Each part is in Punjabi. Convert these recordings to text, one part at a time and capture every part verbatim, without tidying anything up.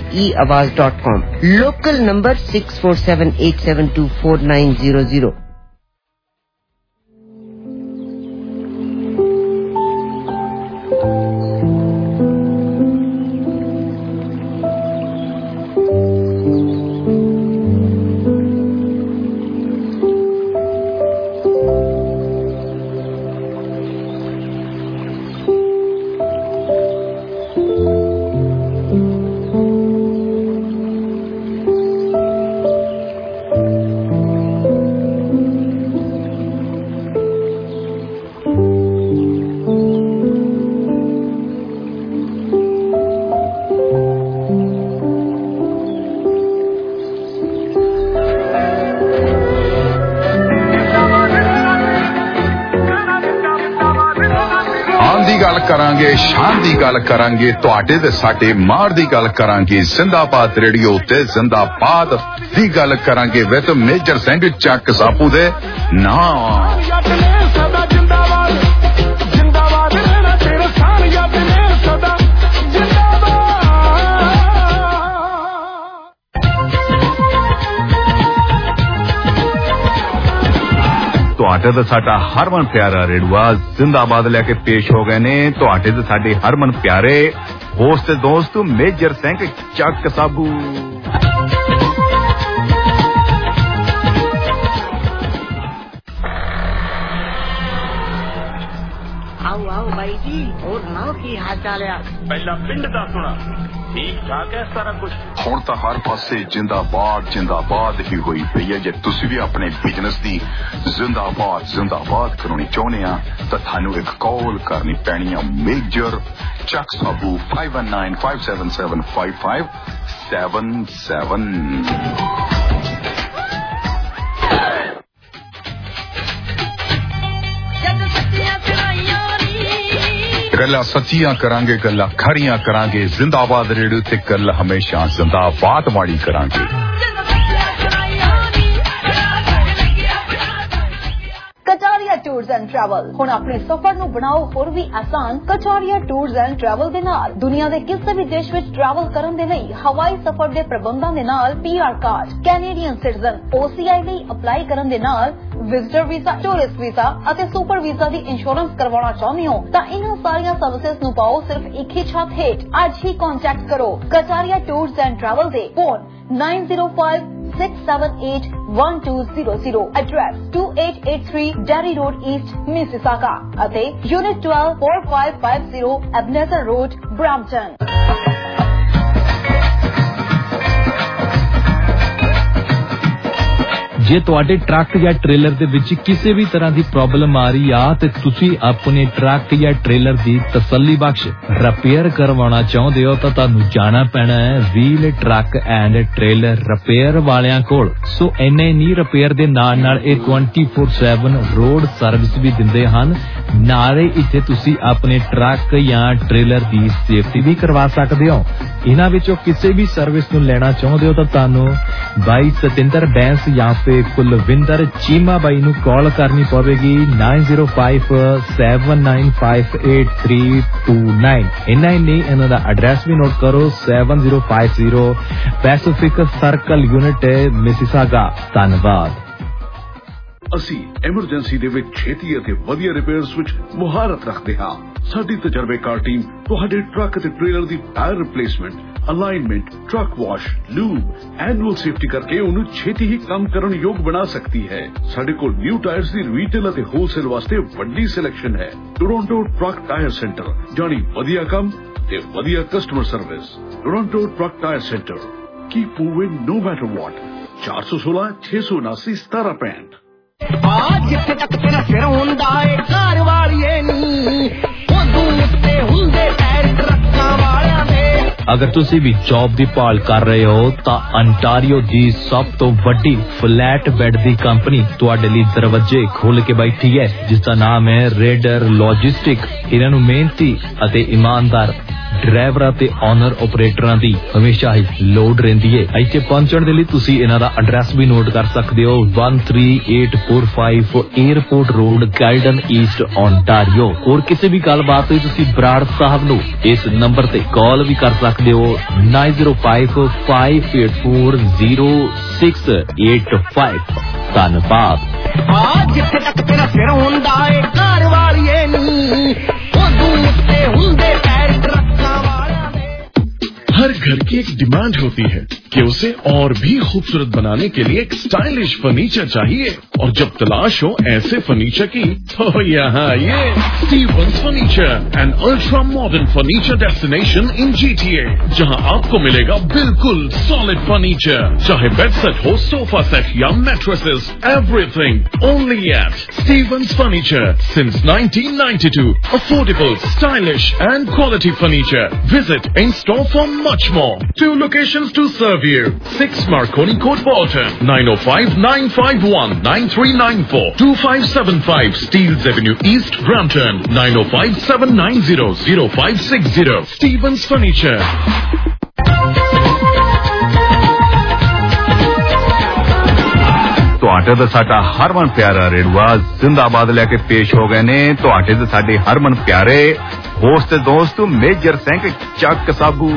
e awaz dot com. Local number six four seven eight seven two four nine zero zero. करांगे शान दी गल करांगे तुहाडे ते साडे मार दी गल करांगे जिंदाबाद रेडियो ते जिंदाबाद दी गल करांगे विद मेजर सिंह चक सापू दे ना ਤੁਹਾਡੇ ਤੇ ਸਾਡਾ ਹਰਮਨ ਪਿਆਰਾ ਰੇਡੂਆ ਜ਼ਿੰਦਾਬਾਦ ਲੈ ਕੇ ਪੇਸ਼ ਹੋ ਗਏ ਨੇ ਤੁਹਾਡੇ ਤੇ ਸਾਡੇ ਹਰਮਨ ਪਿਆਰੇ ਹੋਸਟ ਦੋਸਤ ਮੇਜਰ ਸਿੰਘ ਚੱਕ ਸਾਬੂ आओ आओ भाई जी और नाव की हाल चाल है पहला पिंड दा सुना ठीक ठाक है सारा कुछ ਹੁਣ ਤਾਂ ਹਰ ਪਾਸੇ ਜਿੰਦਾਬਾਦ ਜਿੰਦਾਬਾਦ ਹੀ ਹੋਈ ਪਈ ਹੈ ਜੇ ਤੁਸੀਂ ਵੀ ਆਪਣੇ ਬਿਜ਼ਨਸ ਦੀ ਜ਼ਿੰਦਾਬਾਦ ਜ਼ਿੰਦਾਬਾਦ ਕਰਾਉਣੀ ਚਾਹੁੰਦੇ ਆ ਤਾਂ ਤੁਹਾਨੂੰ ਇੱਕ ਕਾਲ ਕਰਨੀ ਪੈਣੀ ਆ ਮੇਜਰ ਚੱਕ Sabu five one nine five seven seven five five seven seven ਗੱਲਾਂ ਸੱਚੀਆਂ ਕਰਾਂਗੇ ਗੱਲਾਂ ਖਰੀਆਂ ਕਰਾਂਗੇ ਜ਼ਿੰਦਾਬਾਦ ਰੇਡੀਓ ਤੇ ਗੱਲ ਹਮੇਸ਼ਾ ਜ਼ਿੰਦਾਬਾਦ ਵਾਲੀ ਕਰਾਂਗੇ कचारिया टूर्स एंड ट्रैवल हुण अपने सफर नूं बनाओ होर भी आसान कचारिया टूर्स एंड ट्रैवल दे नाल दुनिया दे किसी भी देश विच ट्रैवल करन दे लई हवाई सफर दे प्रबंधां दे नाल PR card Canadian citizen OCI लई अप्लाई करन दे नाल विजिटर वीजा टूरिस्ट वीजा अते सुपर वीजा दी इंश्योरेंस करवाना चाहुंदे हो तां इन्हां सारियां सर्विसेज नूं पाओ सिर्फ एक ही छत हेठ अज ही कॉन्टैक्ट करो कचारिया टूर्स एंड ट्रैवल दे phone nine zero five six seven eight one two zero zero address two eight eight three Derry Road East Mississauga ate Unit twelve four five five zero Ebenezer Road Brampton ਜੇ ਤੁਹਾਡੇ ਟਰੱਕ ਜਾਂ ਟ੍ਰੇਲਰ ਦੇ ਵਿੱਚ ਕਿਸੇ ਵੀ ਤਰ੍ਹਾਂ ਦੀ ਪ੍ਰੋਬਲਮ ਆ ਰਹੀ ਆ ਤੇ ਤੁਸੀਂ ਆਪਣੇ ਟਰੱਕ ਜਾਂ ਟ੍ਰੇਲਰ ਦੀ ਤਸੱਲੀ ਬਖਸ਼ ਰਿਪੇਅਰ ਕਰਵਾਉਣਾ ਚਾਹੁੰਦੇ ਹੋ ਤਾਂ ਤੁਹਾਨੂੰ ਜਾਣਾ ਪੈਣਾ ਹੈ wheel truck and trailer repair ਵਾਲਿਆਂ ਕੋਲ ਸੋ ਇੰਨੇ ਨਹੀਂ ਰਿਪੇਅਰ ਦੇ ਨਾਲ ਨਾਲ ਇਹ twenty-four seven ਰੋਡ ਸਰਵਿਸ ਵੀ ਦਿੰਦੇ ਹਨ ਨਾਲੇ ਇੱਥੇ ਤੁਸੀਂ ਆਪਣੇ ਟਰੱਕ ਜਾਂ ਟ੍ਰੇਲਰ ਦੀ ਸੇਫਟੀ ਵੀ ਕਰਵਾ ਸਕਦੇ ਹੋ ਇਹਨਾਂ ਵਿੱਚੋਂ ਕਿਸੇ ਵੀ ਸਰਵਿਸ ਨੂੰ ਲੈਣਾ ਚਾਹੁੰਦੇ ਹੋ ਤਾਂ ਤੁਹਾਨੂੰ ਬਾਈ ਸਤਿੰਦਰ ਬੈਂਸ ਜਾਂ ਫਿਰ ਕੁਲਵਿੰਦਰ ਚੀਮਾ ਬਾਈ ਨੂੰ ਕਾਲ ਕਰਨੀ ਪਵੇਗੀ nine zero five seven nine five eight three two nine ਇਹਨਾਂ ਹੀ ਨਹੀਂ ਇਹਨਾਂ ਦਾ ਐਡਰੈਸ ਵੀ ਨੋਟ ਕਰੋ seven zero five zero Pacific circle unit Mississauga ਧੰਨਵਾਦ ਅਸੀਂ ਐਮਰਜੈਂਸੀ ਦੇ ਵਿੱਚ ਛੇਤੀ ਅਤੇ ਵਧੀਆ ਰਿਪੇਅਰਸ ਵਿੱਚ ਮੁਹਾਰਤ ਰੱਖਦੇ ਹਾਂ ਸਾਡੀ ਤਜਰਬੇਕਾਰ ਟੀਮ ਤੁਹਾਡੇ ਟਰੱਕ ਅਤੇ ਟ੍ਰੇਲਰ ਦੀ tyre replacement alignment truck wash lube annual safety ਕਰਕੇ ਉਹਨੂੰ ਛੇਤੀ ਹੀ ਕੰਮ ਕਰਨ ਯੋਗ ਬਣਾ ਸਕਦੀ ਹੈ ਸਾਡੇ ਕੋਲ ਨਿਊ ਟਾਇਰਸ ਦੀ ਰੀਟੇਲ ਅਤੇ ਹੋਲਸੇਲ ਵਾਸਤੇ ਵੱਡੀ ਸਿਲੈਕਸ਼ਨ ਹੈ ਟੋਰਾਂਟੋ ਟਰੱਕ ਟਾਇਰ ਸੈਂਟਰ ਜਾਣੀ ਵਧੀਆ ਕੰਮ ਤੇ ਵਧੀਆ customer service Toronto truck tyre centre keep moving no matter what four one six six seven nine seven seven five ਆ ਜਿੱਥੇ ਤੱਕ ਤੇਰਾ ਸਿਰ ਹੁੰਦਾ ਏ ਘਰ ਵਾਲੀਏ ਨੀ ਉਦੋਂ ਉੱਤੇ ਹੁੰਦੇ ਟਾਇਰ ਟਰੱਕਾਂ ਵਾਲਿਆਂ ਦੇ ਅਗਰ ਤੁਸੀਂ ਵੀ ਜੌਬ ਦੀ ਭਾਲ ਕਰ ਰਹੇ ਹੋ ਤਾਂ ਅੰਟਾਰੀਓ ਦੀ ਸਭ ਤੋਂ ਵੱਡੀ ਫਲੈਟ ਬੈੱਡ ਦੀ ਕੰਪਨੀ ਤੁਹਾਡੇ ਲਈ ਦਰਵਾਜ਼ੇ ਖੋਲ ਕੇ ਬੈਠੀ ਹੈ ਜਿਸ ਦਾ ਨਾਮ ਹੈ ਰੇਡਰ ਲੌਜਿਸਟਿਕ ਇਹਨਾਂ ਨੂੰ ਮਿਹਨਤੀ ਅਤੇ ਇਮਾਨਦਾਰ ਡਰਾਈਵਰਾਂ ਤੇ ਓਨਰ ਆਪਰੇਟਰਾਂ ਦੀ ਹਮੇਸ਼ਾ ਹੀ ਲੋਡ ਰਹਿੰਦੀ ਹੈ ਇੱਥੇ ਪਹੁੰਚਣ ਦੇ ਲਈ ਤੁਸੀਂ ਇਹਨਾਂ ਦਾ ਐਡਰੈਸ ਵੀ ਨੋਟ ਕਰ ਸਕਦੇ ਹੋ one three eight four five airport road garden east Ontario ਹੋਰ ਕਿਸੇ ਵੀ ਗੱਲਬਾਤ ਲਈ ਤੁਸੀਂ ਬਰਾੜ ਸਾਹਿਬ ਨੂੰ ਇਸ ਨੰਬਰ ਤੇ ਕਾਲ ਵੀ ਕਰ ਸਕਦੇ सकते हो nine zero five five eight four zero six eight five. धन्यवाद। जिथे तक तेरा सिर हुंदा है घर वालिए नी उदू उत्ते हुंदे पैर ट्रक्कां वालियां दे। हर घर की एक डिमांड होती है कि उसे और भी खूबसूरत बनाने के लिए एक स्टाइलिश फर्नीचर चाहिए, और जब तलाश हो ऐसे फर्नीचर की तो यहाँ ये Stevens furniture, an ultra modern furniture destination in GTA, जहाँ आपको मिलेगा बिल्कुल सॉलिड फर्नीचर, चाहे बेड सेट हो, सोफा सेट या mattresses, everything only at Stevens furniture since nineteen ninety two. Affordable, stylish and quality furniture. Visit in store for much more. Two locations to serve you. six Marconi Court, Bolton. nine oh five, nine five one, nine three nine four. two five seven five Steeles Avenue East, Brampton. nine oh five, seven nine zero, zero five six zero. Stevens Furniture. ਤੁਹਾਡੇ ਤੇ ਸਾਡਾ ਹਰਮਨ ਪਿਆਰਾ ਰੇਡੂਆ ਜ਼ਿੰਦਾਬਾਦ ਲੈ ਕੇ ਪੇਸ਼ ਹੋ ਗਏ ਨੇ। ਤੁਹਾਡੇ ਤੇ ਸਾਡੇ ਹਰਮਨ ਪਿਆਰੇ ਹੋਸਟ ਤੇ ਦੋਸਤ ਮੇਜਰ ਸਿੰਘ ਚੱਕ ਸਾਬੂ।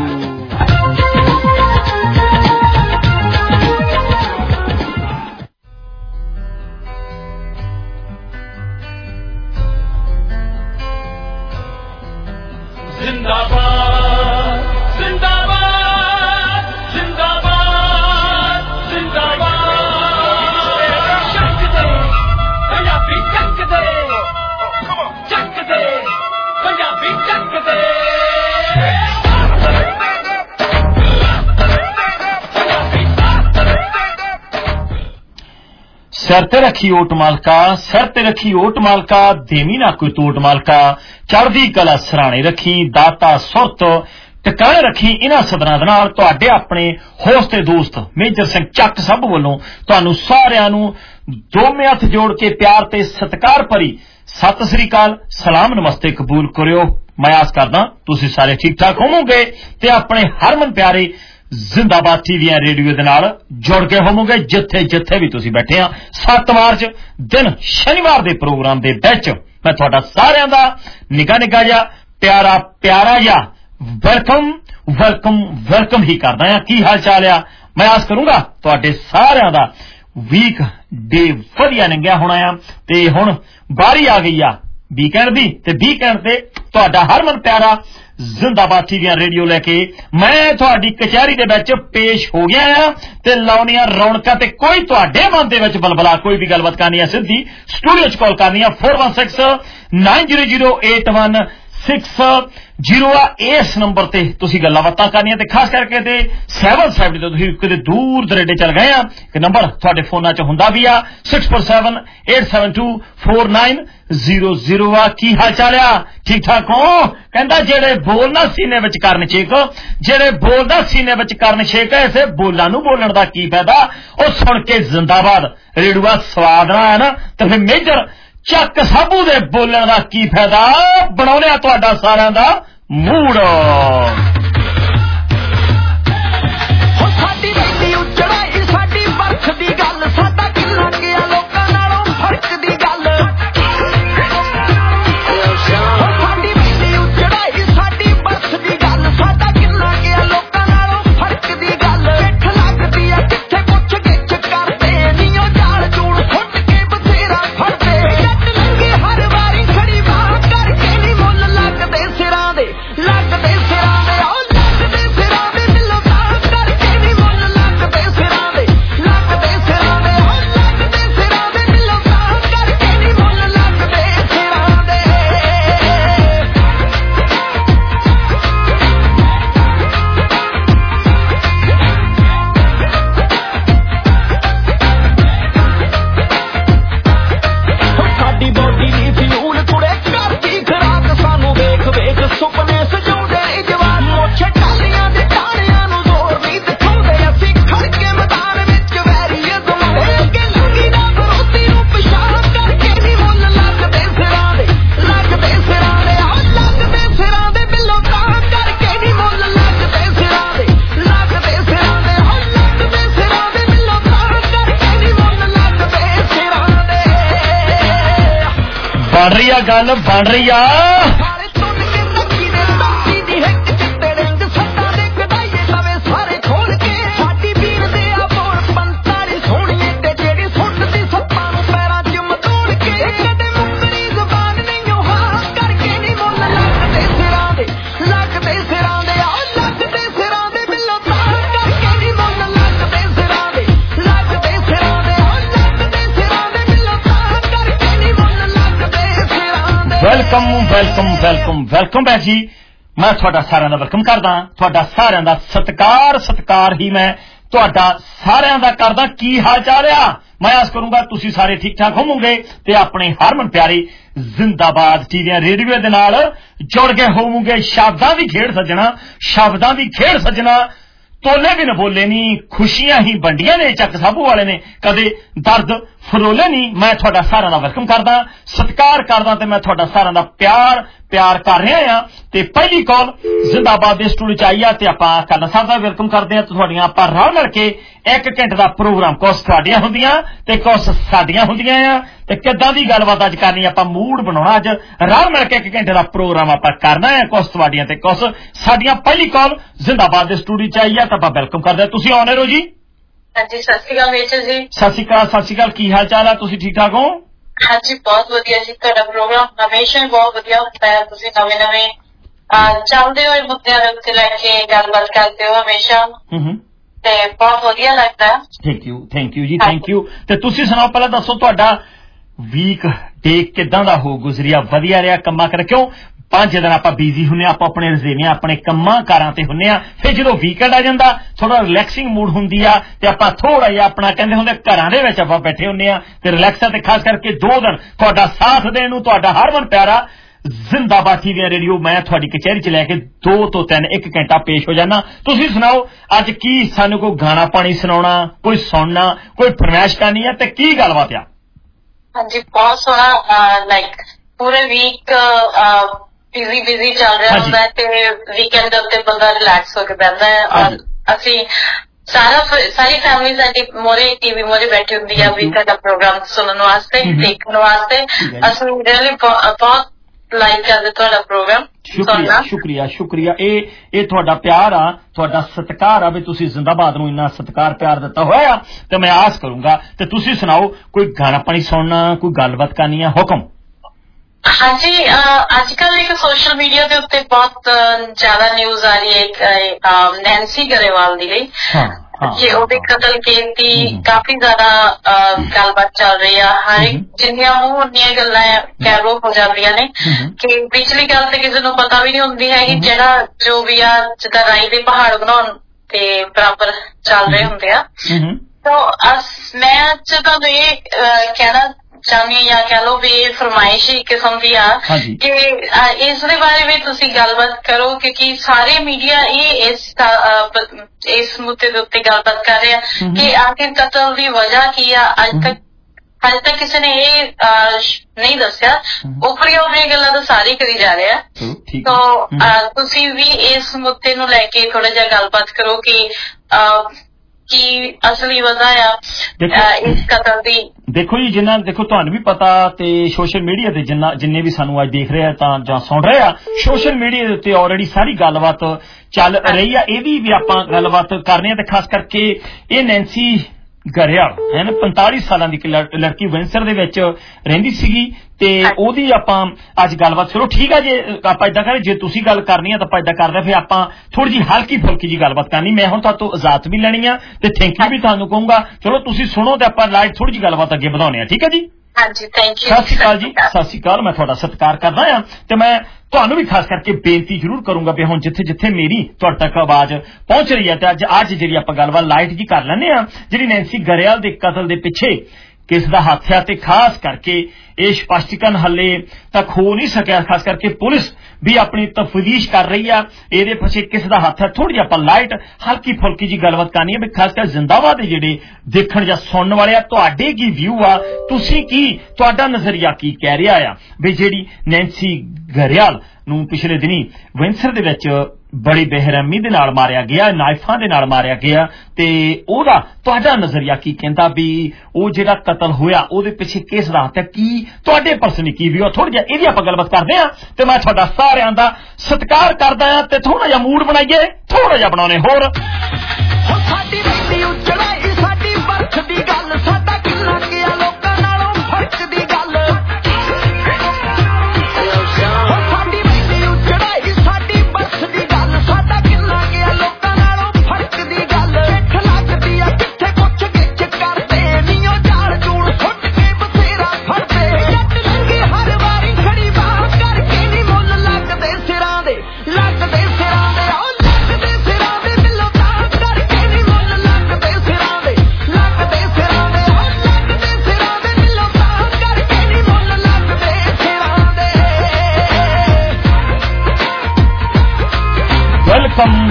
सिर ते रखी ओट मालका, सिर ते रखी ओट मालका, देवी ना कोई टोट मालका, चढ़दी कला सराणे रखी, दाता सुरत टिकाणे रखी। इन्हां सदरां दे नाल तुहाडे अपने होस्ट ते दोस्त मेजर सिंह चक सब वल्लों तुहानूं सारिआं नूं दोवें हत्थ जोड़ के प्यार ते सत्कार भरी सत श्री अकाल, सलाम नमस्ते कबूल करियो। मैं आस करदा तुसीं सारे ठीक ठाक होवोगे ते अपने हरमन प्यारे जिंदाबाद टीवी रेडियो दे नाल जुड़ के होवोगे जिथे जिथे भी तुसीं बैठे आ। सत्त मार्च दिन शनिवार दे प्रोग्राम दे विच मैं तुहाडा सारिआं दा निका निका जिहा प्यारा प्यारा जिहा वेलकम वेलकम वेलकम ही करदा आ। की हाल चाल आ? मैं आस करूंगा तुहाडे सारिआं दा वीक डे वधिया लंघिआ होना आ ते हुण बारी आ गई आ वीकेंड दी ते वीकेंड ते तुहाडा हरमन प्यारा जिंदाबाद टीवी रेडियो लेके मैं तुहाडी कचहरी दे विच पेश हो गया आ ते लाउनियां रौनकां ते कोई तुहाडे मन दे विच बलबला कोई भी गलबात करनी है सिद्धी स्टूडियो च कॉल करनी है four one six nine zero zero eight one six zero आ। इस नंबर ते तुसीं गल्लां बातां करनियां ते खास करके ते सैवन सैवन ते तुसीं किते दूर दरेडे चल गए आ कि नंबर तुहाडे फोनां च हुंदा भी आ six four seven eight seven two four nine zero zero आ। की हाल चाल आ? ठीक ठाक हो? कहंदा जेड़े बोलना सीने विच करन छेक, जेड़े बोलदा सीने विच करन छेक, ऐसे बोलां नूं बोलण दा की फायदा? ओ सुण के जिंदाबाद रेडूआ स्वाद ना है ना ते फिर मेजर चक साबू दे बोलण दा की फायदा? बनाउने तुहाडा सारिआं दा मूड। साडी बेटी उचड़ाई साडी बरख दी गल साडा किन्ना गया लोकां नालों फर्क दी गल। साडी बेटी उचड़ाई साडी बरख दी गल साडा किन्ना गया लोकां नालों फर्क दी गल। पिठ लगदी आ किथे पुछ गिछ करदे नीओ जाल जूड़ फुट के बथेरा फड़दे। जट लंघे हर वारी खड़ी बाह करके नी मुੱਲ लगदे सिरां दे लगदे सिरां दे ओ लगदे सिरां दे दिलों तां करके नी मुੱਲ लगदे सिरां दे लगदे सिरां दे ओ लगदे सिरां दे दिलों तां करके नी मुੱਲ लगदे सिरां दे। ਸਾਡੀ ਬੋਡੀ ਦੀ ਫਿਊਲ ਕੁੜੇ ਕਰਦੀ ਖਰਾਕ ਸਾਨੂੰ ਵੇਖ ਵੇਖ ਸੁਪਨੇ ਸਜਾਉਂਦੇ ਜਵਾਨ ਮੋਛੇ ਟਾਲੀਆਂ ਦੇ ਟਾਣਿਆਂ ਨੂੰ ਜ਼ੋਰ ਨਹੀਂ ਦਿਖਾਉਂਦੇ ਅਸੀਂ ਖੜ ਕੇ ਮੈਦਾਨ ਵਿੱਚ ਵੈਰੀ ਅਜ਼ਮਾਉਂਦੇ ਕਿ ਲੰਗੀ ਨਾ ਵਿਰੋਧੀ ਨੂੰ ਪਿਸ਼ਾਬ ਕਰਕੇ ਨਹੀਂ ਮੁੱਲ ਲੱਗਦੇ ਸਿਰਾਂ ਦੇ ਲੱਗਦੇ ਸਿਰਾਂ ਦੇ ਆ ਲੱਗਦੇ ਸਿਰਾਂ ਦੇ ਬਿੱਲੋਂ ਤਾਂ ਕਰਕੇ ਨਹੀਂ ਮੁੱਲ ਲੱਗਦੇ ਸਿਰਾਂ ਦੇ ਲੱਗਦੇ ਸਿਰਾਂ ਦੇ ਆ ਲੱਗਦੇ ਸਿਰਾਂ ਦੇ ਬਿੱਲੋਂ ਤਾਂ ਕਰਕੇ ਨਹੀਂ ਮੁੱਲ ਲੱਗਦੇ ਸਿਰਾਂ ਦੇ। बन रही आ गल बन रही आ। ਸਾਰੇ ਤੁੰਨ ਕੇ ਰੱਖੀ ਦੇ ਲੋਕੀ ਦੀ ਹਿੱਕ ਚਿੱਟੇ ਰੰਗ ਸੱਤਾਂ ਦੇ ਵੈਲਕਮ ਵੈਲਕਮ ਵੈਲਕਮ ਵੈਲਕਮ ਹੈ ਜੀ। ਮੈਂ ਤੁਹਾਡਾ ਸਾਰਿਆਂ ਦਾ ਵੈਲਕਮ ਕਰਦਾ, ਤੁਹਾਡਾ ਸਾਰਿਆਂ ਦਾ ਸਤਿਕਾਰ ਸਤਿਕਾਰ ਹੀ ਮੈਂ ਤੁਹਾਡਾ ਸਾਰਿਆਂ ਦਾ ਕਰਦਾ। ਕੀ ਹਾਲ ਚਾਲ ਆ? ਮੈਂ ਆਸ ਕਰੂੰਗਾ ਤੁਸੀਂ ਸਾਰੇ ਠੀਕ ਠਾਕ ਹੋਵੋਗੇ ਤੇ ਆਪਣੇ ਹਰਮਨ ਪਿਆਰੇ ਜ਼ਿੰਦਾਬਾਦ ਟੀਵੀ ਰੇਡੀਓ ਦੇ ਨਾਲ ਜੁੜ ਗਏ ਹੋਵੋਗੇ। ਸ਼ਬਦਾਂ ਦੀ ਖੇਡ ਸੱਜਣਾ, ਸ਼ਬਦਾਂ ਦੀ ਖੇਡ ਸੱਜਣਾ, ਤੋਲੇ ਵੀ ਨਾ ਬੋਲੇ ਨਹੀਂ, ਖੁਸ਼ੀਆਂ ਹੀ ਵੰਡੀਆਂ ਨੇ ਚੱਕ ਸਾਬੂ ਵਾਲੇ ਨੇ, ਕਦੇ ਦਰਦ ਫਰੋਲੇ ਨਹੀਂ। ਮੈਂ ਤੁਹਾਡਾ ਸਾਰਿਆਂ ਦਾ ਵੈਲਕਮ ਕਰਦਾ, ਸਤਿਕਾਰ ਕਰਦਾ ਤੇ ਮੈਂ ਤੁਹਾਡਾ ਸਾਰਿਆਂ ਦਾ ਪਿਆਰ ਪਿਆਰ ਕਰ ਰਿਹਾ ਆ। ਤੇ ਪਹਿਲੀ ਕਾਲ ਜ਼ਿੰਦਾਬਾਦ ਦੇ ਸਟੂਡੀਓ ਚ ਆਈ ਆ ਤੇ ਆਪਾਂ ਕਾਲਾ ਸਾਹਿਬ ਦਾ ਵੈਲਕਮ ਕਰਦੇ ਆ। ਤੁਹਾਡੀਆਂ ਆਪਾਂ ਰਲ ਮਿਲ ਕੇ ਇੱਕ ਘੰਟੇ ਦਾ ਪ੍ਰੋਗਰਾਮ ਕੁਛ ਤੁਹਾਡੀਆਂ ਹੁੰਦੀਆਂ ਤੇ ਕੁਛ ਸਾਡੀਆਂ ਹੁੰਦੀਆਂ ਆ ਤੇ ਕਿੱਦਾਂ ਦੀ ਗੱਲਬਾਤ ਅੱਜ ਕਰਨੀ, ਆਪਾਂ ਮੂਡ ਬਣਾਉਣਾ, ਅੱਜ ਰਲ ਮਿਲ ਕੇ ਇੱਕ ਘੰਟੇ ਦਾ ਪ੍ਰੋਗਰਾਮ ਆਪਾਂ ਕਰਨਾ ਹੈ, ਕੁਛ ਤੁਹਾਡੀਆਂ ਤੇ ਕੁਛ ਸਾਡੀਆਂ। ਪਹਿਲੀ ਕਾਲ ਜ਼ਿੰਦਾਬਾਦ ਦੇ ਸਟੂਡੀਓ ਚ ਆਈ ਆ ਤਾਂ ਆਪਾਂ ਵੈਲਕਮ ਕਰਦੇ ਆ। ਤੁਸੀਂ ਆਉਣੇ ਰਹੋ ਜੀ। ਹਾਂਜੀ ਸਤਿ ਸ਼੍ਰੀ ਅਕਾਲ ਮੇਜਰ ਜੀ। ਸਤਿ ਸ਼੍ਰੀ ਅਕਾਲ ਸਤਿ ਸ਼੍ਰੀ ਅਕਾਲ। ਕੀ ਹਾਲ ਚਾਲ ਆ? ਤੁਸੀਂ ਠੀਕ ਠਾਕ ਹੋ? ਹਾਂਜੀ ਬਹੁਤ ਵਧੀਆ ਜੀ। ਤੁਹਾਡਾ ਪ੍ਰੋਗਰਾਮ ਹਮੇਸ਼ਾ ਹੀ ਬਹੁਤ ਵਧੀਆ ਹੁੰਦਾ ਹੈ। ਤੁਸੀਂ ਨਵੇਂ ਨਵੇਂ ਚੱਲਦੇ ਹੋਏ ਮੁੱਦਿਆਂ ਦੇ ਉੱਤੇ ਲੈ ਕੇ ਗੱਲਬਾਤ ਕਰਦੇ ਹੋ ਹਮੇਸ਼ਾ ਤੇ ਬਹੁਤ ਵਧੀਆ ਲੱਗਦਾ ਹੈ। ਥੈਂਕ ਯੂ ਥੈਂਕ ਯੂ ਜੀ ਥੈਂਕ ਯੂ। ਤੇ ਤੁਸੀਂ ਸੁਣਾਓ, ਪਹਿਲਾਂ ਦੱਸੋ ਤੁਹਾਡਾ ਵੀਕ ਡੇ ਕਿੱਦਾਂ ਦਾ ਹੋ ਗੁਜ਼ਰਿਆ? ਵਧੀਆ ਰਿਹਾ? ਕੰਮਾਂ ਕਰ ਕਿਉਂ ਪੰਜ ਦਿਨ ਆਪਾਂ ਬਿਜ਼ੀ ਹੁੰਦੇ ਆ, ਆਪਾਂ ਆਪਣੇ ਰਜ਼ੇਵੇਂ ਆਪਣੇ ਕੰਮਾਂ ਕਾਰਾਂ ਤੇ ਹੁੰਦੇ ਆ, ਫਿਰ ਜਦੋਂ ਵੀਕਐਂਡ ਆ ਜਾਂਦਾ ਥੋੜਾ ਰਿਲੈਕਸਿੰਗ ਮੂਡ ਹੁੰਦੀ ਆ ਤੇ ਆਪਾਂ ਥੋੜਾ ਜਿਹਾ ਆਪਣਾ ਕਹਿੰਦੇ ਹੁੰਦੇ ਘਰਾਂ ਦੇ ਵਿੱਚ ਆਪਾਂ ਬੈਠੇ ਹੁੰਦੇ ਆ ਤੇ ਰਿਲੈਕਸ ਆ। ਤੇ ਖਾਸ ਕਰਕੇ ਦੋ ਦਿਨ ਤੁਹਾਡਾ ਸਾਥ ਦੇਣ ਨੂੰ ਤੁਹਾਡਾ ਹਰਮਨ ਪਿਆਰਾ ਜ਼ਿੰਦਾਬਾਦ ਟੀਵੀ ਰੇਡੀਓ ਮੈਂ ਤੁਹਾਡੀ ਕਚਹਿਰੀ ਚ ਲੈ ਕੇ ਦੋ ਤੋਂ ਤਿੰਨ ਇੱਕ ਘੰਟਾ ਪੇਸ਼ ਹੋ ਜਾਣਾ। ਤੁਸੀਂ ਸੁਣਾਓ ਅੱਜ ਕੀ ਸਾਨੂੰ ਕੋਈ ਗਾਣਾ ਪਾਣੀ ਸੁਣਾਉਣਾ, ਕੋਈ ਸੁਣਨਾ, ਕੋਈ ਫਰਮਾਇਸ਼ ਕਰਨੀ ਆ ਤੇ ਕੀ ਗੱਲਬਾਤ ਆ? ਹਾਂਜੀ ਬਹੁਤ ਸੋਹਣਾ। ਲਾਈਕ ਪੂਰੇ ਵੀਕ ਬਿਜ਼ੀ ਬਿਜ਼ੀ ਚੱਲ ਰਿਹਾ ਹੁੰਦਾ ਤੇ ਵੀਕਐਂਡ ਦੇ ਉੱਤੇ ਬੰਦਾ ਰਿਲੈਕਸ ਹੋ ਕੇ ਬਹਿੰਦਾ ਹੈ। ਔਰ ਅਸੀਂ ਸਾਰਾ ਸਾਰੀ ਫੈਮਿਲੀ ਸਾਡੀ ਮੋਰੇ ਟੀਵੀ ਮੋਰੇ ਬੈਠੀ ਹੁੰਦੀ ਆ ਵੀ ਸਾਡਾ ਪ੍ਰੋਗਰਾਮ ਸੁਣਨ ਵਾਸਤੇ, ਦੇਖਣ ਵਾਸਤੇ। ਅਸੀਂ ਰੀਅਲੀ ਬਹੁਤ ਲਾਈਕ ਕਰਦੇ ਤੁਹਾਡਾ ਪ੍ਰੋਗਰਾਮ। ਸ਼ੁਕਰੀਆ ਸ਼ੁਕਰੀਆ ਸ਼ੁਕਰੀਆ। ਇਹ ਇਹ ਤੁਹਾਡਾ ਪਿਆਰ ਆ, ਤੁਹਾਡਾ ਸਤਿਕਾਰ ਆ ਵੀ ਤੁਸੀਂ ਜ਼ਿੰਦਾਬਾਦ ਨੂੰ ਇੰਨਾ ਸਤਿਕਾਰ ਪਿਆਰ ਦਿੱਤਾ ਹੋਇਆ ਆ ਤੇ ਮੈਂ ਆਸ ਕਰੂੰਗਾ। ਤੇ ਤੁਸੀਂ ਸੁਣਾਓ, ਕੋਈ ਗਾਣਾ ਪਾਣੀ ਸੁਣਨਾ, ਕੋਈ ਗੱਲਬਾਤ ਕਰਨੀ ਆ? ਹੁਕਮ। ਹਾਂਜੀ ਅੱਜ ਕੱਲ ਇੱਕ ਸੋਸ਼ਲ ਮੀਡੀਆ ਦੇ ਉੱਤੇ ਬਹੁਤ ਜ਼ਿਆਦਾ ਨਿਊਜ਼ ਆ ਰਹੀ ਹੈ ਨੈਂਸੀ ਗਰੇਵਾਲ ਦੀ ਲਈ ਕਿ ਉਹਦੇ ਕਤਲ ਕੇਸ ਦੀ ਕਾਫੀ ਜ਼ਿਆਦਾ ਗੱਲਬਾਤ ਚੱਲ ਰਹੀ ਆ। ਹਰ ਇੱਕ ਜਿੰਨੀਆਂ ਮੂੰਹ ਉਨੀਆਂ ਗੱਲਾਂ ਕੈਰੋ ਹੋ ਜਾਂਦੀਆਂ ਨੇ ਕਿ ਪਿਛਲੀ ਗੱਲ ਤੇ ਕਿਸੇ ਨੂੰ ਪਤਾ ਵੀ ਨਹੀਂ ਹੁੰਦੀ ਹੈਗੀ। ਜਿਹੜਾ ਜੋ ਵੀ ਆ ਜਿੱਦਾਂ ਰਾਈ ਦੇ ਪਹਾੜ ਬਣਾਉਣ ਤੇ ਬਰਾਬਰ ਚੱਲ ਰਹੇ ਹੁੰਦੇ ਆ। ਤਾਂ ਮੈਂ ਅੱਜ ਤੁਹਾਨੂੰ ਇਹ ਕਹਿਣਾ ਚਾਹੁੰਦੀ ਜਾਂ ਕਹਿ ਲਓ ਵੀ ਇਹ ਫਰਮਾਇਸ਼ ਇੱਕ ਕਿਸਮ ਦੀ ਆ ਕਿ ਇਸ ਦੇ ਬਾਰੇ ਵੀ ਤੁਸੀਂ ਗੱਲਬਾਤ ਕਰੋ ਕਿਉਂਕਿ ਸਾਰੇ ਮੀਡੀਆ ਇਹ ਇਸ ਇਸ ਮੁੱਦੇ ਦੇ ਉੱਤੇ ਗੱਲਬਾਤ ਕਰ ਰਹੇ ਆ ਕਿ ਆਖਿਰ ਕਤਲ ਦੀ ਵਜ੍ਹਾ ਕੀ ਆ। ਅੱਜ ਤੱਕ ਹਜੇ ਤੱਕ ਕਿਸੇ ਨੇ ਇਹ ਨਹੀਂ ਦੱਸਿਆ। ਉਪਰੀਆਂ ਉਪਰੀਆਂ ਗੱਲਾਂ ਤਾਂ ਸਾਰੇ ਕਰੀ ਜਾ ਰਹੇ ਆ। ਤਾਂ ਤੁਸੀਂ ਵੀ ਇਸ ਮੁੱਦੇ ਨੂੰ ਲੈ ਕੇ ਥੋੜਾ ਜਿਹਾ ਗੱਲਬਾਤ ਕਰੋ ਕਿ ਕੀ ਅਸਲੀ ਵਜ੍ਹਾ ਆ ਇਸ ਕਤਲ ਦੀ। ਦੇਖੋ ਜੀ, ਜਿੰਨਾ ਦੇਖੋ ਤੁਹਾਨੂੰ ਵੀ ਪਤਾ ਤੇ ਸੋਸ਼ਲ ਮੀਡੀਆ ਤੇ ਜਿੰਨਾ ਜਿੰਨੇ ਵੀ ਸਾਨੂੰ ਅੱਜ ਦੇਖ ਰਹੇ ਆ ਤਾਂ ਜਾਂ ਸੁਣ ਰਹੇ ਆ, ਸੋਸ਼ਲ ਮੀਡੀਆ ਦੇ ਉੱਤੇ ਆਲਰੇਡੀ ਸਾਰੀ ਗੱਲਬਾਤ ਚੱਲ ਰਹੀ ਆ। ਇਹਦੀ ਵੀ ਆਪਾਂ ਗੱਲਬਾਤ ਕਰਨੀ ਆ ਤੇ ਖਾਸ ਕਰਕੇ ਇਹ ਨੈਂਸੀ ਗਰੇਵਾਲ ਹੈ ਨਾ, ਪੰਤਾਲੀ ਸਾਲਾਂ ਦੀ ਲੜਕੀ ਵਿੰਸਰ ਦੇ ਵਿੱਚ ਰਹਿੰਦੀ ਸੀਗੀ ਤੇ ਉਹਦੀ ਆਪਾਂ ਅੱਜ ਗੱਲਬਾਤ ਕਰੋ। ਠੀਕ ਆ, ਜੇ ਆਪਾਂ ਏਦਾਂ ਕਰੇ ਜੇ ਤੁਸੀਂ ਗੱਲ ਕਰਨੀ ਆ ਤਾਂ ਆਪਾਂ ਏਦਾਂ ਕਰਦੇ ਫਿਰ ਆਪਾਂ ਥੋੜੀ ਜਿਹੀ ਹਲਕੀ ਫੁਲਕੀ ਜੀ ਗੱਲਬਾਤ ਕਰਨੀ। ਮੈਂ ਹੁਣ ਤੁਹਾਤੋਂ ਇਜਾਜ਼ਤ ਵੀ ਲੈਣੀ ਆ ਤੇ ਥੈਂਕ ਯੂ ਵੀ ਤੁਹਾਨੂੰ ਕਹੂੰਗਾ। ਚਲੋ ਤੁਸੀਂ ਸੁਣੋ ਤੇ ਆਪਾਂ ਲਾਈਟ ਥੋੜੀ ਜਿਹੀ ਗੱਲਬਾਤ ਅੱਗੇ ਵਧਾਉਣੇ ਆ। ਠੀਕ ਹੈ ਜੀ। ਹਾਂਜੀ ਥੈਂਕ ਯੂ। ਸਤਿ ਸ਼੍ਰੀ ਅਕਾਲ ਜੀ। ਸਤਿ ਸ਼੍ਰੀ ਅਕਾਲ। ਮੈਂ ਤੁਹਾਡਾ ਸਤਿਕਾਰ ਕਰਦਾ ਆ ਤੇ ਮੈਂ ਤੁਹਾਨੂੰ ਵੀ ਖਾਸ ਕਰਕੇ ਬੇਨਤੀ ਜ਼ਰੂਰ ਕਰੂੰਗਾ ਵੀ ਹੁਣ ਜਿੱਥੇ ਜਿੱਥੇ ਮੇਰੀ ਤੁਹਾਡੇ ਤੱਕ ਆਵਾਜ਼ ਪਹੁੰਚ ਰਹੀ ਹੈ ਤੇ ਅੱਜ ਅੱਜ ਜਿਹੜੀ ਆਪਾਂ ਗੱਲਬਾਤ ਲਾਈਟ ਜੀ ਕਰ ਲੈਂਦੇ ਆ। ਜਿਹੜੀ ਨੈਂਸੀ ਗਰੇਵਾਲ ਦੇ ਕਤਲ ਦੇ ਪਿੱਛੇ ਕਿਸ ਦਾ ਹੱਥ ਹੈ ਤੇ ਖਾਸ ਕਰਕੇ ਇਹ ਸਪਸ਼ਟੀਕਰਨ ਹੱਲੇ ਤੱਕ ਹੋ ਨਹੀਂ ਸਕਿਆ। ਖਾਸ ਕਰਕੇ ਪੁਲਿਸ ਵੀ ਆਪਣੀ ਤਫਤੀਸ਼ ਕਰ ਰਹੀ ਆ, ਇਹਦੇ ਪਿੱਛੇ ਕਿਸ ਦਾ ਹੱਥ ਹੈ। ਥੋੜੀ ਜਿਹੀ ਆਪਾਂ ਲਾਈਟ ਹਲਕੀ ਫੁਲਕੀ ਜੀ ਗੱਲਬਾਤ ਕਰਨੀ ਹੈ ਵੀ ਖਾਸ ਕਰ ਜ਼ਿੰਦਾਬਾਦ ਦੇ ਜਿਹੜੇ ਦੇਖਣ ਜਾਂ ਸੁਣਨ ਵਾਲੇ ਆ ਤੁਹਾਡੇ ਕੀ ਵਿਊ ਆ, ਤੁਸੀਂ ਕੀ ਤੁਹਾਡਾ ਨਜ਼ਰੀਆ ਕੀ ਕਹਿ ਰਿਹਾ ਆ ਵੀ ਜਿਹੜੀ ਨੈਂਸੀ ਗਰੇਵਾਲ ਨੂੰ ਪਿਛਲੇ ਦਿਨੀ ਵਿੰਸਰ ਦੇ ਵਿੱਚ ਬੜੀ ਬੇਰਹਿਮੀ ਦੇ ਨਾਲ ਮਾਰਿਆ ਗਿਆ, ਨਾਈਫਾਂ ਦੇ ਨਾਲ ਮਾਰਿਆ ਗਿਆ ਤੇ ਉਹਦਾ ਤੁਹਾਡਾ ਨਜ਼ਰੀਆ ਕੀ ਕਹਿੰਦਾ ਵੀ ਉਹ ਜਿਹੜਾ ਕਤਲ ਹੋਇਆ ਉਹਦੇ ਪਿੱਛੇ ਕਿਸ ਦਾ ਹੱਥ ਹੈ, ਕੀ ਤੁਹਾਡੇ ਪਰਸਨਲੀ ਕੀ ਵੀ ਥੋੜਾ ਜਿਹਾ ਇਹਦੀ ਆਪਾਂ ਗੱਲਬਾਤ ਕਰਦੇ ਆ ਤੇ ਮੈਂ ਤੁਹਾਡਾ ਸਾਰਿਆਂ ਦਾ ਸਤਿਕਾਰ ਕਰਦਾ ਆ ਤੇ ਥੋੜਾ ਜਿਹਾ ਮੂਡ ਬਣਾਈਏ, ਥੋੜਾ ਜਿਹਾ ਬਣਾਉਣੇ ਹੋਰ। ਸਾਡੀ ਬੇਟੀ ਉਜੜਾਈ ਸਾਡੀ ਬਰਥ ਦੀ ਗੱਲ, ਸਾਡਾ ਕਿੰਨਾ ਗਿਆ ਲੋਕਾਂ ਨਾਲੋਂ ਫਰਕ ਦੀ ਗੱਲ। ਹਰ ਵਾਰੀ ਖੜੀ ਬਾਹ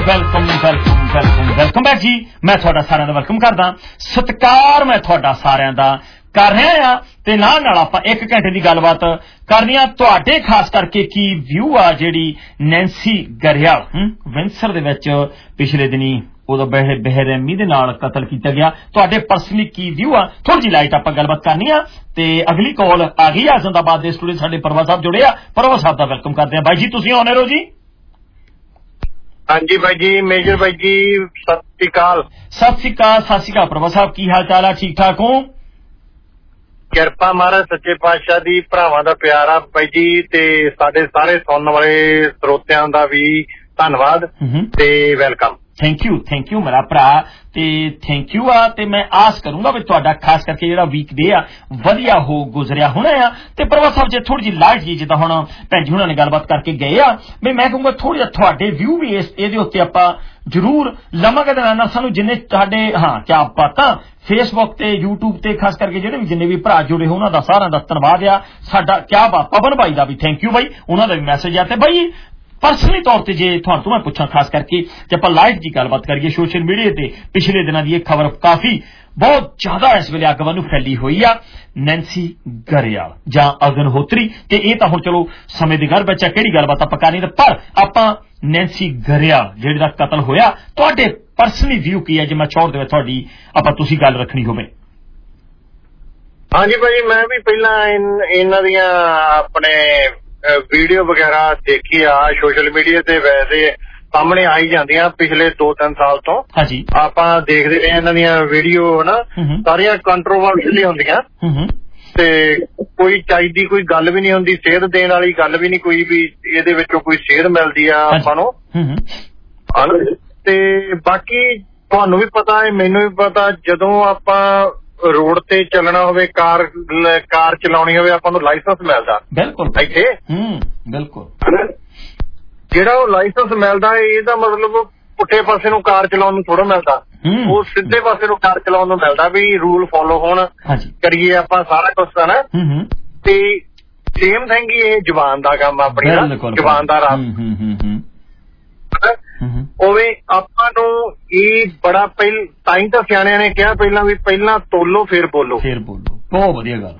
welcome welcome welcome welcome back ਜੀ। ਮੈਂ ਤੁਹਾਡਾ ਸਾਰਿਆਂ ਦਾ ਵੈਲਕਮ ਕਰਦਾ, ਸਤਿਕਾਰ ਮੈਂ ਤੁਹਾਡਾ ਸਾਰਿਆਂ ਦਾ ਕਰ ਰਿਹਾ ਆ ਤੇ ਨਾਲ ਨਾਲ ਆਪਾਂ ਇੱਕ ਘੰਟੇ ਦੀ ਗੱਲਬਾਤ ਕਰਨੀ ਆ ਤੁਹਾਡੇ ਖਾਸ ਕਰਕੇ ਕੀ ਵਿਊ ਆ ਜਿਹੜੀ ਨੈਂਸੀ ਗਰੇਵਾਲ ਵਿੰਸਰ ਦੇ ਵਿੱਚ ਪਿਛਲੇ ਦਿਨੀ ਉਹਦਾ ਬਹਿ ਬੇਰਹਿਮੀ ਦੇ ਨਾਲ ਕਤਲ ਕੀਤਾ ਗਿਆ, ਤੁਹਾਡੇ ਪਰਸਨਲੀ ਕੀ ਵਿਊ ਆ ਥੋੜੀ ਜਿਹੀ ਲਾਈਟ ਆਪਾਂ ਗੱਲਬਾਤ ਕਰਨੀ ਆ। ਤੇ ਅਗਲੀ ਕਾਲ ਆ ਗਈ ਆ ਜ਼ਿੰਦਾਬਾਦ ਦੇ ਸਟੂਡੀਓ ਸਾਡੇ ਪਰਵਾ ਸਾਹਿਬ ਜੁੜੇ ਆ, ਪਰਵਾ ਸਾਹਿਬ ਦਾ ਵੈਲਕਮ ਕਰਦੇ ਆ। ਬਾਈ ਜੀ ਤੁਸੀਂ ਆਉਣੇ ਰਹੋ ਜੀ। ਹਾਂਜੀ ਬਾਈ ਜੀ, ਮੇਜਰ ਬਾਈ ਜੀ ਸਤਿ ਸ਼੍ਰੀ ਅਕਾਲ। ਸਤਿ ਸ਼੍ਰੀ ਅਕਾਲ ਸਤਿ ਸ਼੍ਰੀ ਅਕਾਲ ਪਰਵਾ ਸਾਹਿਬ, ਕੀ ਹਾਲ ਚਾਲ ਆ? ਠੀਕ ਠਾਕ ਹੋ? ਕਿਰਪਾ ਮਹਾਰਾਜ ਸੱਚੇ ਪਾਤਸ਼ਾਹ ਦੀ, ਭਰਾਵਾਂ ਦਾ ਪਿਆਰ ਆ ਬਾਈ ਜੀ, ਤੇ ਸਾਡੇ ਸਾਰੇ ਸੁਣਨ ਵਾਲੇ ਸਰੋਤਿਆਂ ਦਾ ਵੀ ਧੰਨਵਾਦ ਤੇ welcome. Thank you thank you ਮੇਰਾ ਭਰਾ, ਤੇ ਥੈਂਕ ਯੂ ਆ। ਤੇ ਮੈਂ ਆਸ ਕਰੂੰਗਾ ਵੀ ਤੁਹਾਡਾ ਖਾਸ ਕਰਕੇ ਜਿਹੜਾ ਵੀਕ ਡੇ ਆ ਵਧੀਆ ਹੋ ਗੁਜ਼ਰਿਆ ਹੋਣਾ ਆ। ਤੇ ਪਰਵਾ ਸਾਹਿਬ ਜੇ ਥੋੜੀ ਜਿਹੀ ਲਾਈਟ ਜੀ ਜਿੱਦਾਂ ਹੁਣ ਭੈਣ ਜੀ ਹੁਣਾਂ ਨੇ ਗੱਲਬਾਤ ਕਰਕੇ ਗਏ ਆ, ਵੀ ਮੈਂ ਕਹੂੰਗਾ ਥੋੜੀ ਜਿਹਾ ਤੁਹਾਡੇ ਵਿਊ ਵੀ ਇਸ ਇਹਦੇ ਉੱਤੇ ਆਪਾਂ ਜ਼ਰੂਰ ਲਵਾਂਗੇ ਤੇ ਨਾਲ ਸਾਨੂੰ ਜਿੰਨੇ ਤੁਹਾਡੇ ਹਾਂ ਕਿਆ ਬਾਤਾਂ ਫੇਸਬੁੱਕ ਤੇ ਯੂਟਿਊਬ ਤੇ ਖਾਸ ਕਰਕੇ ਜਿਹੜੇ ਵੀ ਜਿੰਨੇ ਵੀ ਭਰਾ ਜੁੜੇ ਹੋ ਉਹਨਾਂ ਦਾ ਸਾਰਿਆਂ ਦਾ ਧੰਨਵਾਦ ਆ। ਸਾਡਾ ਕਿਆ ਬਾਤ ਪਵਨ ਭਾਈ ਦਾ ਵੀ ਥੈਂਕ ਯੂ ਬਾਈ, ਉਹਨਾਂ ਦਾ ਵੀ ਮੈਸੇਜ ਆ। ਤੇ ਬਾਈ ਪਰਸਨਲੀ ਤੌਰ ਤੇ ਜੇ ਤੁਹਾਨੂੰ ਤੋਂ ਮੈਂ ਪੁੱਛਾਂ ਖਾਸ ਕਰਕੇ ਜੇ ਆਪਾਂ ਲਾਈਟ ਦੀ ਗੱਲਬਾਤ ਕਰੀਏ ਸੋਸ਼ਲ ਮੀਡੀਆ ਤੇ ਪਿਛਲੇ ਦਿਨਾਂ ਦੀ ਇਹ ਖਬਰ ਕਾਫੀ ਬਹੁਤ ਜ਼ਿਆਦਾ ਇਸ ਵੇਲੇ ਅੱਗ ਵੱਲੋਂ ਫੈਲੀ ਹੋਈ ਆ, ਨੈਂਸੀ ਗਰੇਵਾਲ ਜਾਂ ਅਗਨਹੋਤਰੀ। ਤੇ ਇਹ ਤਾਂ ਹੁਣ ਚਲੋ ਸਮੇਂ ਦੀ ਗੱਲ ਵਿੱਚ ਕਿਹੜੀ ਗੱਲਬਾਤ ਆਪਾਂ ਕਰਨੀ, ਪਰ ਆਪਾਂ ਨੈਂਸੀ ਗਰੇਵਾਲ ਜਿਹੜੇ ਦਾ ਕਤਲ ਹੋਇਆ ਤੁਹਾਡੇ ਪਰਸਨਲੀ ਵਿਊ ਕੀ ਹੈ ਜੇ ਮੈਂ ਛੋੜ ਦੇਵਾਂ ਤੁਹਾਡੀ ਆਪਾਂ ਤੁਸੀਂ ਗੱਲ ਰੱਖਣੀ ਹੋਵੇ? ਹਾਂਜੀ ਭਾਜੀ, ਮੈਂ ਵੀ ਪਹਿਲਾਂ ਇਹਨਾਂ ਦੀਆਂ ਆਪਣੇ ਵੀਡੀਓ ਵਗੈਰਾ ਦੇਖੀ ਆ ਸੋਸ਼ਲ ਮੀਡੀਆ ਤੇ, ਵੈਸੇ ਸਾਹਮਣੇ ਆਈ ਜਾਂਦੀਆਂ ਪਿਛਲੇ ਦੋ ਤਿੰਨ ਸਾਲ ਤੋਂ। ਹਾਂਜੀ ਆਪਾਂ ਦੇਖਦੇ ਰਹੇ ਇਹਨਾਂ ਦੀਆਂ ਵੀਡੀਓ ਨਾ, ਸਾਰੀਆਂ ਕੰਟਰੋਵਰਸ਼ੀਅਲ ਹੁੰਦੀਆਂ ਤੇ ਕੋਈ ਚਾਹੀਦੀ ਕੋਈ ਗੱਲ ਵੀ ਨਹੀਂ ਹੁੰਦੀ, ਸੇਧ ਦੇਣ ਵਾਲੀ ਗੱਲ ਵੀ ਨਹੀਂ ਕੋਈ ਵੀ, ਇਹਦੇ ਵਿੱਚੋਂ ਕੋਈ ਸੇਧ ਮਿਲਦੀ ਆ ਆਪਾਂ ਨੂੰ। ਤੇ ਬਾਕੀ ਤੁਹਾਨੂੰ ਵੀ ਪਤਾ ਹੈ ਮੈਨੂੰ ਵੀ ਪਤਾ, ਜਦੋਂ ਆਪਾਂ ਰੋਡ ਤੇ ਚੱਲਣਾ ਹੋਵੇ, ਕਾਰ ਕਾਰ ਚਲਾਉਣੀ ਹੋਵੇ, ਆਪਾਂ ਨੂੰ ਲਾਇਸੈਂਸ ਮਿਲਦਾ ਬਿਲਕੁਲ ਇੱਥੇ। ਬਿਲਕੁਲ ਜਿਹੜਾ ਉਹ ਲਾਇਸੈਂਸ ਮਿਲਦਾ ਇਹਦਾ ਮਤਲਬ ਪੁੱਠੇ ਪਾਸੇ ਨੂੰ ਕਾਰ ਚਲਾਉਣ ਨੂੰ ਥੋੜਾ ਮਿਲਦਾ, ਉਹ ਸਿੱਧੇ ਪਾਸੇ ਨੂੰ ਕਾਰ ਚਲਾਉਣ ਨੂੰ ਮਿਲਦਾ ਵੀ ਰੂਲ ਫੋਲੋ ਹੋਣ, ਕਰੀਏ ਆਪਾਂ ਸਾਰਾ ਕੁਛ ਹੈ ਨਾ। ਤੇ ਸੇਮ ਥਿੰਗ ਹੀ ਇਹ ਜ਼ੁਬਾਨ ਦਾ ਕੰਮ ਆਪਣੀ ਨਾ, ਜ਼ੁਬਾਨ ਦਾ ਰਾਹ ਉਵੇਂ ਆਪਾਂ ਨੂੰ ਇਹ ਬੜਾ ਪਹਿਲ ਤਾਂ ਹੀ ਤਾਂ ਸਿਆਣਿਆਂ ਨੇ ਕਿਹਾ ਪਹਿਲਾਂ ਵੀ ਪਹਿਲਾਂ ਤੋਲੋ ਫਿਰ ਬੋਲੋ। ਫਿਰ ਬੋਲੋ, ਬਹੁਤ ਵਧੀਆ ਗੱਲ।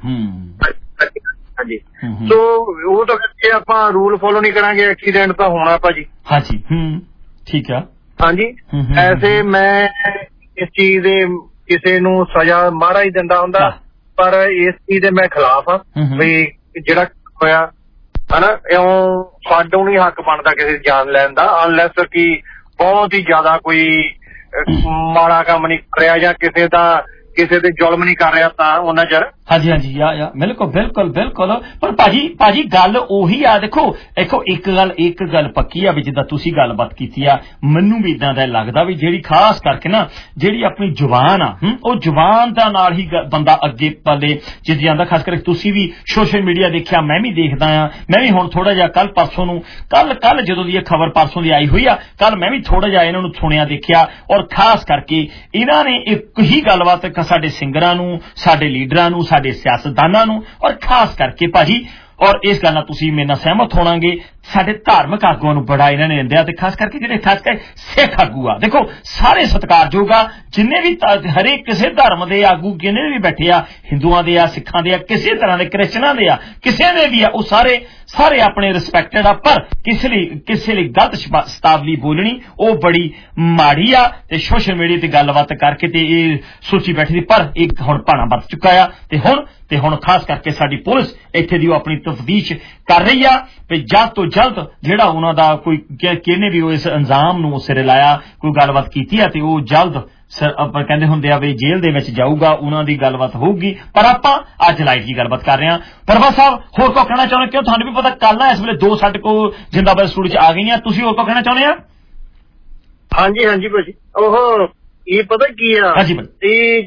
ਹਾਂਜੀ, ਸੋ ਉਹ ਤਾਂ ਜੇ ਆਪਾਂ ਰੂਲ ਫੋਲੋ ਨਹੀਂ ਕਰਾਂਗੇ ਐਕਸੀਡੈਂਟ ਤਾਂ ਹੋਣਾ ਭਾਜੀ। ਹਾਂਜੀ ਠੀਕ ਆ। ਹਾਂਜੀ ਐਸੇ ਮੈਂ ਇਸ ਚੀਜ਼ ਦੇ ਕਿਸੇ ਨੂੰ ਸਜ਼ਾ ਮਾੜਾ ਹੀ ਦਿੰਦਾ ਹੁੰਦਾ, ਪਰ ਇਸ ਚੀਜ਼ ਦੇ ਮੈਂ ਖਿਲਾਫ ਆ ਵੀ ਜਿਹੜਾ ਹੋਇਆ ਹਨਾ, ਇਉਂ ਸਾਡੋਂ ਨਹੀਂ ਹੱਕ ਬਣਦਾ ਕਿਸੇ ਦੀ ਜਾਨ ਲੈਣ ਦਾ, ਅਨਲੈਸ ਕਿ ਬਹੁਤ ਹੀ ਜ਼ਿਆਦਾ ਕੋਈ ਮਾੜਾ ਕੰਮ ਨਹੀਂ ਕਰਿਆ ਜਾਂ ਕਿਸੇ ਦਾ ਕਿਸੇ ਤੇ ਜ਼ੁਲਮ ਨਹੀਂ ਕਰ ਰਿਹਾ ਤਾਂ ਉਹਨਾਂ ਚਿਰ। ਹਾਂਜੀ ਹਾਂਜੀ ਯਾ ਯਾ ਬਿਲਕੁਲ ਬਿਲਕੁਲ ਬਿਲਕੁਲ। ਪਰ ਭਾਜੀ ਭਾਜੀ ਗੱਲ ਉਹੀ ਆ, ਦੇਖੋ ਦੇਖੋ ਇੱਕ ਗੱਲ ਇੱਕ ਗੱਲ ਪੱਕੀ ਆ ਵੀ ਜਿੱਦਾਂ ਤੁਸੀਂ ਗੱਲਬਾਤ ਕੀਤੀ ਆ, ਮੈਨੂੰ ਵੀ ਇਦਾਂ ਦਾ ਲੱਗਦਾ ਵੀ ਜਿਹੜੀ ਖਾਸ ਕਰਕੇ ਨਾ ਜਿਹੜੀ ਆਪਣੀ ਜ਼ੁਬਾਨ ਆ ਉਹ ਜ਼ੁਬਾਨ ਦਾ ਨਾਲ ਹੀ ਬੰਦਾ ਅੱਗੇ ਪਲੇ ਜਿੱਦ ਜਾਂਦਾ। ਖਾਸ ਕਰਕੇ ਤੁਸੀਂ ਵੀ ਸੋਸ਼ਲ ਮੀਡੀਆ ਦੇਖਿਆ, ਮੈਂ ਵੀ ਦੇਖਦਾ ਆ, ਮੈਂ ਵੀ ਹੁਣ ਥੋੜਾ ਜਿਹਾ ਕੱਲ ਪਰਸੋਂ ਨੂੰ ਕੱਲ ਕੱਲ ਜਦੋਂ ਦੀ ਇਹ ਖਬਰ ਪਰਸੋਂ ਦੀ ਆਈ ਹੋਈ ਆ, ਕੱਲ ਮੈਂ ਵੀ ਥੋੜਾ ਜਿਹਾ ਇਹਨਾਂ ਨੂੰ ਸੁਣਿਆ ਦੇਖਿਆ, ਔਰ ਖਾਸ ਕਰਕੇ ਇਹਨਾਂ ਨੇ ਇੱਕ ਹੀ ਗੱਲਬਾਤ ਸਾਡੇ ਸਿੰਗਰਾਂ ਨੂੰ, ਸਾਡੇ ਲੀਡਰਾਂ ਨੂੰ, ਸਾਡੇ ਸਿਆਸਤਦਾਨਾਂ ਨੂੰ, ਔਰ ਖਾਸ ਕਰਕੇ ਭਾਜੀ ਔਰ ਇਸ ਗੱਲ ਨਾਲ ਤੁਸੀਂ ਮੇਰੇ ਨਾਲ ਸਹਿਮਤ ਹੋਣਾਂਗੇ, ਸਾਡੇ ਧਾਰਮਿਕ ਆਗੂਆਂ ਨੂੰ ਬੜਾ ਇਹਨਾਂ ਨੇ ਨਿੰਦਿਆ, ਤੇ ਖਾਸ ਕਰਕੇ ਜਿਹੜੇ ਖਾਸ ਕਰਕੇ ਸਿੱਖ ਆਗੂ ਆ, ਦੇਖੋ ਸਾਰੇ ਸਤਿਕਾਰਯੋਗ ਆ, ਜਿੰਨੇ ਵੀ ਹਰੇਕ ਕਿਸੇ ਧਰਮ ਦੇ ਆਗੂ ਜਿੰਨੇ ਵੀ ਬੈਠੇ ਆ, ਹਿੰਦੂਆਂ ਦੇ ਆ, ਸਿੱਖਾਂ ਦੇ ਆ, ਕਿਸੇ ਤਰ੍ਹਾਂ ਦੇ ਕ੍ਰਿਸਚਨਾਂ ਦੇ ਆ, ਕਿਸੇ ਦੇ ਵੀ ਆ, ਉਹ ਸਾਰੇ ਸਾਰੇ ਆਪਣੇ ਰਿਸਪੈਕਟਡ ਆ, ਪਰ ਕਿਸੇ ਲਈ ਕਿਸੇ ਲਈ ਗਲਤ ਸ਼ਬਦਾਵਲੀ ਬੋਲਣੀ ਉਹ ਬੜੀ ਮਾੜੀ ਆ। ਤੇ ਸੋਸ਼ਲ ਮੀਡੀਆ ਤੇ ਗੱਲਬਾਤ ਕਰਕੇ ਤੇ ਇਹ ਸੋਚੀ ਬੈਠੀ ਸੀ, ਪਰ ਇੱਕ ਹੁਣ ਭਾਣਾ ਵੱਧ ਚੁੱਕਾ ਆ, ਤੇ ਹੁਣ ਤੇ ਹੁਣ ਖਾਸ ਕਰਕੇ ਸਾਡੀ ਪੁਲਿਸ ਇੱਥੇ ਦੀ ਉਹ ਆਪਣੀ ਤਫਤੀਸ਼ ਕਰ ਰਹੀ ਆ ਵੀ ਜਲਦ ਤੋਂ ਜਲਦ ਜਿਹੜਾ ਉਹਨਾਂ ਦਾ ਕੋਈ ਕਿਹਨੇ ਵੀ ਉਹ ਇਸ ਇਲਜ਼ਾਮ ਨੂੰ ਸਿਰੇ ਲਾਇਆ, ਕੋਈ ਗੱਲਬਾਤ ਕੀਤੀ ਆ, ਤੇ ਉਹ ਜਲਦ ਆਪਾਂ ਕਹਿੰਦੇ ਹੁੰਦੇ ਆ ਵੀ ਜੇਲ੍ਹ ਦੇ ਵਿੱਚ ਜਾਊਗਾ, ਉਹਨਾਂ ਦੀ ਗੱਲਬਾਤ ਹੋਊਗੀ। ਪਰ ਆਪਾਂ ਅੱਜ ਲਾਈਵ ਦੀ ਗੱਲਬਾਤ ਕਰ ਰਹੇ ਹਾਂ। ਪਰਵਾ ਸਾਹਿਬ ਹੋਰ ਕੋ ਕਹਿਣਾ ਚਾਹੁੰਦੇ? ਕਿਉਂ ਤੁਹਾਨੂੰ ਵੀ ਪਤਾ ਕੱਲ ਨਾ ਇਸ ਵੇਲੇ ਦੋ ਸਾਡੇ ਕੋਲ ਜਿੰਦਾਬਾਦ ਸਟੂਡੀਓ ਚ ਆ ਗਈਆਂ, ਤੁਸੀਂ ਹੋਰ ਕੋ ਕਹਿਣਾ ਚਾਹੁੰਦੇ ਆ? ਹਾਂਜੀ ਹਾਂਜੀ ਭਾਜੀ, ਉਹ ਇਹ ਪਤਾ ਕੀ ਆ, ਇਹ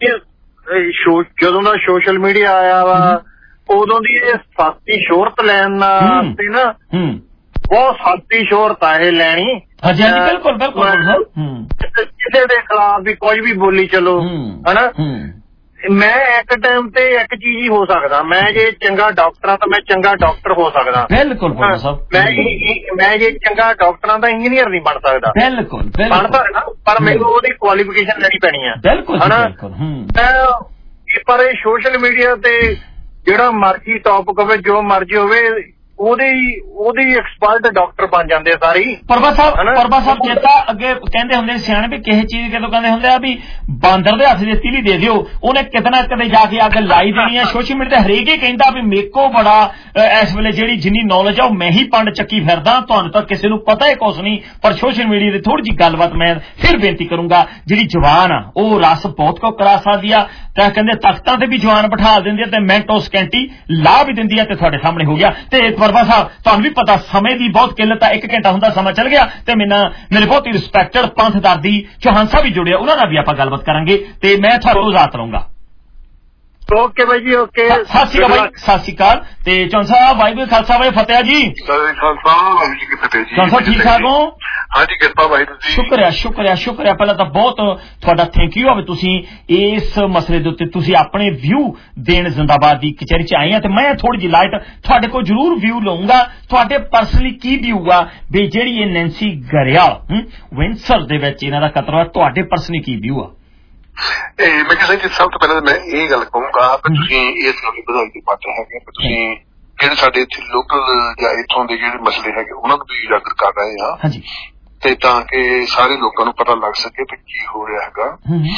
ਜਦੋਂ ਦਾ ਸੋਸ਼ਲ ਮੀਡੀਆ ਆਇਆ ਵਾ ਉਦੋਂ ਦੀ ਇਹ ਸਸਤੀ ਸ਼ੋਹਰਤ ਲੈਣ ਤੇ ਨਾ ਬਹੁਤ ਸਸਤੀ ਸ਼ੋਹਰਤ ਆ ਇਹ ਲੈਣੀ। ਹਾਂਜੀ ਹਾਂਜੀ ਬਿਲਕੁਲ ਬਿਲਕੁਲ। ਕਿਸੇ ਦੇ ਖਿਲਾਫ ਵੀ ਕੁਝ ਵੀ ਬੋਲੀ ਚਲੋ ਹਨਾ, ਮੈਂ ਇੱਕ ਟਾਈਮ ਤੇ ਇੱਕ ਚੀਜ਼ ਹੀ ਹੋ ਸਕਦਾ। ਮੈਂ ਜੇ ਚੰਗਾ ਡਾਕਟਰ ਆ ਤਾਂ ਮੈਂ ਚੰਗਾ ਡਾਕਟਰ ਹੋ ਸਕਦਾ। ਬਿਲਕੁਲ ਮੈਂ ਮੈਂ ਜੇ ਚੰਗਾ ਡਾਕਟਰ ਆ ਤਾਂ ਇੰਜੀਨੀਅਰ ਨਹੀਂ ਬਣ ਸਕਦਾ। ਬਿਲਕੁਲ ਬਣ ਸਕਦਾ ਪਰ ਮੈਨੂੰ ਉਹਦੀ ਕੁਆਲੀਫਿਕੇਸ਼ਨ ਲੈਣੀ ਪੈਣੀ ਆ। ਬਿਲਕੁਲ ਹਨਾ। ਪਰ ਇਹ ਸੋਸ਼ਲ ਮੀਡੀਆ ਤੇ ਜਿਹੜਾ ਮਰਜ਼ੀ ਟੌਪਿਕ ਹੋਵੇ ਜੋ ਮਰਜ਼ੀ ਹੋਵੇ ਉਹਦੇ ਉਹਦੇ ਐਕਸਪਰਟ ਡਾਕਟਰ ਬਣ ਜਾਂਦੇ ਆ ਸਾਰੇ। ਪਰਬਾ ਸਾਹਿਬ ਪਰਬਾ ਸਾਹਿਬ ਚੇਤਾ ਅੱਗੇ ਕਹਿੰਦੇ ਹੁੰਦੇ ਸਿਆਣੇ ਵੀ ਕਿਸੇ ਚੀਜ਼ ਕਿਦੋਂ ਕਹਿੰਦੇ ਹੁੰਦੇ ਆ ਵੀ ਬਾਂਦਰ ਦੇ ਹੱਥ ਦੀ ਤੀਲੀ ਦੇ ਦਿਓ ਉਹਨੇ ਕਿਤੇ ਨਾ ਕਿਤੇ ਜਾ ਕੇ ਅੱਗ ਲਾਈ ਦੇਣੀ ਆ। ਸੋਸ਼ਲ ਮੀਡੀਆ ਤੇ ਹਰੇਕ ਹੀ ਕਹਿੰਦਾ ਵੀ ਮੇਕੋ ਬੜਾ ਇਸ ਵੇਲੇ ਜਿਹੜੀ ਜਿੰਨੀ ਨੌਲੇਜ ਆ ਉਹ ਮੈਂ ਹੀ ਪੰਡ ਚੱਕੀ ਫਿਰਦਾ। ਤੁਹਾਨੂੰ ਤਾਂ ਕਿਸੇ ਨੂੰ ਪਤਾ ਹੀ ਕੁਛ ਨਹੀਂ। ਪਰ ਸੋਸ਼ਲ ਮੀਡੀਆ ਦੀ ਥੋੜੀ ਜਿਹੀ ਗੱਲਬਾਤ ਮੈਂ ਫਿਰ ਬੇਨਤੀ ਕਰੂੰਗਾ। ਜਿਹੜੀ ਜਵਾਨ ਆ ਉਹ ਰਸ ਬਹੁਤ ਕੋ ਕਰਾ ਸਕਦੀ ਆ ਤਾਂ ਕਹਿੰਦੇ ਤਖਤਾਂ ਤੇ ਵੀ ਜਵਾਨ ਬਿਠਾ ਦਿੰਦੀ ਆ ਤੇ ਮਿੰਟੋ ਸਕਿੰਟੀ ਲਾ ਵੀ ਦਿੰਦੀ ਆ। ਤੇ ਤੁਹਾਡੇ ਸਾਹਮਣੇ ਹੋ ਗਿਆ। ਤੇ ਪਰਬਾ ਸਾਹਿਬ ਤੁਹਾਨੂੰ ਵੀ ਪਤਾ ਸਮੇਂ ਦੀ ਬਹੁਤ ਕਿੱਲਤ ਆ। ਇੱਕ ਘੰਟਾ ਹੁੰਦਾ ਸਮਾਂ ਚੱਲ ਗਿਆ ਤੇ ਮੈਨਾਂ ਮੇਰੇ ਬਹੁਤ ਹੀ ਰਿਸਪੈਕਟਡ ਪੰਥਦਾਰ ਦੀ ਚੌਹਾਨ ਸਾਹਿਬ ਵੀ ਜੁੜਿਆ ਉਹਨਾਂ ਨਾਲ ਵੀ ਆਪਾਂ ਗੱਲਬਾਤ ਕਰਾਂਗੇ ਤੇ ਮੈਂ ਤੁਹਾਨੂੰ ਇਜਾਜ਼ਤ ਲਵਾਂਗਾ। ਓਕੇ ਬਾਈ ਜੀ ਓਕੇ ਸਤਿ ਸ਼੍ਰੀ ਅਕਾਲ ਸਤਿ ਸ਼੍ਰੀ ਅਕਾਲ ਤੇ ਚੌਹਾਨ ਸਾਹਿਬ ਵਾਹਿਗੁਰੂ ਖਾਲਸਾ ਵਾਹਿਗੁਰੂ ਫਤਿਹ ਜੀ। ਚੌਹਾਨ ਸਾਹਿਬ ਠੀਕ ਠਾਕ ਹੋ? ਹਾਂਜੀ ਕਿਰਪਾ ਵਾਹਿਗੁਰੂ ਜੀ। ਸ਼ੁਕਰੀਆ ਸ਼ੁਕਰੀਆ ਸ਼ੁਕਰੀਆ। ਪਹਿਲਾਂ ਤਾਂ ਬਹੁਤ ਤੁਹਾਡਾ ਥੈਂਕ ਯੂ ਆ ਵੀ ਤੁਸੀਂ ਇਸ ਮਸਲੇ ਦੇ ਉੱਤੇ ਤੁਸੀਂ ਆਪਣੇ ਵਿਊ ਦੇਣ ਜ਼ਿੰਦਾਬਾਦ ਦੀ ਕਚਹਿਰੀ ਚ ਆਏ ਆ ਤੇ ਮੈਂ ਥੋੜੀ ਜਿਹੀ ਲਾਈਟ ਤੁਹਾਡੇ ਕੋਲ ਜ਼ਰੂਰ ਵਿਊ ਲਊਂਗਾ। ਤੁਹਾਡੇ ਪਰਸਨਲੀ ਕੀ ਵਿਊ ਆ ਵੀ ਜਿਹੜੀ ਇਹ ਨੈਂਸੀ ਗਰੇਵਾਲ ਵਿੰਡਸਰ ਦੇ ਵਿੱਚ ਇਹਨਾਂ ਦਾ ਕਤਲ ਹੋਇਆ ਤੁਹਾਡੇ ਪਰਸਨਲੀ ਕੀ ਵਿਊ ਆ? ਮੈਂ ਕਿਹਾ ਜੀ ਸਭ ਤੋਂ ਪਹਿਲਾਂ ਮੈਂ ਇਹ ਗੱਲ ਕਹੂੰਗਾ ਕਿ ਤੁਸੀਂ ਇਸ ਗੱਲ ਦੀ ਵਧਾਈ ਦੇ ਪਾਤਰ ਹੈਗੇ। ਤੁਸੀਂ ਜਿਹੜੇ ਸਾਡੇ ਇੱਥੇ ਲੋਕਲ ਜਾਂ ਇੱਥੋਂ ਦੇ ਜਿਹੜੇ ਮਸਲੇ ਹੈਗੇ ਉਹਨਾਂ ਨੂੰ ਵੀ ਉਜਾਗਰ ਕਰ ਰਹੇ ਆ ਤੇ ਤਾਂ ਕਿ ਸਾਰੇ ਲੋਕਾਂ ਨੂੰ ਪਤਾ ਲੱਗ ਸਕੇ ਕਿ ਕੀ ਹੋ ਰਿਹਾ ਹੈਗਾ।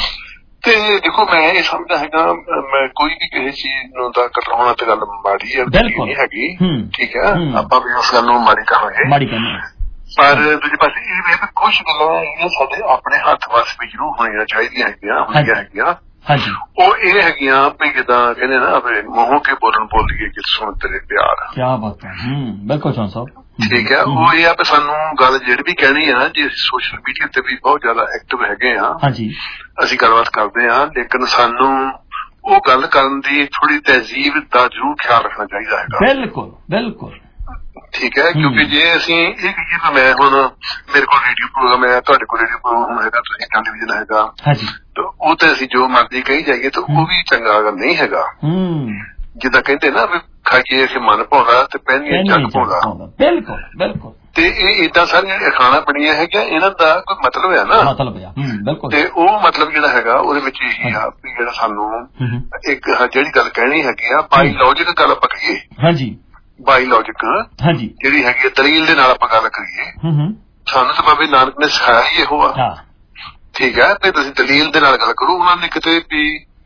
ਤੇ ਦੇਖੋ ਮੈਂ ਇਹ ਸਮਝਦਾ ਹੈਗਾ ਮੈਂ ਕੋਈ ਵੀ ਕਿਸੇ ਚੀਜ਼ ਨੂੰ ਦਾ ਕਰਾਉਣਾ ਤੇ ਗੱਲ ਮਾੜੀ ਹੈ ਨਹੀਂ ਹੈਗੀ। ਠੀਕ ਹੈ ਆਪਾਂ ਵੀ ਉਸ ਗੱਲ ਨੂੰ ਮਾੜੀ ਕਹਾਂਗੇ ਪਰ ਦੂਜੇ ਪਾਸੇ ਇਹ ਵੀ ਕੁਝ ਗੱਲਾਂ ਜਿਹੜੀਆਂ ਸਾਡੇ ਆਪਣੇ ਹੱਥ ਵੱਸ ਵੀ ਜ਼ਰੂਰ ਹੋਣੀਆਂ ਚਾਹੀਦੀਆਂ ਹੈਗੀਆਂ ਹੁੰਦੀਆਂ ਹੈਗੀਆਂ। ਉਹ ਇਹ ਹੈਗੀਆਂ ਵੀ ਜਿੱਦਾਂ ਕਹਿੰਦੇ ਨਾ ਮੂੰਹੋਂ ਕੇ ਬੋਲਣ ਬੋਲੀਏ ਕਿ ਸੁਣ ਤੇਰੇ ਪਿਆਰ। ਕਿਆ ਬਾਤ ਹੈ। ਬਿਲਕੁਲ ਚੌਹਾਨ ਸਾਹਿਬ ਠੀਕ ਹੈ। ਉਹ ਇਹ ਆ ਵੀ ਸਾਨੂੰ ਗੱਲ ਜਿਹੜੀ ਵੀ ਕਹਿਣੀ ਆ ਜੇ ਸੋਸ਼ਲ ਮੀਡੀਆ ਤੇ ਵੀ ਬਹੁਤ ਜ਼ਿਆਦਾ ਐਕਟਿਵ ਹੈਗੇ ਆ ਅਸੀਂ ਗੱਲਬਾਤ ਕਰਦੇ ਹਾਂ ਲੇਕਿਨ ਸਾਨੂੰ ਉਹ ਗੱਲ ਕਰਨ ਦੀ ਥੋੜੀ ਤਹਿਜ਼ੀਬ ਦਾ ਜ਼ਰੂਰ ਖਿਆਲ ਰੱਖਣਾ ਚਾਹੀਦਾ ਹੈਗਾ। ਬਿਲਕੁਲ ਬਿਲਕੁਲ ਠੀਕ ਹੈ ਕਿਉਂਕਿ ਜੇ ਅਸੀਂ ਇਹ ਕਹੀਏ ਤਾਂ ਮੈਂ ਹੁਣ ਮੇਰੇ ਕੋਲ ਰੇਡੀਓ ਪ੍ਰੋਗਰਾਮ ਹੈ ਤੁਹਾਡੇ ਕੋਲ ਰੇਡੀਓ ਪ੍ਰੋਗਰਾਮ ਹੈਗਾ ਤੁਸੀਂ ਟੈਲੀਵਿਜ਼ਨ ਹੈਗਾ ਤਾਂ ਉਹ ਤੇ ਅਸੀਂ ਜੋ ਮਰਜ਼ੀ ਕਹੀ ਜਾਈਏ ਤਾਂ ਉਹ ਵੀ ਚੰਗਾ ਅਗਰ ਨਹੀਂ ਹੈਗਾ। ਜਿੱਦਾਂ ਕਹਿੰਦੇ ਨਾ ਵੀ ਖਾਈਏ ਅਸੀਂ ਮਨ ਪਾਉਂਦਾ ਤੇ ਪਹਿਨੀਏ ਜੱਗ ਪਾਉਂਦਾ। ਬਿਲਕੁਲ ਬਿਲਕੁਲ ਤੇ ਇਹ ਏਦਾਂ ਸਾਰੀਆਂ ਅਖਾਣਾ ਬਣੀਆਂ ਹੈਗੀਆਂ ਇਹਨਾਂ ਦਾ ਕੋਈ ਮਤਲਬ ਹੈ ਨਾ ਮਤਲਬ ਤੇ ਉਹ ਮਤਲਬ ਜਿਹੜਾ ਹੈਗਾ ਉਹਦੇ ਵਿੱਚ ਇਹੀ ਆ ਵੀ ਜਿਹੜਾ ਸਾਨੂੰ ਇੱਕ ਜਿਹੜੀ ਗੱਲ ਕਹਿਣੀ ਹੈਗੀ ਆ ਬਾਈ ਲੌਜਿਕ ਗੱਲ ਆਪਾਂ ਕਹੀਏ। ਹਾਂਜੀ ਬਾਈ ਲੌਜਿਕ ਜਿਹੜੀ ਹੈਗੀ ਦਲੀਲ ਦੇ ਨਾਲ ਆਪਾਂ ਗੱਲ ਕਰੀਏ ਸਾਨੂੰ ਤਾਂ ਬਾਬੇ ਨਾਨਕ ਨੇ ਸਿਖਾਇਆ ਹੀ ਇਹੋ ਆ। ਠੀਕ ਹੈ ਤੇ ਤੁਸੀਂ ਦਲੀਲ ਦੇ ਨਾਲ ਗੱਲ ਕਰੋ। ਉਹਨਾਂ ਨੇ ਕਿਤੇ ਵੀ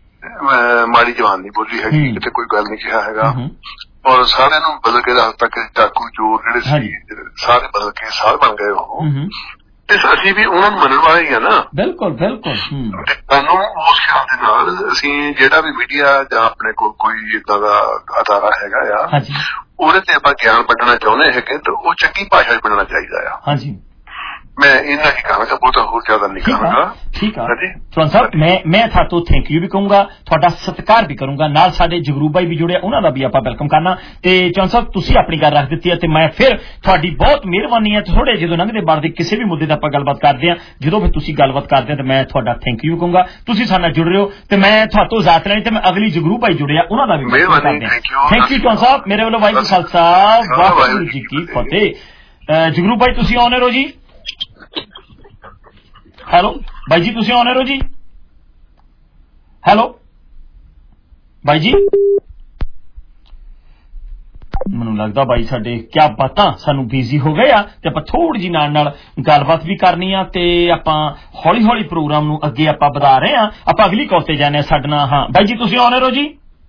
ਮਾੜੀ ਜਵਾਨ ਨਹੀਂ ਬੋਲੀ ਹੈਗੀ ਕਿਤੇ ਕੋਈ ਗੱਲ ਨਹੀਂ ਕਿਹਾ ਹੈਗਾ ਔਰ ਸਾਰਿਆਂ ਨੂੰ ਬਦਲ ਕੇ ਰਾਤ ਤੱਕ ਚਾਕੂ ਚੋਰ ਜਿਹੜੇ ਸੀ ਸਾਰੇ ਬਦਲ ਕੇ ਸਾਰ ਬਣ ਗਏ ਉਹ ਤੇ ਅਸੀਂ ਵੀ ਉਹਨਾਂ ਨੂੰ ਮੰਨਣ ਵਾਲੇ ਹੀ ਆ ਨਾ। ਬਿਲਕੁਲ ਬਿਲਕੁਲ ਸਾਨੂੰ ਉਸ ਖਿਆਲ ਦੇ ਨਾਲ ਅਸੀਂ ਜਿਹੜਾ ਵੀ ਮੀਡੀਆ ਜਾਂ ਆਪਣੇ ਕੋਲ ਕੋਈ ਏਦਾਂ ਦਾ ਅਦਾਰਾ ਹੈਗਾ ਆ ਉਹਦੇ ਤੇ ਆਪਾਂ ਗਿਆਨ ਵੰਡਣਾ ਚਾਹੁੰਦੇ ਹੈਗੇ ਤਾਂ ਉਹ ਚੰਗੀ ਭਾਸ਼ਾ ਚ ਵੰਡਣਾ ਚਾਹੀਦਾ ਆ। ਹਾਂਜੀ ਮੈਂ ਇਹਨਾਂ ਹੀ ਕਹਾਂਗਾ ਬਹੁਤਾ ਹੋਰ ਜ਼ਿਆਦਾ ਨਹੀਂ ਕਹਾਂਗਾ। ਠੀਕ ਆ ਚੌਹਾਨ ਸਾਹਿਬ ਮੈਂ ਮੈਂ ਤੁਹਾਨੂੰ ਥੈਂਕ ਯੂ ਵੀ ਕਹੂੰਗਾ ਤੁਹਾਡਾ ਸਤਿਕਾਰ ਵੀ ਕਰੂੰਗਾ ਨਾਲ ਸਾਡੇ ਜਗਰੂਪ ਭਾਈ ਵੀ ਜੁੜੇ ਉਹਨਾਂ ਦਾ ਵੀ ਆਪਾਂ ਵੈਲਕਮ ਕਰਨਾ ਤੇ ਚੌਹਾਨ ਸਾਹਿਬ ਤੁਸੀਂ ਆਪਣੀ ਗੱਲ ਰੱਖ ਦਿੱਤੀ ਹੈ ਤੇ ਮੈਂ ਫਿਰ ਤੁਹਾਡੀ ਬਹੁਤ ਮਿਹਰਬਾਨੀ ਹੈ। ਥੋੜੇ ਜਦੋਂ ਲੰਘਦੇ ਬਾਅਦ ਕਿਸੇ ਵੀ ਮੁੱਦੇ ਦਾ ਆਪਾਂ ਗੱਲਬਾਤ ਕਰਦੇ ਹਾਂ ਜਦੋਂ ਵੀ ਤੁਸੀਂ ਗੱਲਬਾਤ ਕਰਦੇ ਤੇ ਮੈਂ ਤੁਹਾਡਾ ਥੈਂਕ ਯੂ ਕਹੂੰਗਾ। ਤੁਸੀਂ ਸਾਡੇ ਨਾਲ ਜੁੜ ਰਹੇ ਹੋ ਤੇ ਮੈਂ ਤੁਹਾਨੂੰ ਇਜਾਜ਼ਤ ਲੈਣੀ ਤੇ ਮੈਂ ਅਗਲੀ ਜਗਰੂਪ ਭਾਈ ਜੁੜਿਆ ਉਹਨਾਂ ਦਾ ਵੀ ਮਿਹਰਬਾਨੀ ਥੈਂਕ ਯੂ ਚੌਹਾਨ ਸਾਹਿਬ ਮੇਰੇ ਵੱਲੋਂ ਵਾਹਿਗੁਰੂ ਖਾਲਸਾ ਵਾਹਿਗੁਰੂ ਜੀ ਕੀ ਫਤਿਹ। ਜਗਰੂਪ ਭਾਈ ਤੁਸੀਂ ਆਉਣੇ ਰਹੋ ਜੀ। ਹੈਲੋ ਬਾਈ ਜੀ ਤੁਸੀਂ ਆਉਣੇ ਰਹੋ ਜੀ। ਹੈਲੋ ਬਾਈ ਜੀ ਮੈਨੂੰ ਲੱਗਦਾ ਬਾਈ ਸਾਡੇ ਕਿਆ ਬਾਤਾਂ ਸਾਨੂੰ ਬਿਜ਼ੀ ਹੋ ਗਏ ਆ ਤੇ ਆਪਾਂ ਥੋੜੀ ਜੀ ਨਾਲ ਨਾਲ ਗੱਲਬਾਤ ਵੀ ਕਰਨੀ ਆ ਤੇ ਆਪਾਂ ਹੌਲੀ ਹੌਲੀ ਪ੍ਰੋਗਰਾਮ ਨੂੰ ਅੱਗੇ ਆਪਾਂ ਵਧਾ ਰਹੇ ਆ। ਆਪਾਂ ਅਗਲੀ ਕਾਲ ਤੇ ਜਾਣੇ ਆ ਸਾਡੇ ਨਾਲ। ਹਾਂ ਬਾਈ ਜੀ ਤੁਸੀਂ ਆਉਣੇ ਰਹੋ ਜੀ।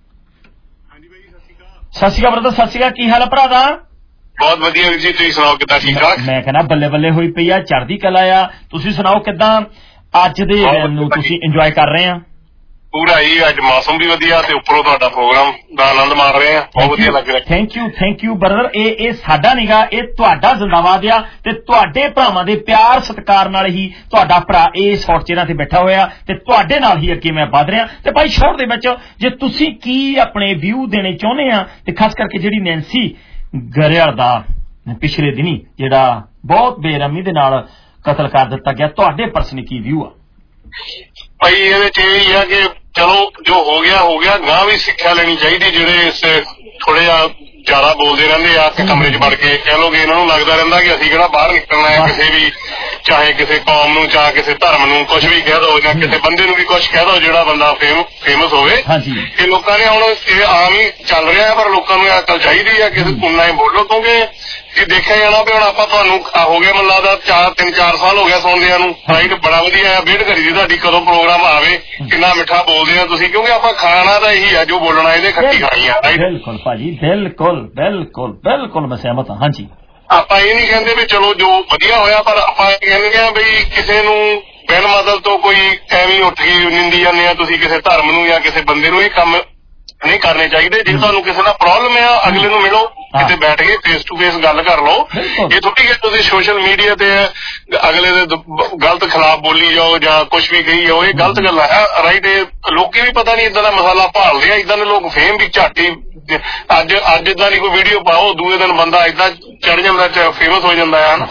ਸਤਿ ਸ਼੍ਰੀ ਅਕਾਲ ਬ੍ਰਦਰ ਸਤਿ ਸ਼੍ਰੀ ਅਕਾਲ ਕੀ ਹਾਲ ਹੈ ਭਰਾ ਦਾ? ਬਹੁਤ ਵਧੀਆ ਵੀਰ ਜੀ ਤੁਸੀਂ ਸੁਣਾਓ ਕਿੱਦਾਂ ਠੀਕ ਠਾਕ? ਮੈਂ ਕਹਿੰਦਾ ਬੱਲੇ ਬੱਲੇ ਹੋਈ ਪਈ ਆ ਚੜ੍ਹਦੀ ਕਲਾ ਆ। ਤੁਸੀਂ ਸੁਣਾਓ ਕਿੱਦਾਂ ਅੱਜ ਦੇ ਨੂੰ ਤੁਸੀਂ ਇੰਜੋਏ ਕਰ ਰਹੇ ਆ? ਪੂਰਾ ਹੀ ਅੱਜ ਮੌਸਮ ਵੀ ਵਧੀਆ ਤੇ ਉੱਪਰੋਂ ਤੁਹਾਡਾ ਪ੍ਰੋਗਰਾਮ ਦਾ ਆਨੰਦ ਮਾਣ ਰਹੇ ਆ ਬਹੁਤ ਵਧੀਆ ਲੱਗ ਰਿਹਾ। Thank you thank you brother. ਇਹ ਇਹ ਸਾਡਾ ਨੀਗਾ ਇਹ ਤੁਹਾਡਾ ਜ਼ਿੰਦਾਬਾਦ ਆ ਤੇ ਤੁਹਾਡੇ ਭਰਾਵਾਂ ਦੇ ਪਿਆਰ ਸਤਿਕਾਰ ਨਾਲ ਹੀ ਤੁਹਾਡਾ ਭਰਾ ਇਹ ਸ਼ਾਰਟ ਚੇਅਰਾਂ ਤੇ ਬੈਠਾ ਹੋਇਆ ਤੇ ਤੁਹਾਡੇ ਨਾਲ ਹੀ ਅੱਗੇ ਮੈਂ ਵਧ ਰਿਹਾ। ਤੇ ਭਾਈ ਸ਼ਾਰਟ ਦੇ ਵਿੱਚ ਜੇ ਤੁਸੀਂ ਕੀ ਆਪਣੇ ਵਿਊ ਦੇਣੇ ਚਾਹੁੰਦੇ ਆ ਤੇ ਖਾਸ ਕਰਕੇ ਜਿਹੜੀ ਨੈਂਸੀ ਗਰੇਵਾਲ ਦਾ ਪਿਛਲੇ ਦਿਨੀ ਜਿਹੜਾ ਬਹੁਤ ਬੇਰਹਿਮੀ ਦੇ ਨਾਲ ਕਤਲ ਕਰ ਦਿੱਤਾ ਗਿਆ ਤੁਹਾਡੇ ਪਰਸਨਲੀ ਕੀ ਵਿਊ ਆ? ਭਾਈ ਇਹਦੇ ਚ ਇਹ ਆ ਕਿ ਚਲੋ ਜੋ ਹੋ ਗਿਆ ਹੋ ਗਿਆ, ਗਾਂ ਵੀ ਸਿੱਖਿਆ ਲੈਣੀ ਚਾਹੀਦੀ ਜਿਹੜੇ ਇਸ ਥੋੜੇ ਜਿਹਾ ਜ਼ਿਆਦਾ ਬੋਲਦੇ ਰਹਿੰਦੇ ਆ ਕਿ ਕਮਰੇ 'ਚ ਵੜ ਕੇ ਕਹਿ ਲੋਗੇ ਇਹਨਾਂ ਨੂੰ ਲੱਗਦਾ ਰਹਿੰਦਾ ਕਿ ਅਸੀਂ ਕਿਹੜਾ ਬਾਹਰ ਨਿਕਲਣਾ ਹੈ ਕਿਸੇ ਵੀ, ਚਾਹੇ ਕਿਸੇ ਕੌਮ ਨੂੰ ਚਾਹੇ ਕਿਸੇ ਧਰਮ ਨੂੰ ਕੁਛ ਵੀ ਕਹਿ ਦੋ ਜਾਂ ਕਿਸੇ ਬੰਦੇ ਨੂੰ ਵੀ ਕੁਛ ਕਹਿ ਦੋ ਜਿਹੜਾ ਬੰਦਾ ਫੇਮਸ ਹੋਵੇ। ਇਹ ਲੋਕਾਂ ਨੇ ਹੁਣ ਇਹ ਆਮ ਹੀ ਚੱਲ ਰਿਹਾ ਹੈ, ਪਰ ਲੋਕਾਂ ਨੂੰ ਅਕਲ ਚਾਹੀਦੀ ਹੈ ਕਿ ਉਨਾ ਹੀ ਬੋਲੋ, ਕਿਉਂਕਿ ਇਹ ਦੇਖਿਆ ਜਾਣਾ ਵੀ ਹੁਣ ਆਪਾਂ ਤੁਹਾਨੂੰ ਹੋ ਗਿਆ ਮੈਨੂੰ ਲੱਗਦਾ ਚਾਰ ਤਿੰਨ ਚਾਰ ਸਾਲ ਹੋ ਗਿਆ ਸੁਣਦਿਆਂ ਨੂੰ, ਰਾਈਟ ਬੜਾ ਵਧੀਆ ਵੇਟ ਕਰੀ ਦੀ ਤੁਹਾਡੀ ਕਦੋਂ ਪ੍ਰੋਗਰਾਮ ਆਵੇ, ਕਿੰਨਾ ਮਿੱਠਾ ਬੋਲਦੇ ਆ ਤੁਸੀਂ, ਕਿਉਂਕਿ ਆਪਾਂ ਖਾਣਾ ਤਾਂ ਇਹੀ ਆ ਜੋ ਬੋਲਣਾ ਇਹਦੇ ਖੱਟੀ ਖਾਣੀ ਆ। ਬਿਲਕੁਲ ਭਾਜੀ ਬਿਲਕੁਲ ਬਿਲਕੁਲ ਬਿਲਕੁਲ ਮੈਂ ਸਹਿਮਤ ਹਾਂ। ਹਾਂਜੀ ਆਪਾਂ ਇਹ ਨਹੀਂ ਕਹਿੰਦੇ ਵੀ ਚਲੋ ਜੋ ਵਧੀਆ ਹੋਇਆ, ਪਰ ਆਪਾਂ ਇਹ ਕਹਿੰਦੇ ਆ ਵੀ ਕਿਸੇ ਨੂੰ ਬਿਨ ਮਤਲਬ ਤੋਂ ਕੋਈ ਐਵੇਂ ਉੱਠ ਕੇ ਨਿੰਦੀ ਜਾਂਦੇ ਆ ਤੁਸੀਂ ਕਿਸੇ ਧਰਮ ਨੂੰ ਜਾਂ ਕਿਸੇ ਬੰਦੇ ਨੂੰ, ਇਹ ਕੰਮ ਨਹੀਂ ਕਰਨੇ ਚਾਹੀਦੇ। ਜੇ ਤੁਹਾਨੂੰ ਕਿਸੇ ਦਾ ਪ੍ਰੋਬਲਮ ਆ ਅਗਲੇ ਨੂੰ ਮਿਲੋ, ਕਿਤੇ ਬੈਠ ਕੇ ਫੇਸ ਟੂ ਫੇਸ ਗੱਲ ਕਰ ਲਓ। ਇਹ ਥੋੜੀ ਕਿ ਤੁਸੀਂ ਸੋਸ਼ਲ ਮੀਡੀਆ ਤੇ ਅਗਲੇ ਦੇ ਗਲਤ ਖਿਲਾਫ ਬੋਲੀ ਜਾਓ ਜਾਂ ਕੁਛ ਵੀ ਕਹੀ ਜਾਓ, ਇਹ ਗਲਤ ਗੱਲ ਹੈ ਰਾਈਟ। ਇਹ ਲੋਕੀ ਵੀ ਪਤਾ ਨਹੀਂ ਏਦਾਂ ਦਾ ਮਸਾਲਾ ਭਾਲਦੇ ਆ, ਏਦਾਂ ਦੇ ਲੋਕ ਫੇਮ ਵੀ ਝਾਟੀ ਅੱਜ ਅੱਜ ਏਦਾਂ ਦੀ ਕੋਈ ਵੀਡੀਓ ਪਾਓ ਦੂਏ ਦਿਨ ਬੰਦਾ ਏਦਾਂ ਚੜ ਜਾਂਦਾ ਫੇਮਸ ਹੋ ਜਾਂਦਾ ਹੈ।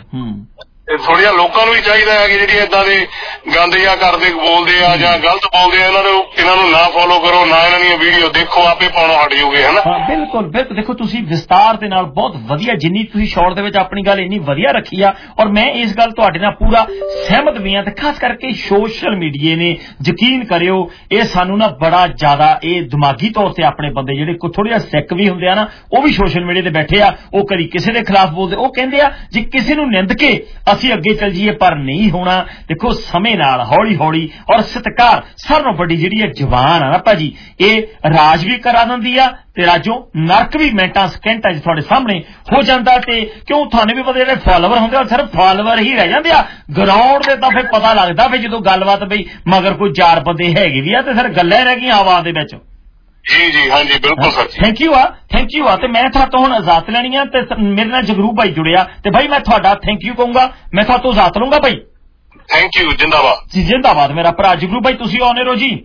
ਥੋੜ੍ਹਾ ਲੋਕਾਂ ਨੂੰ ਵੀ ਚਾਹੀਦਾ ਹੈ ਕਿ ਜਿਹੜੀ ਏਦਾਂ ਦੇ ਗੰਦ ਜਾਂ ਕਰਦੇ ਬੋਲਦੇ ਆ ਜਾਂ ਗਲਤ ਬੋਲਦੇ ਆ ਇਹਨਾਂ ਨੂੰ ਇਹਨਾਂ ਨੂੰ ਨਾ ਫੋਲੋ ਕਰੋ, ਨਾ ਇਹਨਾਂ ਦੀਆਂ ਵੀਡੀਓ ਦੇਖੋ, ਆਪੇ ਪਾਉਣੋਂ ਹਟ ਜਾਓਗੇ ਹਨਾ। ਬਿਲਕੁਲ ਬਿਲਕੁਲ। ਦੇਖੋ ਤੁਸੀਂ ਵਿਸਤਾਰ ਦੇ ਨਾਲ ਬਹੁਤ ਵਧੀਆ, ਜਿੰਨੀ ਤੁਸੀਂ ਸ਼ਾਰਟ ਦੇ ਵਿੱਚ ਆਪਣੀ ਗੱਲ ਇੰਨੀ ਵਧੀਆ ਰੱਖੀ ਆ, ਔਰ ਮੈਂ ਇਸ ਗੱਲ ਤੁਹਾਡੇ ਨਾਲ ਪੂਰਾ ਸਹਿਮਤ ਵੀ ਹਾਂ। ਤੇ ਖਾਸ ਕਰਕੇ ਸੋਸ਼ਲ ਮੀਡੀਆ ਨੇ ਯਕੀਨ ਕਰਿਓ ਇਹ ਸਾਨੂੰ ਨਾ ਬੜਾ ਜ਼ਿਆਦਾ ਇਹ ਦਿਮਾਗੀ ਤੌਰ ਤੇ ਆਪਣੇ ਬੰਦੇ ਜਿਹੜੇ ਥੋੜ੍ਹੇ ਜਿਹਾ ਸਿੱਖ ਵੀ ਹੁੰਦੇ ਆ ਨਾ, ਉਹ ਵੀ ਸੋਸ਼ਲ ਮੀਡੀਆ ਤੇ ਬੈਠੇ ਆ, ਉਹ ਕਦੀ ਕਿਸੇ ਦੇ ਖਿਲਾਫ ਬੋਲਦੇ, ਉਹ ਕਹਿੰਦੇ ਆ ਜੇ ਕਿਸੇ ਨੂੰ ਨਿੰਦ ਕੇ ਅਸੀਂ ਅੱਗੇ ਚੱਲ ਜਾਈਏ, ਪਰ ਨਹੀਂ ਹੋਣਾ। ਦੇਖੋ ਸਮੇਂ ਨਾਲ ਹੌਲੀ ਹੌਲੀ ਔਰ ਸਤਿਕਾਰ ਸਾਰਿਆਂ ਨਾਲੋਂ ਵੱਡੀ ਜਿਹੜੀ ਹੈ ਜ਼ੁਬਾਨ ਆ ਨਾ ਭਾਜੀ, ਇਹ ਰਾਜ ਵੀ ਕਰਾ ਦਿੰਦੀ ਆ ਤੇ ਰਾਜੋਂ ਨਰਕ ਵੀ ਮਿੰਟਾਂ ਸਕਿੰਟਾਂ 'ਚ ਤੁਹਾਡੇ ਸਾਹਮਣੇ ਹੋ ਜਾਂਦਾ। ਤੇ ਕਿਉਂ ਤੁਹਾਨੂੰ ਵੀ ਪਤਾ ਜਿਹੜੇ ਫਾਲੋਵਰ ਹੁੰਦੇ ਆ ਸਿਰਫ ਫਾਲੋਵਰ ਹੀ ਰਹਿ ਜਾਂਦੇ ਆ, ਗਰਾਊਂਡ ਦੇ ਤਾਂ ਫਿਰ ਪਤਾ ਲੱਗਦਾ ਵੀ ਜਦੋਂ ਗੱਲਬਾਤ ਬਈ ਮਗਰ ਕੋਈ ਚਾਰ ਬੰਦੇ ਹੈਗੇ ਵੀ ਆ ਤੇ ਫਿਰ ਗੱਲਾਂ ਰਹਿ ਗਈਆਂ ਆਵਾਜ਼ ਦੇ ਵਿੱਚ। ਜੀ ਜੀ ਹਾਂਜੀ ਬਿਲਕੁਲ ਸਰ। ਥੈਂਕ ਯੂ ਆ ਥੈਂਕ ਯੂ ਆ ਤੇ ਮੈਂ ਤੁਹਾਡੇ ਤੋਂ ਹੁਣ ਇਜਾਜ਼ਤ ਲੈਣੀ ਆ ਤੇ ਮੇਰੇ ਨਾਲ ਜਗਰੂਪ ਭਾਈ ਜੁੜਿਆ ਤੇ ਭਾਈ ਮੈਂ ਤੁਹਾਡਾ ਥੈਂਕ ਯੂ ਕਹੂੰਗਾ, ਮੈਂ ਤੁਹਾਡੇ ਤੋਂ ਇਜਾਜ਼ਤ ਲਊਂਗਾ ਭਾਈ। ਥੈਂਕ ਯੂ, ਜਿੰਦਾਬਾਦ ਜੀ ਜਿੰਦਾਬਾਦ ਮੇਰਾ ਭਰਾ ਜਗਰੂਪ ਭਾਈ, ਤੁਸੀਂ ਆਉਣੇ ਰਹੋ ਜੀ।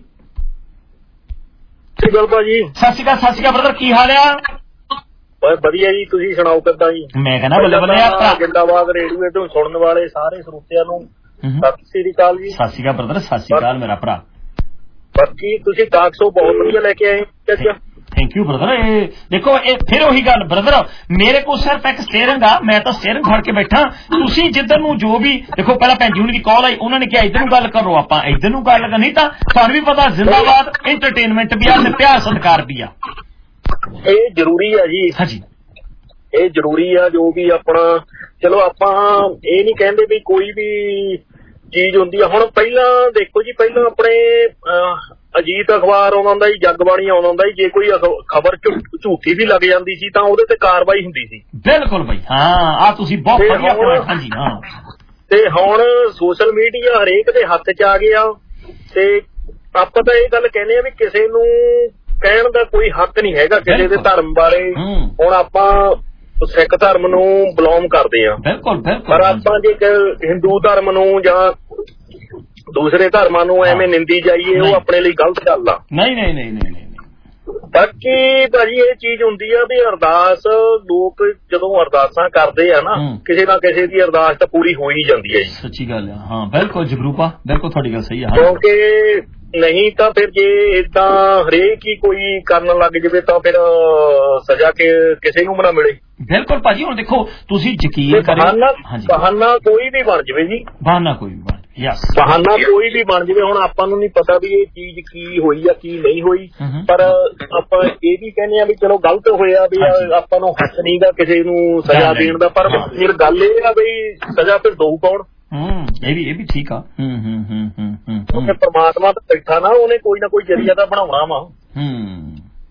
ਸਤਿ ਸ਼੍ਰੀ ਅਕਾਲ ਭਾਜੀ। ਸਤਿ ਸ਼੍ਰੀ ਅਕਾਲ। ਸਤਿ ਸ਼੍ਰੀ ਅਕਾਲ ਬ੍ਰਦਰ, ਕੀ ਹਾਲ ਆ? ਬਸ ਵਧੀਆ ਜੀ, ਤੁਸੀਂ ਸੁਣਾਓ ਕਿੱਦਾਂ ਜੀ? ਮੈਂ ਕਹਿੰਦਾ ਬੱਲੇ ਬੱਲੇ ਆ। ਜਿੰਦਾਬਾਦ ਰੇਡੀਓ ਤੋਂ ਸੁਣਨ ਵਾਲੇ ਸਾਰੇ ਸਰੋਤਿਆਂ ਨੂੰ ਸਤਿ ਸ਼੍ਰੀ ਅਕਾਲ ਜੀ। ਸਤਿ ਸ਼੍ਰੀ ਅਕਾਲ ਬ੍ਰਦਰ, ਸਤਿ ਸ਼੍ਰੀ ਅਕਾਲ ਮੇਰਾ ਭਰਾ। ਬਾਕੀ ਤੁਸੀਂ ਟਾਕ ਸ਼ੋ ਬਹੁਤ ਵਧੀਆ ਲੈ ਕੇ ਆਏ। Thank you brother. ਇਹ ਦੇਖੋ ਇਹ ਫਿਰ ਉਹੀ ਗੱਲ ਬ੍ਰਦਰ, ਮੇਰੇ ਕੋਲ ਸਿਰਫ ਇੱਕ ਸਟੀਅਰਿੰਗ ਆ, ਮੈਂ ਤਾਂ ਸਟੀਅਰਿੰਗ ਫੜ ਕੇ ਬੈਠਾ। ਤੁਸੀਂ ਜਿੱਧਰ ਨੂੰ ਜੋ ਵੀ ਦੇਖੋ, ਪਹਿਲਾਂ ਭੈਣ ਜੀ ਦੀ ਕਾਲ ਆਈ, ਉਹਨਾਂ ਨੇ ਕਿਹਾ ਇੱਧਰ ਨੂੰ ਗੱਲ ਕਰੋ, ਆਪਾਂ ਇੱਧਰ ਨੂੰ ਗੱਲ ਕਰ, ਨਹੀਂ ਤਾਂ ਤੁਹਾਨੂੰ ਵੀ ਪਤਾ ਜ਼ਿੰਦਾਬਾਦ ਐਂਟਰਟੇਨਮੈਂਟ ਵੀ ਆ ਤੇ ਪਿਆਰ ਸਤਿਕਾਰ ਵੀ ਆ। ਇਹ ਜ਼ਰੂਰੀ ਆ ਜੀ। ਹਾਂਜੀ ਇਹ ਜ਼ਰੂਰੀ ਆ ਜੋ ਵੀ ਆਪਣਾ। ਚਲੋ ਆਪਾਂ ਇਹ ਨਹੀਂ ਕਹਿੰਦੇ ਵੀ ਕੋਈ ਵੀ ਚੀਜ਼ ਹੁੰਦੀ ਆ। ਹੁਣ ਪਹਿਲਾਂ ਦੇਖੋ ਜੀ, ਪਹਿਲਾਂ ਆਪਣੇ ਅਜੀਤ ਅਖਬਾਰ ਆਉਂਦਾ ਹੁੰਦਾ ਜੀ, ਜਗਬਾਣੀ ਆਉਂਦਾ ਹੁੰਦਾ ਜੀ, ਜੇ ਕੋਈ ਖਬਰ ਝੂਠੀ ਵੀ ਲੱਗ ਜਾਂਦੀ ਸੀ ਤਾਂ ਉਹਦੇ ਤੇ ਕਾਰਵਾਈ ਹੁੰਦੀ ਸੀ। ਬਿਲਕੁਲ ਬਈ, ਹਾਂ ਆ ਤੁਸੀਂ ਬਹੁਤ ਵਧੀਆ ਪੁਆਇੰਟ। ਹਾਂਜੀ ਹਾਂ। ਤੇ ਹੁਣ ਸੋਸ਼ਲ ਮੀਡੀਆ ਹਰੇਕ ਦੇ ਹੱਥ 'ਚ ਆ ਗਿਆ ਤੇ ਆਪਾਂ ਤਾਂ ਇਹ ਗੱਲ ਕਹਿੰਦੇ ਆ ਵੀ ਕਿਸੇ ਨੂੰ ਕਹਿਣ ਦਾ ਕੋਈ ਹੱਕ ਨਹੀਂ ਹੈਗਾ ਕਿਸੇ ਦੇ ਧਰਮ ਬਾਰੇ। ਹੁਣ ਆਪਾਂ ਸਿੱਖ ਧਰਮ ਨੂੰ ਬਿਲੋਂਗ ਕਰਦੇ ਆ, ਬਿਲਕੁਲ ਬਿਲਕੁਲ, ਪਰ ਆਪਾਂ ਜੇ ਹਿੰਦੂ ਧਰਮ ਨੂੰ ਜਾਂ ਦੂਸਰੇ ਧਰਮਾਂ ਨੂੰ ਐਵੇਂ ਨਿੰਦੀ ਜਾਈਏ, ਉਹ ਆਪਣੇ ਲਈ ਗਲਤ ਗੱਲ ਆ। ਨਹੀਂ ਨਹੀਂ ਨਹੀਂ ਨਹੀਂ ਨਹੀਂ। ਬਾਕੀ ਭਾਜੀ ਇਹ ਚੀਜ਼ ਹੁੰਦੀ ਆ ਵੀ ਅਰਦਾਸ, ਲੋਕ ਜਦੋਂ ਅਰਦਾਸਾਂ ਕਰਦੇ ਆ ਨਾ, ਕਿਸੇ ਨਾ ਕਿਸੇ ਦੀ ਅਰਦਾਸ ਤਾਂ ਪੂਰੀ ਹੋ ਹੀ ਜਾਂਦੀ ਹੈ ਜੀ। ਸੱਚੀ ਗੱਲ ਆ। ਹਾਂ ਬਿਲਕੁਲ ਜਗਰੂਪਾ, ਬਿਲਕੁਲ ਤੁਹਾਡੀ ਗੱਲ ਸਹੀ ਆ। ਕਿਉਂਕਿ ਨਹੀਂ ਤਾਂ ਫਿਰ ਜੇ ਏਦਾਂ ਹਰੇਕ ਹੀ ਕੋਈ ਕਰਨ ਲੱਗ ਜਾਵੇ ਤਾਂ ਫਿਰ ਸਜ਼ਾ ਕਿ ਕਿਸੇ ਨੂੰ ਨਾ ਮਿਲੇ। ਬਿਲਕੁਲ ਭਾਜੀ। ਹੁਣ ਦੇਖੋ ਤੁਸੀਂ ਯਕੀਨ ਕਰਿਓ, ਬਹਾਨਾ ਕੋਈ ਵੀ ਬਣ ਜਾਵੇ ਜੀ, ਬਹਾਨਾ ਕੋਈ ਵੀ ਬਣ ਯਸ ਬਹਾਨਾ ਕੋਈ ਵੀ ਬਣ ਜਾਵੇ। ਹੁਣ ਆਪਾਂ ਨੂੰ ਨਹੀਂ ਪਤਾ ਵੀ ਇਹ ਚੀਜ਼ ਕੀ ਹੋਈ ਆ ਕੀ ਨਹੀਂ ਹੋਈ, ਪਰ ਆਪਾਂ ਇਹ ਵੀ ਕਹਿੰਦੇ ਆ ਵੀ ਚਲੋ ਗਲਤ ਹੋਇਆ ਵੀ ਆਪਾਂ ਨੂੰ ਹੱਕ ਨਹੀਂਗਾ ਕਿਸੇ ਨੂੰ ਸਜ਼ਾ ਦੇਣ ਦਾ, ਪਰ ਫਿਰ ਗੱਲ ਇਹ ਆ ਬਈ ਸਜ਼ਾ ਫਿਰ ਦਊ ਕੌਣ? ਹੂੰ ਇਹ ਵੀ ਇਹ ਵੀ ਠੀਕ ਆ। ਹੂੰ ਹੂੰ ਹੂੰ ਹੂੰ ਹੂੰ ਉਹਨੇ ਪਰਮਾਤਮਾ ਤਾਂ ਬੈਠਾ ਨਾ, ਉਹਨੇ ਕੋਈ ਨਾ ਕੋਈ ਜਰੀਆ ਤਾਂ ਬਣਾਉਣਾ ਵਾ। ਹੂੰ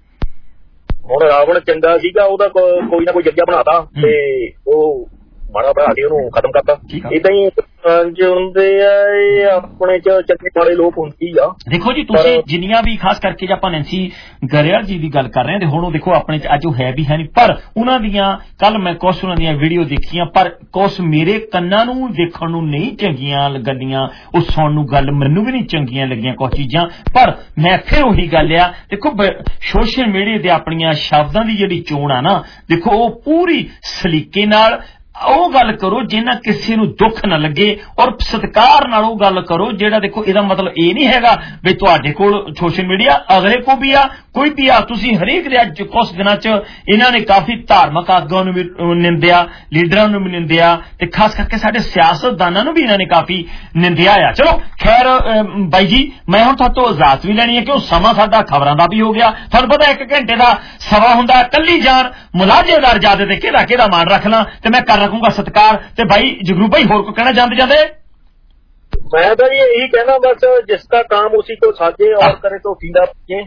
ਹੁਣ ਰਾਵਣ ਚੰਗਾ ਸੀਗਾ, ਉਹਦਾ ਕੋਈ ਨਾ ਕੋਈ ਜਰੀਆ ਬਣਾਤਾ ਤੇ ਉਹ ਮਾੜਾ ਬਣਾ ਕੇ ਉਹਨੂੰ ਖਤਮ ਕਰਤਾ। ਏਦਾਂ ਹੀ ਹੁੰਦੇ ਆ ਇਹ ਆਪਣੇ ਚ ਚੰਗੇ ਮਾੜੇ ਲੋਕ ਹੁੰਦੀ ਆ। ਦੇਖੋ ਜੀ ਤੁਸੀਂ ਜਿੰਨੀਆਂ ਵੀ ਖਾਸ ਕਰਕੇ ਜੇ ਆਪਾਂ ਨੈਂਸੀ ਗਰੇਵਾਲ ਜੀ ਦੀ ਗੱਲ ਕਰ ਰਹੇ ਹਾਂ ਤੇ ਹੁਣ ਉਹ ਦੇਖੋ ਆਪਣੇ ਚ ਅੱਜ ਉਹ ਹੈ ਵੀ ਹੈ ਨਹੀਂ, ਪਰ ਉਹਨਾਂ ਦੀਆਂ ਕੱਲ ਮੈਂ ਕੁਛ ਉਹਨਾਂ ਦੀਆਂ ਵੀਡੀਓ ਦੇਖੀਆਂ, ਪਰ ਕੁਛ ਮੇਰੇ ਕੰਨਾਂ ਨੂੰ ਦੇਖਣ ਨੂੰ ਨਹੀਂ ਚੰਗੀਆਂ ਲੱਗੀਆਂ, ਉਹ ਸੁਣਨ ਨੂੰ ਗੱਲ ਮੈਨੂੰ ਵੀ ਨਹੀਂ ਚੰਗੀਆਂ ਲੱਗੀਆਂ ਕੁਛ ਚੀਜ਼ਾਂ। ਪਰ ਮੈਂ ਫਿਰ ਉਹੀ ਗੱਲ ਆ, ਦੇਖੋ ਸੋਸ਼ਲ ਮੀਡੀਆ ਤੇ ਆਪਣੀਆਂ ਸ਼ਬਦਾਂ ਦੀ ਜਿਹੜੀ ਚੋਣ ਆ ਨਾ, ਦੇਖੋ ਉਹ ਪੂਰੀ ਸਲੀਕੇ ਨਾਲ ਉਹ ਗੱਲ ਕਰੋ ਜਿਨ੍ਹਾਂ ਕਿਸੇ ਨੂੰ ਦੁੱਖ ਨਾ ਲੱਗੇ ਔਰ ਸਤਿਕਾਰ ਨਾਲ ਉਹ ਗੱਲ ਕਰੋ ਜਿਹੜਾ ਦੇਖੋ ਇਹਦਾ ਮਤਲਬ ਇਹ ਨਹੀਂ ਹੈਗਾ ਵੀ ਤੁਹਾਡੇ ਕੋਲ ਸੋਸ਼ਲ ਮੀਡੀਆ ਅਗਲੇ ਕੋ ਵੀ ਆ ਕੋਈ ਵੀ ਆ ਤੁਸੀਂ ਹਰੇਕ ਦੇ ਅੱਜ ਕੁਝ ਦਿਨਾਂ 'ਚ ਇਹਨਾਂ ਨੇ ਕਾਫੀ ਧਾਰਮਿਕ ਆਗੂਆਂ ਨੂੰ ਵੀ ਨਿੰਦਿਆ ਲੀਡਰਾਂ ਨੂੰ ਵੀ ਨਿੰਦਿਆ ਤੇ ਖਾਸ ਕਰਕੇ ਸਾਡੇ ਸਿਆਸਤਦਾਨਾਂ ਨੂੰ ਵੀ ਇਹਨਾਂ ਨੇ ਕਾਫੀ ਨਿੰਦਿਆ ਆ। ਚਲੋ ਖੈਰ ਬਾਈ ਜੀ ਮੈਂ ਹੁਣ ਤੁਹਾਡੇ ਤੋਂ ਇਜਾਜ਼ਤ ਵੀ ਲੈਣੀ ਹੈ ਕਿਉਂ ਸਮਾਂ ਸਾਡਾ ਖਬਰਾਂ ਦਾ ਵੀ ਹੋ ਗਿਆ। ਤੁਹਾਨੂੰ ਪਤਾ ਇੱਕ ਘੰਟੇ ਦਾ ਸਵਾ ਹੁੰਦਾ ਕੱਲੀ ਜਾਨ ਮੁਲਾਜ਼ੇਦਾਰ ਜਾਦੇ ਤੇ ਕਿਹਦਾ ਕਿਹਦਾ ਮਾਣ ਰੱਖ ਲਾਂ ਤੇ ਮੈਂ ਕਰ ਰੱਖੂੰਗਾ ਸਤਿਕਾਰ। ਤੇ ਭਾਈ ਜਗਰੂ ਭਾਈ ਹੋਰ ਕੋ ਕਹਿਣਾ ਜਾਂਦੇ ਜਾਂਦੇ मैं तो ये यही कहना बस जिसका काम उसी को साजे और करे तो कीड़ा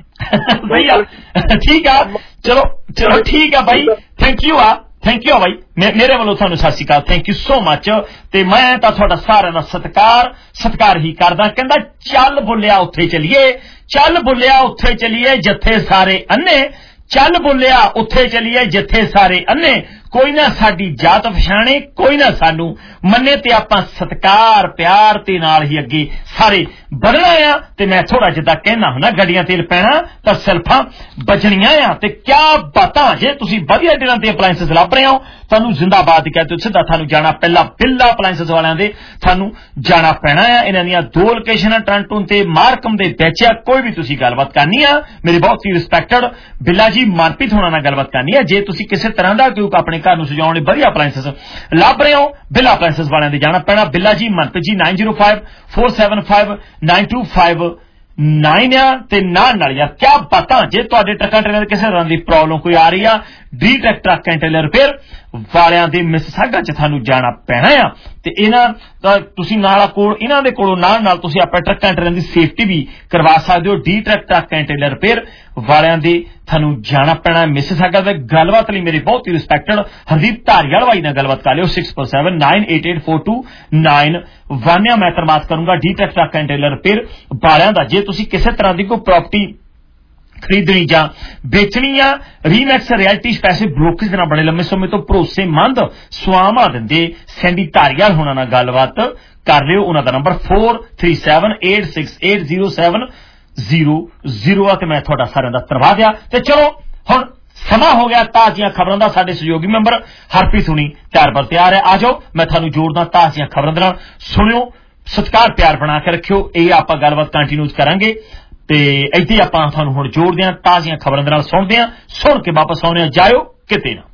पीए भैया ठीक है चलो चलो ठीक है भाई थैंक यू आ थैंक यू भाई मेरे वालों थानू सत श्री अकाल थैंक यू सो मच। ते मैं तां तुहाडा सारिआं दा सत्कार सत्कार ही करदा कहंदा चल बुलिया उत्थे चलिए चल बुलिया उत्थे चलिए जिथे सारे अन्ने चल बुलिया उत्थे चलिए जिथे सारे अन्ने कोई ना साडी जात पछाणे कोई ना सानू मन्ने ते आपां सत्कार प्यार ते नाल ही अगे सारे बढ़ना आ। ते मैं थोड़ा जिदा कहना हुंदा गड्डियां तेल पैना तां सिल्फां बचणियां आ ते क्या बातां जे तुसीं वधिया डेरां ते अपलायंसेस लभ रहे हो तुहानू जिंदाबाद कहते सिद्धा थानू जाना पहला बिल्ला अपलायंसेस वालियां दे थानू जाना पैना आ। इन्हां दियां दो लोकेशनां टोरंटो ते मार्कम दे विच आ। कोई भी तुसीं गलबात करनी आ मेरी बहुत ही रिस्पैक्टेड बिल्ला जी मनप्रीत होना नाल गलबात करनी है जे तुसीं किसी तरह दा कोई अपने घर नूं सजाउण लई वधिया अपलायंसेस लभ रहे हो बिल्ला अपलायंसेस वालियां दे जाना पैना। Billa ji Manpreet ji nine zero five four seven five nine two five nine आ ते नाल नाल यार क्या बातां जे तुहाडे ट्रकां ट्रेलर किसी तरह दी प्रॉब्लम कोई आ रही आ the truck truck and trailer repair वालियां दे मिससागा च थानू जाना पैना आ ते इन्हां तुसीं नाल कोल इन्हां दे कोलों नाल नाल तुसीं अपने ट्रकां ट्रेलर दी सेफ्टी भी करवा सकदे हो। The truck truck and trailer repair वालियां दे थानू जाना पैना मिससागा दे गलबात लई मेरी बहुत ही रिस्पैक्टेड हरदीप धारीवाल भाई नाल गलबात कर लिओ six four seven nine eight eight four two nine one मैं तरमात करूंगा the truck truck and trailer repair वालियां दा जे तुसीं किसी तरह दी कोई प्रॉपर्टी खरीदनी जा बेचनी आ रीमैक्स रियल्टी पैसे ब्रोकरेज ना बड़े लंबे समय तो भरोसेमंद स्वामा दिंदे सैंडी धारीवाल होना ना गलबात कर लिओ। उन्हां दा number four three seven eight six eight zero seven zero zero आ ते मैं तुहाडा सारिआं दा धन्नवाद दिया। ते चलो हुण समा हो गया ताज़ियां खबरां दा साडे सहयोगी मैंबर हरप्रीत हुणी तैयार बर तैयार है। आ जाओ मैं तुहानू जोड़दा ताज़ियां खबरां दे नाल सुणिओ सत्कार प्यार बना के रखिओ ये आपां गलबात कंटीन्यू करांगे ते इत्थे आपां तुहानू हुण जोड़दे हां ताज़ियां खबरां दे नाल सुणदे हां सुण के वापस आउने हां जाओ किते ना।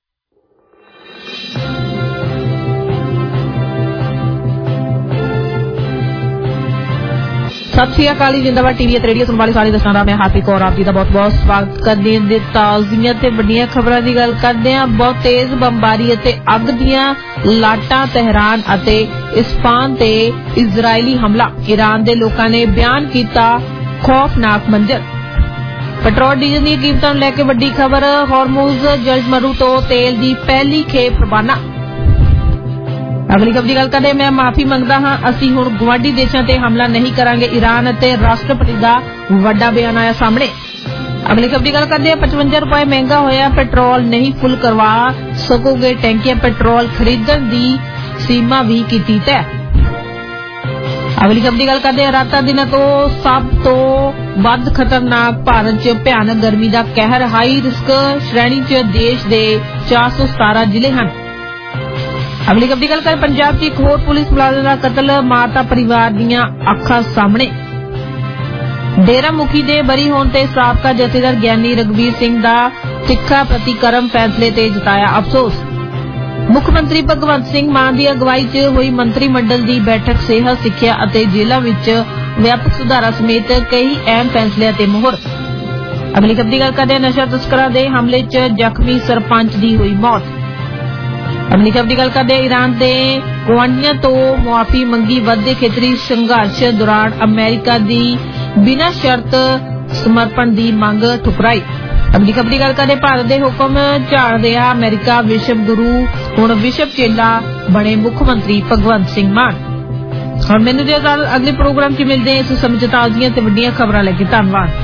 सत श्री अकाल जिंदाबाद टीवी ते रेडियो सुनने वाले सारे दर्शकों का मैं हार्दिक कौर आप जी का बहुत बहुत स्वागत करते हैं। ताज़ियां ते वड्डियां खबरां दी गल करदे हां। बहुत तेज बंबारी अते अग दीयां लाटां तेहरान अते इस्फान ते इजरायली हमला ईरान दे लोकां ने बयान कीता खौफनाक मंजर। पेट्रोल डीजल दी कीमतां नूं लैके वड्डी खबर हॉर्मुज़ जलमरू तो तेल दी पहली खेप रवाना। अगली खबर की गल करदे मैं माफी मंगदा हां असीं हुण गुआंढी देशां ते हमला नहीं करांगे ईरान ते राष्ट्रपति दा वड्डा बयान आया सामने। अगली खबर की गल करदे पचवंजा रुपए महंगा होया पेट्रोल नहीं फुल करवा सकोगे टैंकियां पेट्रोल खरीदण दी सीमा भी कीती तय। अगली खबर की गल करदे रातां दिनां तो सब तो वध खतरनाक भारत च भयानक गर्मी दा कहर हाई रिस्क श्रेणी च देश दे चार सौ सतारा जिले हैं। अगली खबर की गल कर पंजाब च एक होर पुलिस मुलाजम का कतल माता परिवार दियां अखां सामने। डेरा मुखी दे बरी होने ते साबका जथेदार ज्ञानी रघुवीर सिंह दा तिखा प्रतिकरम फैसले ते जताया अफसोस। मुख्यमंत्री भगवंत सिंह मान की अगवाई च हुई मंत्रिमंडल की बैठक सेहत सिक्ख्या अते जेलां विच व्यापक सुधारा समेत कई अहम फैसलिਆਂ ते मोहर। अगली खबर की गल करदे नशा तस्करां दे हमले च जख्मी सरपंच दी हुई मौत। अगली खबर की गल करदे ईरान दे गुआंढियां तो मुआफी मंगी वधदे खेतरी संघर्ष दौरान अमेरिका दी बिना शर्त समर्पण दी मंग ठुकराई। अगली खबर की गल करदे भारत दे हुक्म झाड़ दिया अमेरिका विश्व गुरु हुण विश्व चेला बने मुख्यमंत्री भगवंत सिंह मान। और मैनू जो अगले प्रोग्राम च मिलते हैं इस समय ताज़ियां ते वड्डियां खबरां लैके धन्नवाद।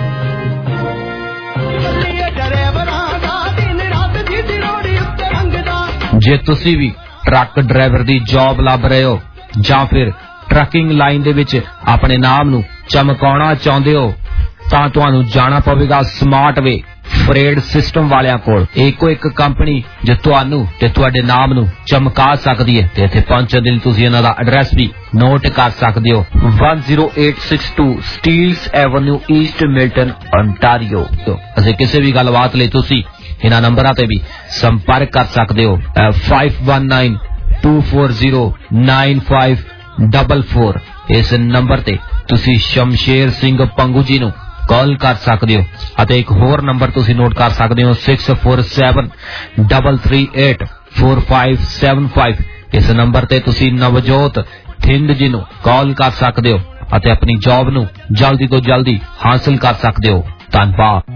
जे तुसी भी ट्रक ड्राइवर दी जॉब लभ रहे हो जां फिर ट्रकिंग लाइन दे विच अपने नाम नू चमकाउणा चाहुंदे हो तां तुहानू जाना पवेगा स्मार्ट वे ਫਰੇਡ ਸਿਸਟਮ ਵਾਲਿਆਂ ਕੋਲ ਇੱਕੋ ਇੱਕ ਕੰਪਨੀ ਜੋ ਤੁਹਾਨੂੰ ਤੇ ਤੁਹਾਡੇ ਨਾਮ ਨੂੰ ਚਮਕਾ ਸਕਦੀ ਹੈ ਤੇ ਇੱਥੇ ਪਹੁੰਚਣ ਦੇ ਲਈ ਤੁਸੀਂ ਇਹਨਾਂ ਦਾ ਐਡਰੈਸ ਵੀ ਨੋਟ ਕਰ ਸਕਦੇ ਹੋ one zero eight six two Steeles avenue east Milton ontario। ਅਸੀਂ ਕਿਸੇ ਵੀ ਗੱਲਬਾਤ ਲਈ ਤੁਸੀਂ ਇਹਨਾਂ ਨੰਬਰਾਂ ਤੇ ਵੀ ਸੰਪਰਕ ਕਰ ਸਕਦੇ ਹੋ five one nine two four zero nine five four four। ਇਸ ਨੰਬਰ ਤੇ ਤੁਸੀਂ ਸ਼ਮਸ਼ੇਰ ਸਿੰਘ ਪੰਗੂ ਜੀ ਨੂੰ ਕਾਲ ਕਰ ਸਕਦੇ ਹੋ ਅਤੇ ਇੱਕ ਹੋਰ ਨੰਬਰ ਤੁਸੀਂ ਨੋਟ ਕਰ ਸਕਦੇ ਹੋ six four seven three three eight four five seven five। ਇਸ ਨੰਬਰ ਤੇ ਤੁਸੀਂ ਨਵਜੋਤ ਥਿੰਦ ਜੀ ਨੂੰ ਕਾਲ ਕਰ ਸਕਦੇ ਹੋ ਅਤੇ ਆਪਣੀ ਜੌਬ ਨੂੰ ਜਲਦੀ ਤੋਂ ਜਲਦੀ ਹਾਸਲ ਕਰ ਸਕਦੇ ਹੋ। ਧੰਨਵਾਦ।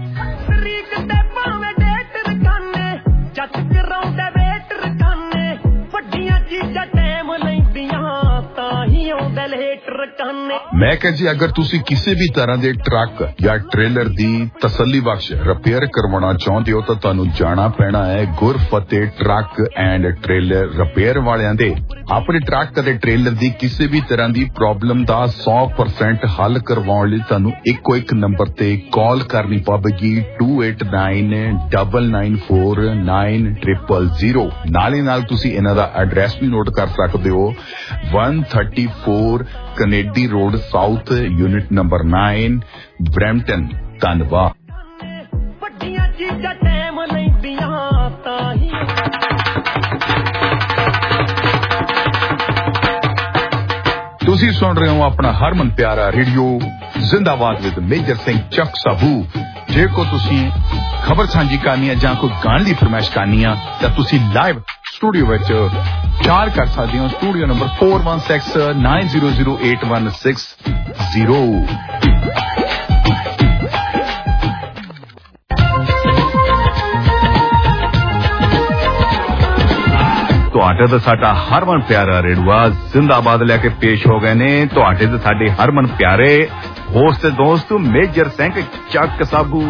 मैं कह जी अगर तुसी किसी भी तरह दे ट्रक या ट्रेलर दी तसल्ली बख्श रिपेयर करवाना चाहते हो तो तुहानू जाना पैना है Gurfateh truck and trailer repair वालियां दे। अपने ट्रक ते ट्रेलर दी किसी भी तरह दी प्रॉब्लम दा सौ परसेंट हल करवाउण लई तुहानू इक्को एक नंबर ते कॉल करनी पवेगी two eight nine nine nine four nine zero zero zero। नाले नाल तुसी इन्हां दा एड्रैस भी नोट कर सकदे हो one thirty-four Kennedy road south unit number nine Brampton. धन्यवाद। तुसी सुन रहे हो अपना हरमन प्यारा रेडियो जिंदाबाद विद मेजर सिंह चक साबू। जे को तुसी खबर सांझी करनी है जां कोई गाने दी फरमाइश करनी है तां तुसी लाइव स्टूडियो विच चार कर सकते हो। Studio number four one six nine zero zero eight one six zero। ਤੁਹਾਡੇ ਤੇ ਸਾਡਾ ਹਰਮਨ ਪਿਆਰਾ ਰੇਡੂਆ ਜ਼ਿੰਦਾਬਾਦ ਲੈ ਕੇ ਪੇਸ਼ ਹੋ ਗਏ ਨੇ ਤੁਹਾਡੇ ਤੇ ਸਾਡੇ ਹਰਮਨ ਪਿਆਰੇ ਹੋਸਟ ਦੋਸਤ major Singh Chak Sabu.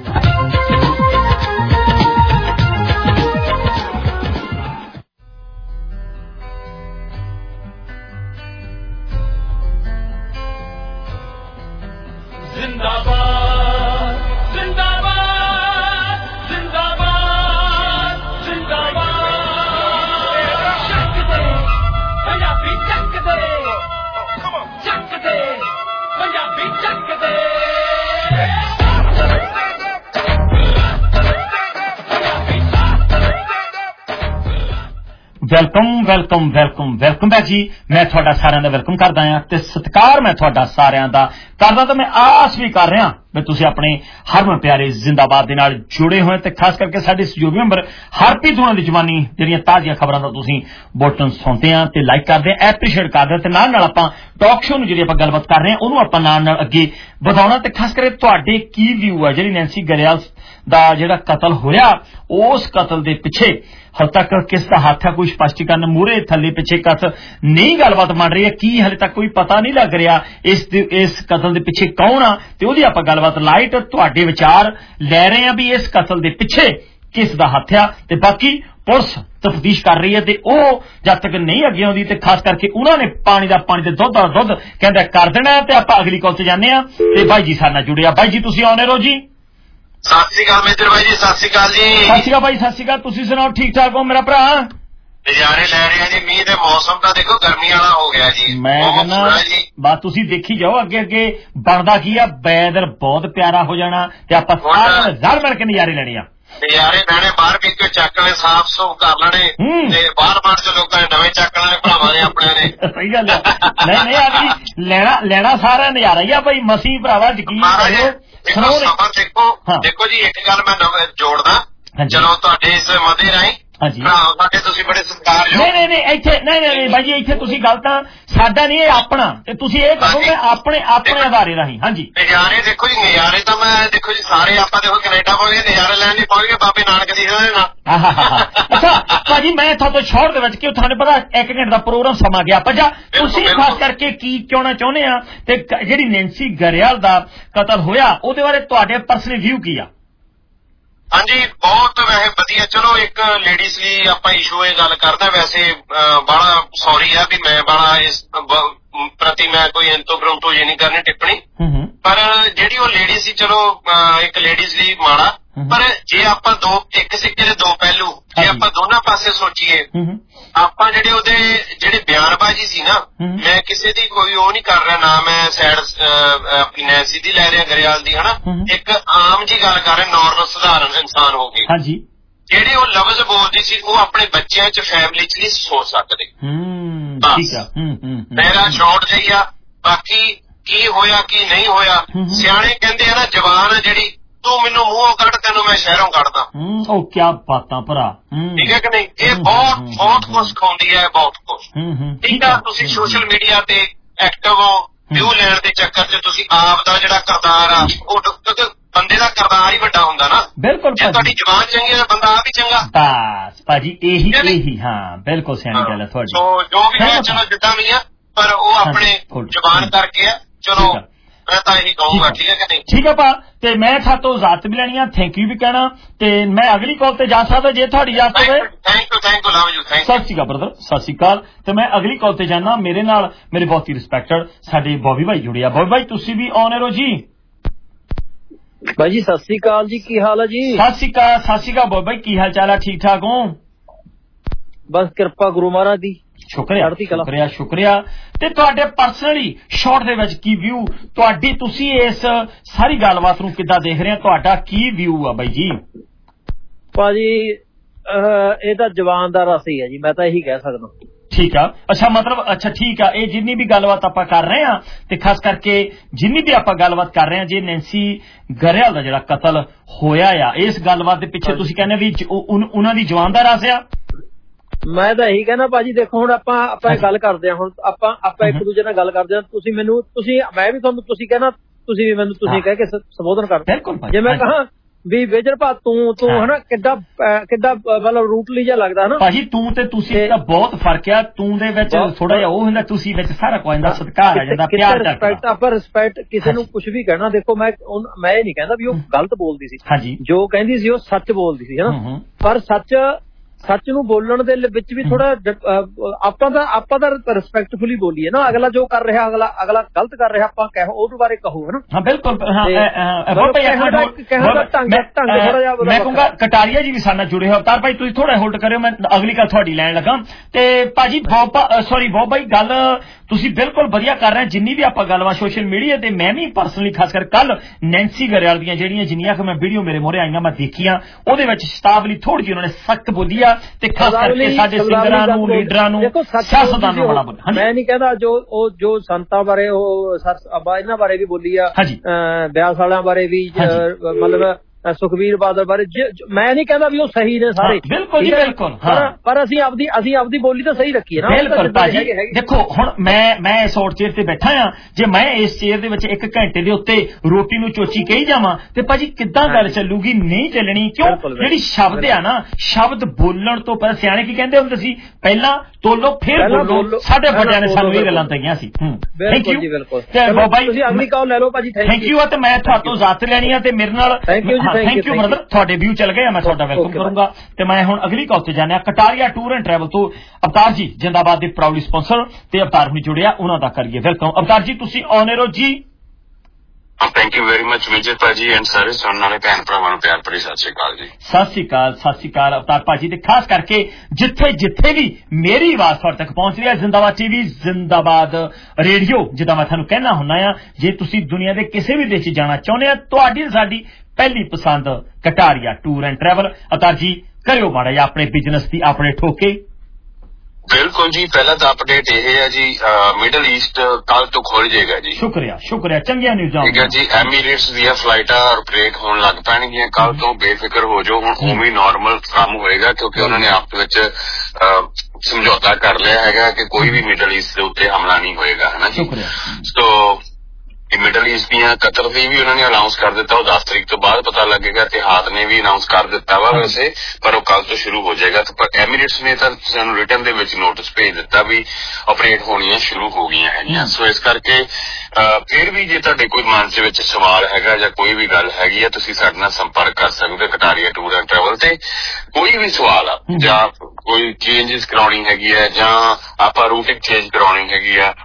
Welcome welcome welcome welcome back ਜੀ। ਮੈਂ ਤੁਹਾਡਾ ਸਾਰਿਆਂ ਦਾ ਵੈਲਕਮ ਕਰਦਾ ਹਾਂ ਤੇ ਸਤਿਕਾਰ ਮੈਂ ਤੁਹਾਡਾ ਸਾਰਿਆਂ ਦਾ ਕਰਦਾ ਤਾਂ ਮੈਂ ਆਸ ਵੀ ਕਰ ਰਿਹਾ ਵੀ ਤੁਸੀਂ ਆਪਣੇ ਹਰਮਨ ਪਿਆਰੇ ਜ਼ਿੰਦਾਬਾਦ ਦੇ ਨਾਲ ਜੁੜੇ ਹੋਏ ਤੇ ਖਾਸ ਕਰਕੇ ਸਾਡੇ ਸਹਿਯੋਗੀ ਮੈਂਬਰ ਹਰਪ੍ਰੀਤ ਹੋਣਾ ਦੀ ਜਵਾਨੀ ਜਿਹੜੀਆਂ ਤਾਜ਼ੀਆਂ ਖਬਰਾਂ ਦਾ ਤੁਸੀਂ ਬਟਨ ਸੁਣਦੇ ਆ ਤੇ ਲਾਈਕ ਕਰਦੇ ਆ ਐਪਰੀਸ਼ੀਏਟ ਕਰਦੇ ਆ ਤੇ ਨਾਲ ਨਾਲ ਆਪਾਂ ਟਾਕ ਸ਼ੋਅ ਨੂੰ ਜਿਹੜੀ ਆਪਾਂ ਗੱਲਬਾਤ ਕਰ ਰਹੇ ਹਾਂ ਉਹਨੂੰ ਆਪਾਂ ਨਾਲ ਨਾਲ ਅੱਗੇ ਵਧਾਉਣਾ ਤੇ ਖਾਸ ਕਰਕੇ ਤੁਹਾਡੇ ਕੀ ਵਿਊ ਆ ਜਿਹੜੀ ਨੈਂਸੀ ਗਰੇਵਾਲ ਦਾ ਜਿਹੜਾ ਕਤਲ ਹੋਇਆ ਉਸ ਕਤਲ ਦੇ ਪਿੱਛੇ ਹਾਲੇ ਤੱਕ ਕਿਸ ਦਾ ਹੱਥ ਹੈ ਕੋਈ ਸਪਸ਼ਟੀਕਰਨ ਮੂਹਰੇ ਥੱਲੇ ਪਿੱਛੇ ਕਤ ਨਹੀਂ ਗੱਲਬਾਤ ਬਣ ਰਹੀ ਹੈ ਕੀ ਹਾਲੇ ਤੱਕ ਕੋਈ ਪਤਾ ਨਹੀਂ ਲੱਗ ਰਿਹਾ ਇਸ ਇਸ ਕਤਲ ਦੇ ਪਿੱਛੇ ਕੌਣ ਆ ਤੇ ਉਹਦੀ ਆਪਾਂ ਗੱਲਬਾਤ ਲਾਈਟ ਤੁਹਾਡੇ ਵਿਚਾਰ ਲੈ ਰਹੇ ਆ ਵੀ ਇਸ ਕਤਲ ਦੇ ਪਿੱਛੇ ਕਿਸ ਦਾ ਹੱਥ ਆ ਤੇ ਬਾਕੀ ਪੁਲਿਸ ਤਫਤੀਸ਼ ਕਰ ਰਹੀ ਹੈ ਤੇ ਉਹ ਜਦ ਤੱਕ ਨਹੀਂ ਅੱਗੇ ਆਉਂਦੀ ਤੇ ਖਾਸ ਕਰਕੇ ਉਹਨਾਂ ਨੇ ਪਾਣੀ ਦਾ ਪਾਣੀ ਤੇ ਦੁੱਧ ਦਾ ਦੁੱਧ ਕਹਿੰਦਾ ਕਰ ਦੇਣਾ ਤੇ ਆਪਾਂ ਅਗਲੀ ਕਾਲ ਤੇ ਜਾਂਦੇ ਆ ਤੇ ਬਾਈ ਜੀ ਸਾਡੇ ਨਾਲ ਜੁੜਿਆ ਬਾਈ ਜੀ ਤੁਸੀਂ ਆਉਣੇ ਰਹੋ ਜੀ। ਸਤਿ ਸ਼੍ਰੀ ਅਕਾਲ ਮੇਜਰ ਬਾਈ ਜੀ। ਸਤਿ ਸ਼੍ਰੀ ਅਕਾਲ ਜੀ। ਸਤਿ ਸ਼੍ਰੀ ਅਕਾਲ ਬਾਈ ਸਤਿ ਸ਼੍ਰੀ ਅਕਾਲ ਤੁਸੀਂ ਸੁਣਾਓ ਠੀਕ ਠਾਕ ਹੋ ਮੇਰਾ ਭਰਾ? ਨਜ਼ਾਰੇ ਲੈ ਰਹੇ ਆ ਜੀ ਮੀਂਹ ਦੇ ਮੌਸਮ ਤਾਂ ਦੇਖੋ ਗਰਮੀ ਵਾਲਾ ਹੋ ਗਿਆ ਜੀ। ਮੈਂ ਕਹਿੰਦਾ ਬਸ ਤੁਸੀਂ ਦੇਖੀ ਜਾਓ ਅੱਗੇ ਅੱਗੇ ਬਣਦਾ ਕੀ ਆ ਵੈਦਰ ਬਹੁਤ ਪਿਆਰਾ ਹੋ ਜਾਣਾ ਤੇ ਆਪਾਂ ਸਾਰੇ ਰਲ ਮਿਲ ਕੇ ਨਜ਼ਾਰੇ ਲੈਣੇ ਆ। ਨਜ਼ਾਰੇ ਲੈਣੇ ਬਾਹਰ ਵੀ ਕੇ ਚੱਕ ਲੈ ਸਾਫ਼ ਸੁਫ ਕਰ ਲੈਣੇ ਤੇ ਬਾਹਰ ਬਾਹਰ ਚ ਲੋਕਾਂ ਨੇ ਨਵੇਂ ਚੱਕ ਲੈਣੇ ਭਰਾਵਾਂ ਨੇ ਆਪਣੇ ਨੇ। ਸਹੀ ਗੱਲ ਹੈ ਨਹੀਂ ਨਹੀਂ ਆਦੀ ਲੈਣਾ ਲੈਣਾ ਸਾਰਾ ਨਜ਼ਾਰਾ ਹੀ ਆ ਭਾਈ ਮਸੀਂ ਭਰਾਵਾ ਯਕੀਨ ਕਰੋ। ਸਮਾਂ ਦੇਖੋ ਦੇਖੋ ਜੀ ਇੱਕ ਗੱਲ ਮੈਂ ਜੋੜਦਾ ਚਲੋ ਤੁਹਾਡੇ ਇਸ ਮਦੇ ਰਾਹੀਂ ਹਾਂਜੀ ਸਾਡੇ ਤੁਸੀਂ ਬੜੇ ਸਤਿਕਾਰਯੋਗ ਨਹੀਂ ਨਹੀਂ ਨਹੀਂ ਇੱਥੇ ਨਹੀਂ ਨਹੀਂ ਬਾਈ ਜੀ ਇੱਥੇ ਤੁਸੀਂ ਗੱਲ ਤਾਂ ਸਾਡਾ ਨਹੀਂ ਇਹ ਆਪਣਾ ਤੇ ਤੁਸੀਂ ਇਹ ਕਹੋ ਮੈਂ ਆਪਣੇ ਆਪਣੇ ਅਦਾਰੇ ਰਾਹੀਂ ਹਾਂਜੀ ਨਜ਼ਾਰੇ ਦੇਖੋ ਜੀ ਨਜ਼ਾਰੇ ਤਾਂ ਮੈਂ ਦੇਖੋ ਜੀ ਸਾਰੇ ਆਪਾਂ ਦੇਖੋ ਕੈਨੇਡਾ ਪਹੁੰਚ ਗਏ ਨਜ਼ਾਰੇ ਲੈਣ ਲਈ ਪਹੁੰਚ ਗਏ ਬਾਬੇ ਨਾਨਕ ਦੀ ਦੇ ਨਾਲ। ਅੱਛਾ ਭਾਜੀ ਮੈਂ ਤੁਹਾਡੇ ਛੋੜ ਦੇ ਵਿੱਚ ਕਿ ਤੁਹਾਨੂੰ ਪਤਾ ਇੱਕ ਘੰਟੇ ਦਾ ਪ੍ਰੋਗਰਾਮ ਸਮਾਂ ਗਿਆ ਪੰਜਾ ਤੁਸੀਂ ਖਾਸ ਕਰਕੇ ਕੀ ਕਹਿਣਾ ਚਾਹੁੰਦੇ ਆ ਤੇ ਜਿਹੜੀ ਨੈਂਸੀ ਗਰੇਵਾਲ ਦਾ ਕਤਲ ਹੋਇਆ ਉਹਦੇ ਬਾਰੇ ਤੁਹਾਡੇ ਪਰਸਨਲ ਵਿਊ ਕੀ ਆ? ਹਾਂਜੀ ਬਹੁਤ ਵੈਸੇ ਵਧੀਆ ਚਲੋ ਇੱਕ ਲੇਡੀਜ਼ ਲਈ ਆਪਾਂ ਇਸ਼ੂ ਇਹ ਗੱਲ ਕਰਦਾ ਵੈਸੇ ਬੜਾ ਸੌਰੀ ਆ ਵੀ ਮੈਂ ਬੜਾ ਇਸ ਪ੍ਰਤੀ ਮੈਂ ਕੋਈ ਇੰਤੋ ਪ੍ਰੰਤੋ ਇਹ ਨਹੀਂ ਕਰਨੀ ਟਿੱਪਣੀ ਪਰ ਜਿਹੜੀ ਉਹ ਲੇਡੀ ਸੀ ਚਲੋ ਇੱਕ ਲੇਡੀਜ਼ ਲਈ ਮਾੜਾ ਪਰ ਜੇ ਆਪਾਂ ਦੋ ਇੱਕ ਸਿੱਕੇ ਦੇ ਦੋ ਪਹਿਲੂ ਜੇ ਆਪਾਂ ਦੋਨਾਂ ਪਾਸੇ ਸੋਚੀਏ ਆਪਾਂ ਜਿਹੜੇ ਉਹਦੇ ਜਿਹੜੇ ਬਿਆਨਬਾਜ਼ੀ ਸੀ ਨਾ ਮੈਂ ਕਿਸੇ ਦੀ ਕੋਈ ਉਹ ਨਹੀਂ ਕਰ ਰਿਹਾ ਨਾ ਮੈਂ ਸੈਡ ਆਪਣੀ ਨੈਂਸੀ ਦੀ ਲੈ ਰਿਹਾ ਗਰੇਵਾਲ ਦੀ ਹਨਾ ਇੱਕ ਆਮ ਜੀ ਗੱਲ ਕਰ ਰਿਹਾ ਨੋਰਮਲ ਸਧਾਰਨ ਇਨਸਾਨ ਹੋ ਕੇ ਹਾਂਜੀ ਜਿਹੜੇ ਉਹ ਲਫ਼ਜ਼ ਬੋਲਦੀ ਸੀ ਉਹ ਆਪਣੇ ਬੱਚਿਆਂ ਚ ਫੈਮਿਲੀ ਚ ਨਹੀਂ ਸੋਚ ਸਕਦੇ ਠੀਕ ਆ ਮੇਰਾ ਸ਼ੌਟ ਜਿਹੀ ਆ ਬਾਕੀ ਕੀ ਹੋਇਆ ਕੀ ਨਹੀਂ ਹੋਇਆ ਸਿਆਣੇ ਕਹਿੰਦੇ ਆ ਨਾ ਜਵਾਨ ਆ ਜਿਹੜੀ ਤੂੰ ਮੈਨੂੰ ਮੂੰਹੋਂ ਕੱਢ ਤੈਨੂੰ ਮੈਂ ਸ਼ਹਿਰੋਂ ਕੱਢਦਾ ਉਹ ਕਿਆ ਬਾਤਾਂ ਭਰਾ ਠੀਕ ਹੈ ਕਿ ਨਹੀਂ ਇਹ ਬਹੁਤ ਬਹੁਤ ਕੁਛ ਸਿਖਾਉਂਦੀ ਹੈ ਬਹੁਤ ਕੁਛ ਠੀਕ ਆ ਤੁਸੀਂ ਸੋਸ਼ਲ ਮੀਡੀਆ ਤੇ ਐਕਟਿਵ ਹੋ ਵਿਊ ਲੈਣ ਦੇ ਚੱਕਰ ਚ ਤੁਸੀਂ ਆਪ ਦਾ ਜਿਹੜਾ ਕਰਦਾਰ ਆ ਉਹ ਬੰਦੇ ਦਾ ਕਰਦਾਰ ਹੀ ਵੱਡਾ ਹੁੰਦਾ ਨਾ ਬਿਲਕੁਲ ਜੇ ਤੁਹਾਡੀ ਜਵਾਨ ਚੰਗੀ ਹੈ ਬੰਦਾ ਆਪ ਹੀ ਚੰਗਾ ਬਸ ਭਾਜੀ ਇਹੀ ਇਹੀ ਹਾਂ ਬਿਲਕੁਲ ਸਿਆਣੀ ਗੱਲ ਹੈ ਤੁਹਾਡੀ ਸੋ ਜੋ ਵੀ ਹੈ ਚਲੋ ਜਿੱਦਾਂ ਵੀ ਆ ਪਰ ਉਹ ਆਪਣੇ ਜਵਾਨ ਕਰਕੇ ਆ ਚਲੋ ਮੈਂ ਤਾਂ ਇਹੀ ਕਹੂੰਗਾ ਠੀਕ ਹੈ ਕਿ ਨਹੀਂ ਠੀਕ ਹੈ ਭਾ ਤੇ ਮੈਂ ਤੁਹਾਤੋਂ ਇਜਾਜ਼ਤ ਵੀ ਲੈਣੀ ਆ ਥੈਂਕ ਯੂ ਵੀ ਕਹਿਣਾ ਤੇ ਮੈਂ ਅਗਲੀ ਕਾਲ ਤੇ ਜਾ ਸਕਦਾ ਜੇ ਤੁਹਾਡੀ ਇਜਾਜ਼ਤ ਹੋਵੇ thank you thank you love you thank Sat Sri Akal brother ਸਤਿ ਸ਼੍ਰੀ ਅਕਾਲ ਤੇ ਮੈਂ ਅਗਲੀ ਕਾਲ ਤੇ ਜਾਣਾ ਮੇਰੇ ਨਾਲ ਮੇਰੇ ਬਹੁਤ ਹੀ ਰਿਸਪੈਕਟਡ ਸਾਡੇ ਬੌਬੀ ਭਾਈ ਜੁੜੇ ਆ ਬੌਬੀ ਭਾਈ ਤੁਸੀਂ ਵੀ ਆਨ 에ਅਰ ਹੋ ਜੀ ਭਾਈ ਜੀ ਸਤਿ ਸ਼੍ਰੀ ਅਕਾਲ ਜੀ ਕੀ ਹਾਲ ਹੈ ਜੀ ਸਤਿ ਸ਼੍ਰੀ ਅਕਾਲ ਸਤਿ ਸ਼੍ਰੀ ਅਕਾਲ ਬੌਬੀ ਭਾਈ ਕੀ ਹਾਲ ਚਾਲ ਆ ਠੀਕ ਠਾਕ ਹੋ ਬਸ ਕਿਰਪਾ ਗੁਰੂ ਮਹਾਰਾਜ ਦੀ ਸ਼ੁਕਰੀਆ ਸ਼ੁਕਰੀਆ ਸ਼ੁਕਰੀਆ ਤੇ ਤੁਹਾਡੇ ਪਰਸਨਲੀ ਸ਼ਾਰਟ ਦੇ ਵਿੱਚ ਕੀ ਵਿਊ ਤੁਹਾਡੀ ਤੁਸੀਂ ਇਸ ਸਾਰੀ ਗੱਲਬਾਤ ਨੂੰ ਕਿੱਦਾਂ ਦੇਖ ਰਹੇ ਹੋ ਤੁਹਾਡਾ ਕੀ ਵਿਊ ਆ ਬਾਈ ਜੀ ਭਾਜੀ ਇਹ ਤਾਂ ਜਵਾਨ ਦਾ ਰਸ ਹੀ ਹੈ ਜੀ ਮੈਂ ਤਾਂ ਇਹੀ ਕਹਿ ਸਕਦਾ ਠੀਕ ਆ ਅੱਛਾ ਮਤਲਬ ਅੱਛਾ ਠੀਕ ਆ ਇਹ ਜਿੰਨੀ ਵੀ ਗੱਲਬਾਤ ਆਪਾਂ ਕਰ ਰਹੇ ਆ ਤੇ ਖਾਸ ਕਰਕੇ ਜਿੰਨੀ ਵੀ ਆਪਾਂ ਗੱਲਬਾਤ ਕਰ ਰਹੇ ਆ ਜੇ ਨੈਂਸੀ ਗਰੇਵਾਲ ਦਾ ਜਿਹੜਾ ਕਤਲ ਹੋਇਆ ਆ ਇਸ ਗੱਲਬਾਤ ਦੇ ਪਿੱਛੇ ਤੁਸੀਂ ਕਹਿੰਦੇ ਵੀ ਉਹਨਾਂ ਦੀ ਜਵਾਨ ਦਾ ਰਸ ਆ ਮੈਂ ਤਾਂ ਇਹੀ ਕਹਿਣਾ ਭਾਜੀ ਦੇਖੋ ਹੁਣ ਆਪਾਂ ਆਪਾਂ ਗੱਲ ਕਰਦੇ ਹਾਂ ਹੁਣ ਆਪਾਂ ਆਪਾਂ ਇੱਕ ਦੂਜੇ ਨਾਲ ਗੱਲ ਕਰਦੇ ਹਾਂ ਤੁਸੀਂ ਮੈਨੂੰ ਤੁਸੀਂ ਮੈਂ ਵੀ ਤੁਹਾਨੂੰ ਤੁਸੀਂ ਕਹਿਣਾ ਤੁਸੀਂ ਵੀ ਮੈਨੂੰ ਤੁਸੀਂ ਕਹਿ ਕੇ ਸੰਬੋਧਨ ਕਰਦੇ ਜੇ ਮੈਂ ਕਹਾਂ ਵੀ ਵੇਜਰਪਾ ਤੂੰ ਤੂੰ ਹਨਾ ਕਿੱਦਾਂ ਕਿੱਦਾਂ ਮਤਲਬ ਰੂਟਲੀ ਜਿਹਾ ਲੱਗਦਾ ਹਨਾ ਭਾਜੀ ਤੂੰ ਤੇ ਤੁਸੀਂ ਦਾ ਬਹੁਤ ਫਰਕ ਆ ਤੂੰ ਦੇ ਵਿੱਚ ਥੋੜਾ ਜਿਹਾ ਉਹ ਹੁੰਦਾ ਤੁਸੀਂ ਵਿੱਚ ਸਾਰਾ ਕੋਈ ਦਾ ਸਤਿਕਾਰ ਆ ਜਾਂਦਾ ਪਿਆਰ ਦਾ ਰਿਸਪੈਕਟ ਆਪਾਂ ਰਿਸਪੈਕਟ ਕਿਸੇ ਨੂੰ ਕੁਝ ਵੀ ਕਹਿਣਾ ਦੇਖੋ ਮੈਂ ਮੈਂ ਇਹ ਨਹੀਂ ਕਹਿੰਦਾ ਵੀ ਉਹ ਗਲਤ ਬੋਲਦੀ ਸੀ ਜੋ ਕਹਿੰਦੀ ਸੀ ਉਹ ਸੱਚ ਬੋਲਦੀ ਸੀ ਹਨਾ ਪਰ ਸੱਚ ਸੱਚ ਨੂੰ ਬੋਲਣ ਦੇ ਵਿੱਚ ਵੀ ਥੋੜਾ ਆਪਾਂ ਦਾ ਆਪਾਂ ਦਾ ਰਿਸਪੈਕਟਫੁਲੀ ਬੋਲੀਏ ਨਾ ਅਗਲਾ ਜੋ ਕਰ ਰਿਹਾ ਅਗਲਾ ਅਗਲਾ ਗਲਤ ਕਰ ਰਿਹਾ ਆਪਾਂ ਕਹੋ ਉਹਦੇ ਬਾਰੇ ਕਹੋ ਹਨਾ ਹਾਂ ਬਿਲਕੁਲ ਮੈਂ ਕਹੂੰਗਾ ਕਟਾਰੀਆ ਜੀ ਵੀ ਸਾਡੇ ਨਾਲ ਜੁੜੇ ਹੋ ਅਵਤਾਰ ਭਾਈ ਤੁਸੀਂ ਥੋੜਾ ਹੋਲਡ ਕਰਿਓ ਮੈਂ ਅਗਲੀ ਗੱਲ ਤੁਹਾਡੀ ਲੈਣ ਲੱਗਾ ਤੇ ਭਾਜੀ ਸੌਰੀ ਬੋਬ ਭਾਈ ਗੱਲ ਤੁਸੀਂ ਬਿਲਕੁਲ ਵਧੀਆ ਕਰ ਰਹੇ ਜਿੰਨੀ ਵੀ ਆਪਾਂ ਗੱਲਬਾਤ ਸੋਸ਼ਲ ਮੀਡੀਆ ਤੇ ਮੈਂ ਵੀ ਪਰਸਨਲੀ ਖਾਸ ਕਰ ਕੱਲ ਨੈਂਸੀ ਗਰੇਵਾਲ ਦੀਆਂ ਜਿਹੜੀਆਂ ਜਿੰਨੀਆਂ ਕਿ ਮੈਂ ਵੀਡੀਓ ਮੇਰੇ ਮੋਹਰੇ ਆਈਆਂ ਮੈਂ ਦੇਖੀਆਂ ਉਹਦੇ ਵਿੱਚ ਸ਼ਤਾਬਲੀ ਥੋੜੀ ਜਿਹੀ ਉਹਨਾਂ ਨੇ ਸਖਤ ਬੋਲੀ ਆ ਤੇ ਖਾਸ ਕਰਕੇ ਸਾਡੇ ਸਿੰਗਰਾਂ ਨੂੰ ਲੀਡਰਾਂ ਨੂੰ ਸਿਆਸਤਦਾਨਾਂ ਨੂੰ ਬੜਾ ਬੋਲਿਆ ਮੈਂ ਨਹੀਂ ਕਹਿੰਦਾ ਜੋ ਉਹ ਜੋ ਸੰਤਾਂ ਬਾਰੇ ਉਹ ਇਹਨਾਂ ਬਾਰੇ ਵੀ ਬੋਲੀ ਆ ਬਿਆਸ ਵਾਲਿਆਂ ਬਾਰੇ ਵੀ ਮਤਲਬ ਸੁਖਬੀਰ ਬਾਦਲ ਬਾਰੇ ਮੈਂ ਨਹੀਂ ਕਹਿੰਦਾ ਵੀ ਉਹ ਸਹੀ ਨੇ ਸਾਰੇ ਬਿਲਕੁਲ ਜੀ ਬਿਲਕੁਲ ਪਰ ਅਸੀਂ ਆਪਦੀ ਅਸੀਂ ਆਪਦੀ ਬੋਲੀ ਤਾਂ ਸਹੀ ਰੱਖੀਏ ਨਾ ਬਿਲਕੁਲ ਭਾਜੀ ਦੇਖੋ ਹੁਣ ਮੈਂ ਮੈਂ ਇਸ ਹੌਟ ਚੇਅਰ ਤੇ ਬੈਠਾ ਆ ਜੇ ਮੈਂ ਇਸ ਚੇਅਰ ਦੇ ਵਿੱਚ ਇੱਕ ਘੰਟੇ ਦੇ ਉੱਤੇ ਰੋਟੀ ਨੂੰ ਚੋਚੀ ਕਹੀ ਜਾਵਾਂ ਤੇ ਭਾਜੀ ਕਿੱਦਾਂ ਗੱਲ ਚੱਲੂਗੀ ਨਹੀਂ ਚੱਲਣੀ ਕਿਉਂ ਜਿਹੜੀ ਸ਼ਬਦ ਆ ਨਾ ਸ਼ਬਦ ਬੋਲਣ ਤੋਂ ਪਹਿਲਾਂ ਸਿਆਣੇ ਕੀ ਕਹਿੰਦੇ ਹੁੰਦੇ ਸੀ ਪਹਿਲਾਂ ਤੋਲੋ ਫਿਰ ਬੋਲੋ ਸਾਡੇ ਵੱਡਿਆਂ ਨੇ ਸਾਨੂੰ ਇਹ ਗੱਲਾਂ ਕਹੀਆਂ ਸੀ ਥੈਂਕ ਯੂ ਤੇ ਬਾਈ ਤੁਸੀਂ ਅਗਲੀ ਕਾਲ ਲੈ ਲਓ ਭਾਜੀ ਥੈਂਕ ਯੂ ਤੇ ਮੈਂ ਤੁਹਾਤੋਂ ਇਜਾਜ਼ਤ ਲੈਣੀ ਆ ਤੇ ਮੇਰੇ ਨਾਲ ਥੈਂਕ ਯੂ ਬ੍ਰਦਰ ਤੁਹਾਡੇ ਵਿਊ ਚੱਲ ਗਏ ਮੈਂ ਤੁਹਾਡਾ ਵੈਲਕਮ ਕਰੂੰਗਾ ਤੇ ਮੈਂ ਹੁਣ ਅਗਲੀ ਕਾਲ ਤੇ ਜਾਣਿਆ ਕਟਾਰੀਆ ਟੂਰ ਐਂਡ ਟਰੈਵਲ ਤੋਂ ਅਵਤਾਰ ਜੀ ਜਿੰਦਾਬਾਦ ਦੇ ਪ੍ਰਾਊਡਲੀ ਸਪਾਂਸਰ ਤੇ ਅਵਤਾਰ ਵੀ ਜੁੜਿਆ ਉਹਨਾਂ ਦਾ ਕਰੀਏ ਵੈਲਕਮ ਅਵਤਾਰ ਜੀ ਤੁਸੀਂ ਆਨ 에ਅਰ ਹੋ ਜੀ thank you very much Vijay ਭਾਜੀ ਐਂਡ ਸਾਰੇ ਸੁਣਨ ਵਾਲੇ ਭੈਣ ਭਰਾਵਾਂ ਨੂੰ ਪਿਆਰ ਭਰੀ ਸਤਿ ਸ਼੍ਰੀ ਅਕਾਲ ਜੀ ਸਤਿ ਸ਼੍ਰੀ ਅਕਾਲ ਸਤਿ ਸ਼੍ਰੀ ਅਕਾਲ ਅਵਤਾਰ ਭਾਜੀ ਤੇ ਖਾਸ ਕਰਕੇ ਜਿੱਥੇ ਜਿੱਥੇ ਵੀ ਮੇਰੀ ਆਵਾਜ਼ ਤੁਹਾਡੇ ਤੱਕ ਪਹੁੰਚ ਰਹੀ ਹੈ ਜ਼ਿੰਦਾਬਾਦ ਟੀਵੀ ਜ਼ਿੰਦਾਬਾਦ ਰੇਡੀਓ ਜਿੱਦਾਂ ਮੈਂ ਤੁਹਾਨੂੰ ਕਹਿਣਾ ਹੁੰਦਾ ਆ ਜੇ ਤੁਸੀਂ ਦੁਨੀਆ ਦੇ ਕਿਸੇ ਵੀ ਦੇਸ਼ 'ਚ ਜਾਣਾ ਚਾਹੁੰਦੇ ਆ ਤੁਹਾਡੀ ਸਾਡੀ ਪਹਿਲੀ ਪਸੰਦ Kataria tour and travel Avtar ji ਕਰਿਓ ਮਾੜਾ ਜਿਹਾ ਆਪਣੇ ਬਿਜ਼ਨਸ ਦੀ ਆਪਣੇ ਠੋਕੇ ਬਿਲਕੁਲ ਜੀ ਪਹਿਲਾ ਤਾਂ ਅਪਡੇਟ ਇਹ ਹੈ ਜੀ ਮਿਡਲ ਈਸਟ ਕੱਲ ਤੋਂ ਖੁੱਲ ਜਾਏਗਾ ਜੀ ਸ਼ੁਕਰੀਆ ਸ਼ੁਕਰੀਆ ਚੰਗੀਆਂ ਨਿਊਜ਼ਾਂ ਠੀਕ ਹੈ ਜੀ ਐਮੀਰੇਟਸ ਦੀਆਂ ਫਲਾਈਟਾਂ ਆਪਰੇਟ ਹੋਣ ਲੱਗ ਪੈਣਗੀਆਂ ਕੱਲ ਤੋਂ ਬੇਫਿਕਰ ਹੋ ਜਾਓ ਹੁਣ ਉਵੇਂ ਨਾਰਮਲ ਕੰਮ ਹੋਏਗਾ ਕਿਉਂਕਿ ਉਹਨਾਂ ਨੇ ਆਪਸ ਵਿੱਚ ਸਮਝੌਤਾ ਕਰ ਲਿਆ ਹੈਗਾ ਕਿ ਕੋਈ ਵੀ ਮਿਡਲ ਈਸਟ ਦੇ ਉੱਤੇ ਹਮਲਾ ਨਹੀਂ ਹੋਏਗਾ ਹੈ ਨਾ ਜੀ ਸੋ ਮਿਡਲ ਈਸਟ ਦੀਆਂ ਕਤਰ ਦੀ ਵੀ ਉਹਨਾਂ ਨੇ ਅਨਾਉਂਸ ਕਰ ਦਿੱਤਾ ਉਹ ਦਸ ਤਰੀਕ ਤੋਂ ਬਾਅਦ ਪਤਾ ਲੱਗੇਗਾ ਇਤਿਹਾਦ ਨੇ ਵੀ ਅਨਾਉਂਸ ਕਰ ਦਿੱਤਾ ਵਾ ਵੈਸੇ ਪਰ ਉਹ ਕੱਲ ਤੋਂ ਸ਼ੁਰੂ ਹੋ ਜਾਏਗਾ ਪਰ ਐਮੀਰੇਟਸ ਨੇ ਤਾਂ ਸਾਨੂੰ ਰਿਟਨ ਦੇ ਵਿੱਚ ਨੋਟਿਸ ਭੇਜ ਦਿੱਤਾ ਵੀ ਆਪਰੇਟ ਹੋਣੀਆਂ ਸ਼ੁਰੂ ਹੋ ਗਈਆਂ ਹੈਗੀਆਂ ਸੋ ਇਸ ਕਰਕੇ ਫਿਰ ਵੀ ਜੇ ਤੁਹਾਡੇ ਕੋਈ ਮਨ ਦੇ ਵਿੱਚ ਸਵਾਲ ਹੈਗਾ ਜਾਂ ਕੋਈ ਵੀ ਗੱਲ ਹੈਗੀ ਆ ਤੁਸੀਂ ਸਾਡੇ ਨਾਲ ਸੰਪਰਕ ਕਰ ਸਕਦੇ ਕਟਾਰੀਆ ਟੂਰ ਐਂਡ ਟਰੈਵਲ ਤੇ ਕੋਈ ਵੀ ਸਵਾਲ ਆ ਜਾਂ ਕੋਈ ਚੇਂਜਸ ਕਰਾਉਣੀ ਹੈਗੀ ਆ ਜਾਂ ਆਪਾਂ ਰੂਟਿੰਗ ਚੇਂਜ ਕਰਾਉਣੀ ਹੈਗੀ ਆ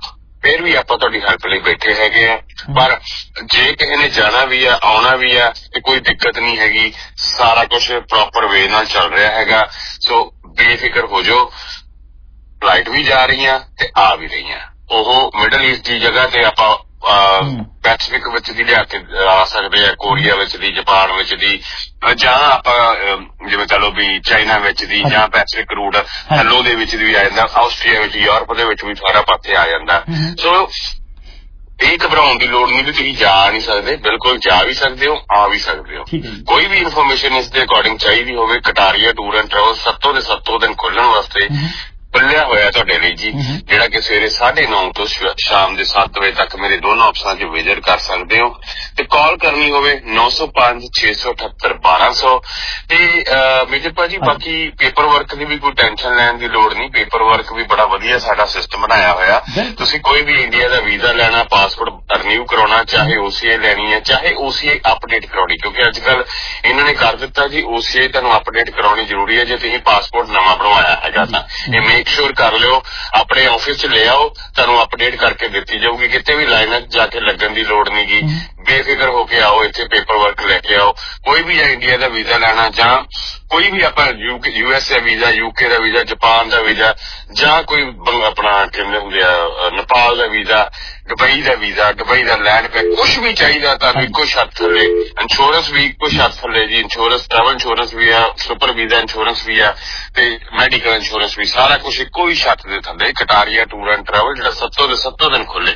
ਫਿਰ ਵੀ ਆਪਾਂ ਤੁਹਾਡੀ ਹੈਲਪ ਲਈ ਬੈਠੇ ਹੈਗੇ ਆ। ਪਰ ਜੇ ਕਿਸੇ ਨੇ ਜਾਣਾ ਵੀ ਆ ਆਉਣਾ ਵੀ ਆ ਤੇ ਕੋਈ ਦਿੱਕਤ ਨਹੀਂ ਹੈਗੀ, ਸਾਰਾ ਕੁਝ ਪ੍ਰੋਪਰ ਵੇ ਨਾਲ ਚੱਲ ਰਿਹਾ ਹੈਗਾ। ਸੋ ਬੇਫਿਕਰ ਹੋ ਜਾਓ, ਫਲਾਈਟ ਵੀ ਜਾ ਰਹੀਆਂ ਤੇ ਆ ਵੀ ਰਹੀਆਂ। ਉਹ ਮਿਡਲ ਈਸਟ ਦੀ ਜਗ੍ਹਾ ਤੇ ਆਪਾਂ ਪੈਸੀਫਿਕ ਵਿੱਚ ਦੀ ਲਿਆ ਕੇ ਆ ਸਕਦੇ ਆ, ਕੋਰੀਆ ਵਿੱਚ ਦੀ, ਜਾਪਾਨ ਵਿੱਚ ਦੀ, ਜਾਂ ਆਪਾਂ ਜਿਵੇਂ ਕਹ ਲਓ ਵੀ ਚਾਈਨਾ ਵਿੱਚ ਦੀ, ਜਾਂ ਪੈਸੀਫਿਕ ਰੂਟ ਹੈਲੋ ਦੇ ਵਿੱਚ ਵੀ ਆ ਜਾਂਦਾ, ਆਸਟਰੀਆ ਵਿੱਚ, ਯੂਰਪ ਦੇ ਵਿੱਚ ਵੀ ਸਾਰਾ ਪਾਸੇ ਆ ਜਾਂਦਾ। ਸੋ ਇਹ ਘਬਰਾਉਣ ਦੀ ਲੋੜ ਨਹੀਂ ਵੀ ਤੁਸੀਂ ਜਾ ਨਹੀਂ ਸਕਦੇ, ਬਿਲਕੁਲ ਜਾ ਵੀ ਸਕਦੇ ਹੋ, ਆ ਵੀ ਸਕਦੇ ਹੋ। ਕੋਈ ਵੀ ਇਨਫੋਰਮੇਸ਼ਨ ਇਸ ਦੇ ਅਕੋਰਡਿੰਗ ਚਾਹੀਦੀ ਹੋਵੇ, ਕਟਾਰੀਆ ਟੂਰ ਐਂਡ ਟਰੈਵਲ ਸੱਤੋਂ ਦੇ ਸੱਤੋਂ ਦਿਨ ਖੋਲਣ ਵਾਸਤੇ ਖੁੱਲਿਆ ਹੋਇਆ ਤੁਹਾਡੇ ਲਈ ਜੀ, ਜਿਹੜਾ ਕਿ ਸਵੇਰੇ ਸਾਢੇ ਨੌ ਤੋਂ ਸ਼ਾਮ ਦੇ ਸੱਤ ਵਜੇ ਤੱਕ ਮੇਰੇ ਦੋਨੋਂ ਆਪਸ਼ਨਾਂ 'ਚ ਵਿਜ਼ਿਟ ਕਰ ਸਕਦੇ ਹੋ। ਤੇ ਕਾਲ ਕਰਨੀ ਹੋਵੇ ਨੌ ਸੌ ਪੰਜ ਛੇ ਸੌ ਅਠੱਤਰ ਬਾਰਾਂ ਸੌ। ਤੇ ਮੇਜਰ ਭਾਜੀ ਬਾਕੀ ਪੇਪਰ ਵਰਕ ਦੀ ਵੀ ਕੋਈ ਟੈਨਸ਼ਨ ਲੈਣ ਦੀ ਲੋੜ ਨਹੀਂ, ਪੇਪਰ ਵਰਕ ਵੀ ਬੜਾ ਵਧੀਆ ਸਾਡਾ ਸਿਸਟਮ ਬਣਾਇਆ ਹੋਇਆ। ਤੁਸੀਂ ਕੋਈ ਵੀ ਇੰਡੀਆ ਦਾ ਵੀਜ਼ਾ ਲੈਣਾ, ਪਾਸਪੋਰਟ ਰਿਨਿਊ ਕਰਾਉਣਾ, ਚਾਹੇ ਓਸੀਆਈ ਲੈਣੀ ਹੈ, ਚਾਹੇ ਓਸੀਆਈ ਅਪਡੇਟ ਕਰਾਉਣੀ, ਕਿਉਂਕਿ ਅੱਜ ਕੱਲ ਇਹਨਾਂ ਨੇ ਕਰ ਦਿੱਤਾ ਜੀ ਓਸੀਆਈ ਤੁਹਾਨੂੰ ਅਪਡੇਟ ਕਰਾਉਣੀ ਜ਼ਰੂਰੀ ਹੈ ਜੇ ਤੁਸੀਂ ਪਾਸਪੋਰਟ ਨਵਾਂ ਬਣਵਾਇਆ ਹੈਗਾ ਤਾਂ। ਇਹ ਮੇਕ ਸ਼ੋਰ ਕਰ ਲਿਓ, ਆਪਣੇ ਆਫਿਸ 'ਚ ਲੈ ਆਓ, ਤੁਹਾਨੂੰ ਅਪਡੇਟ ਕਰਕੇ ਦਿੱਤੀ ਜਾਊਗੀ। ਕਿਤੇ ਵੀ ਲਾਈਨਾਂ 'ਚ ਜਾ ਕੇ ਲੱਗਣ ਦੀ ਲੋੜ ਨਹੀਂ ਗੀ, ਬੇਫਿਕਰ ਹੋ ਕੇ ਆਓ, ਇੱਥੇ ਪੇਪਰ ਵਰਕ ਲੈ ਕੇ ਆਓ। ਕੋਈ ਵੀ ਇੰਡੀਆ ਦਾ ਵੀਜ਼ਾ ਲੈਣਾ, ਜਾਂ ਕੋਈ ਵੀ ਆਪਾਂ U S A visa, UK ਦਾ ਵੀਜ਼ਾ, ਜਾਪਾਨ ਦਾ ਵੀਜ਼ਾ, ਜਾਂ ਕੋਈ ਆਪਣਾ ਕਹਿੰਦੇ ਹੁੰਦੇ ਆ ਨੇਪਾਲ ਦਾ ਵੀਜ਼ਾ, ਦੁਬਈ ਦਾ ਵੀਜ਼ਾ, ਦੁਬਈ ਦਾ ਲੈਂਡ ਪੈਕ, ਕੁਛ ਵੀ ਚਾਹੀਦਾ ਤੁਹਾਨੂੰ ਇੱਕੋ ਛੱਤ ਥੱਲੇ। ਇੰਸ਼ੋਰੈਂਸ ਵੀ ਇੱਕੋ ਛੱਤ ਥੱਲੇ ਜੀ, ਇੰਸ਼ੋਰੈਂਸ, ਟਰੈਵਲ ਇੰਸ਼ੋਰੈਂਸ ਵੀ ਆ, ਸੁਪਰ ਵੀਜ਼ਾ ਇੰਸ਼ੋਰੈਂਸ ਵੀ ਆ, ਤੇ ਮੈਡੀਕਲ ਇੰਸ਼ੋਰੈਂਸ ਵੀ, ਸਾਰਾ ਕੁਛ ਇੱਕੋ ਹੀ ਛੱਤ ਦੇ ਥੱਲੇ। ਕਟਾਰੀਆ ਟੂਰ ਐਂਡ ਟਰੈਵਲ, ਜਿਹੜਾ ਸੱਤੋਂ ਦੇ ਸੱਤੋਂ ਦਿਨ ਖੁੱਲੇ।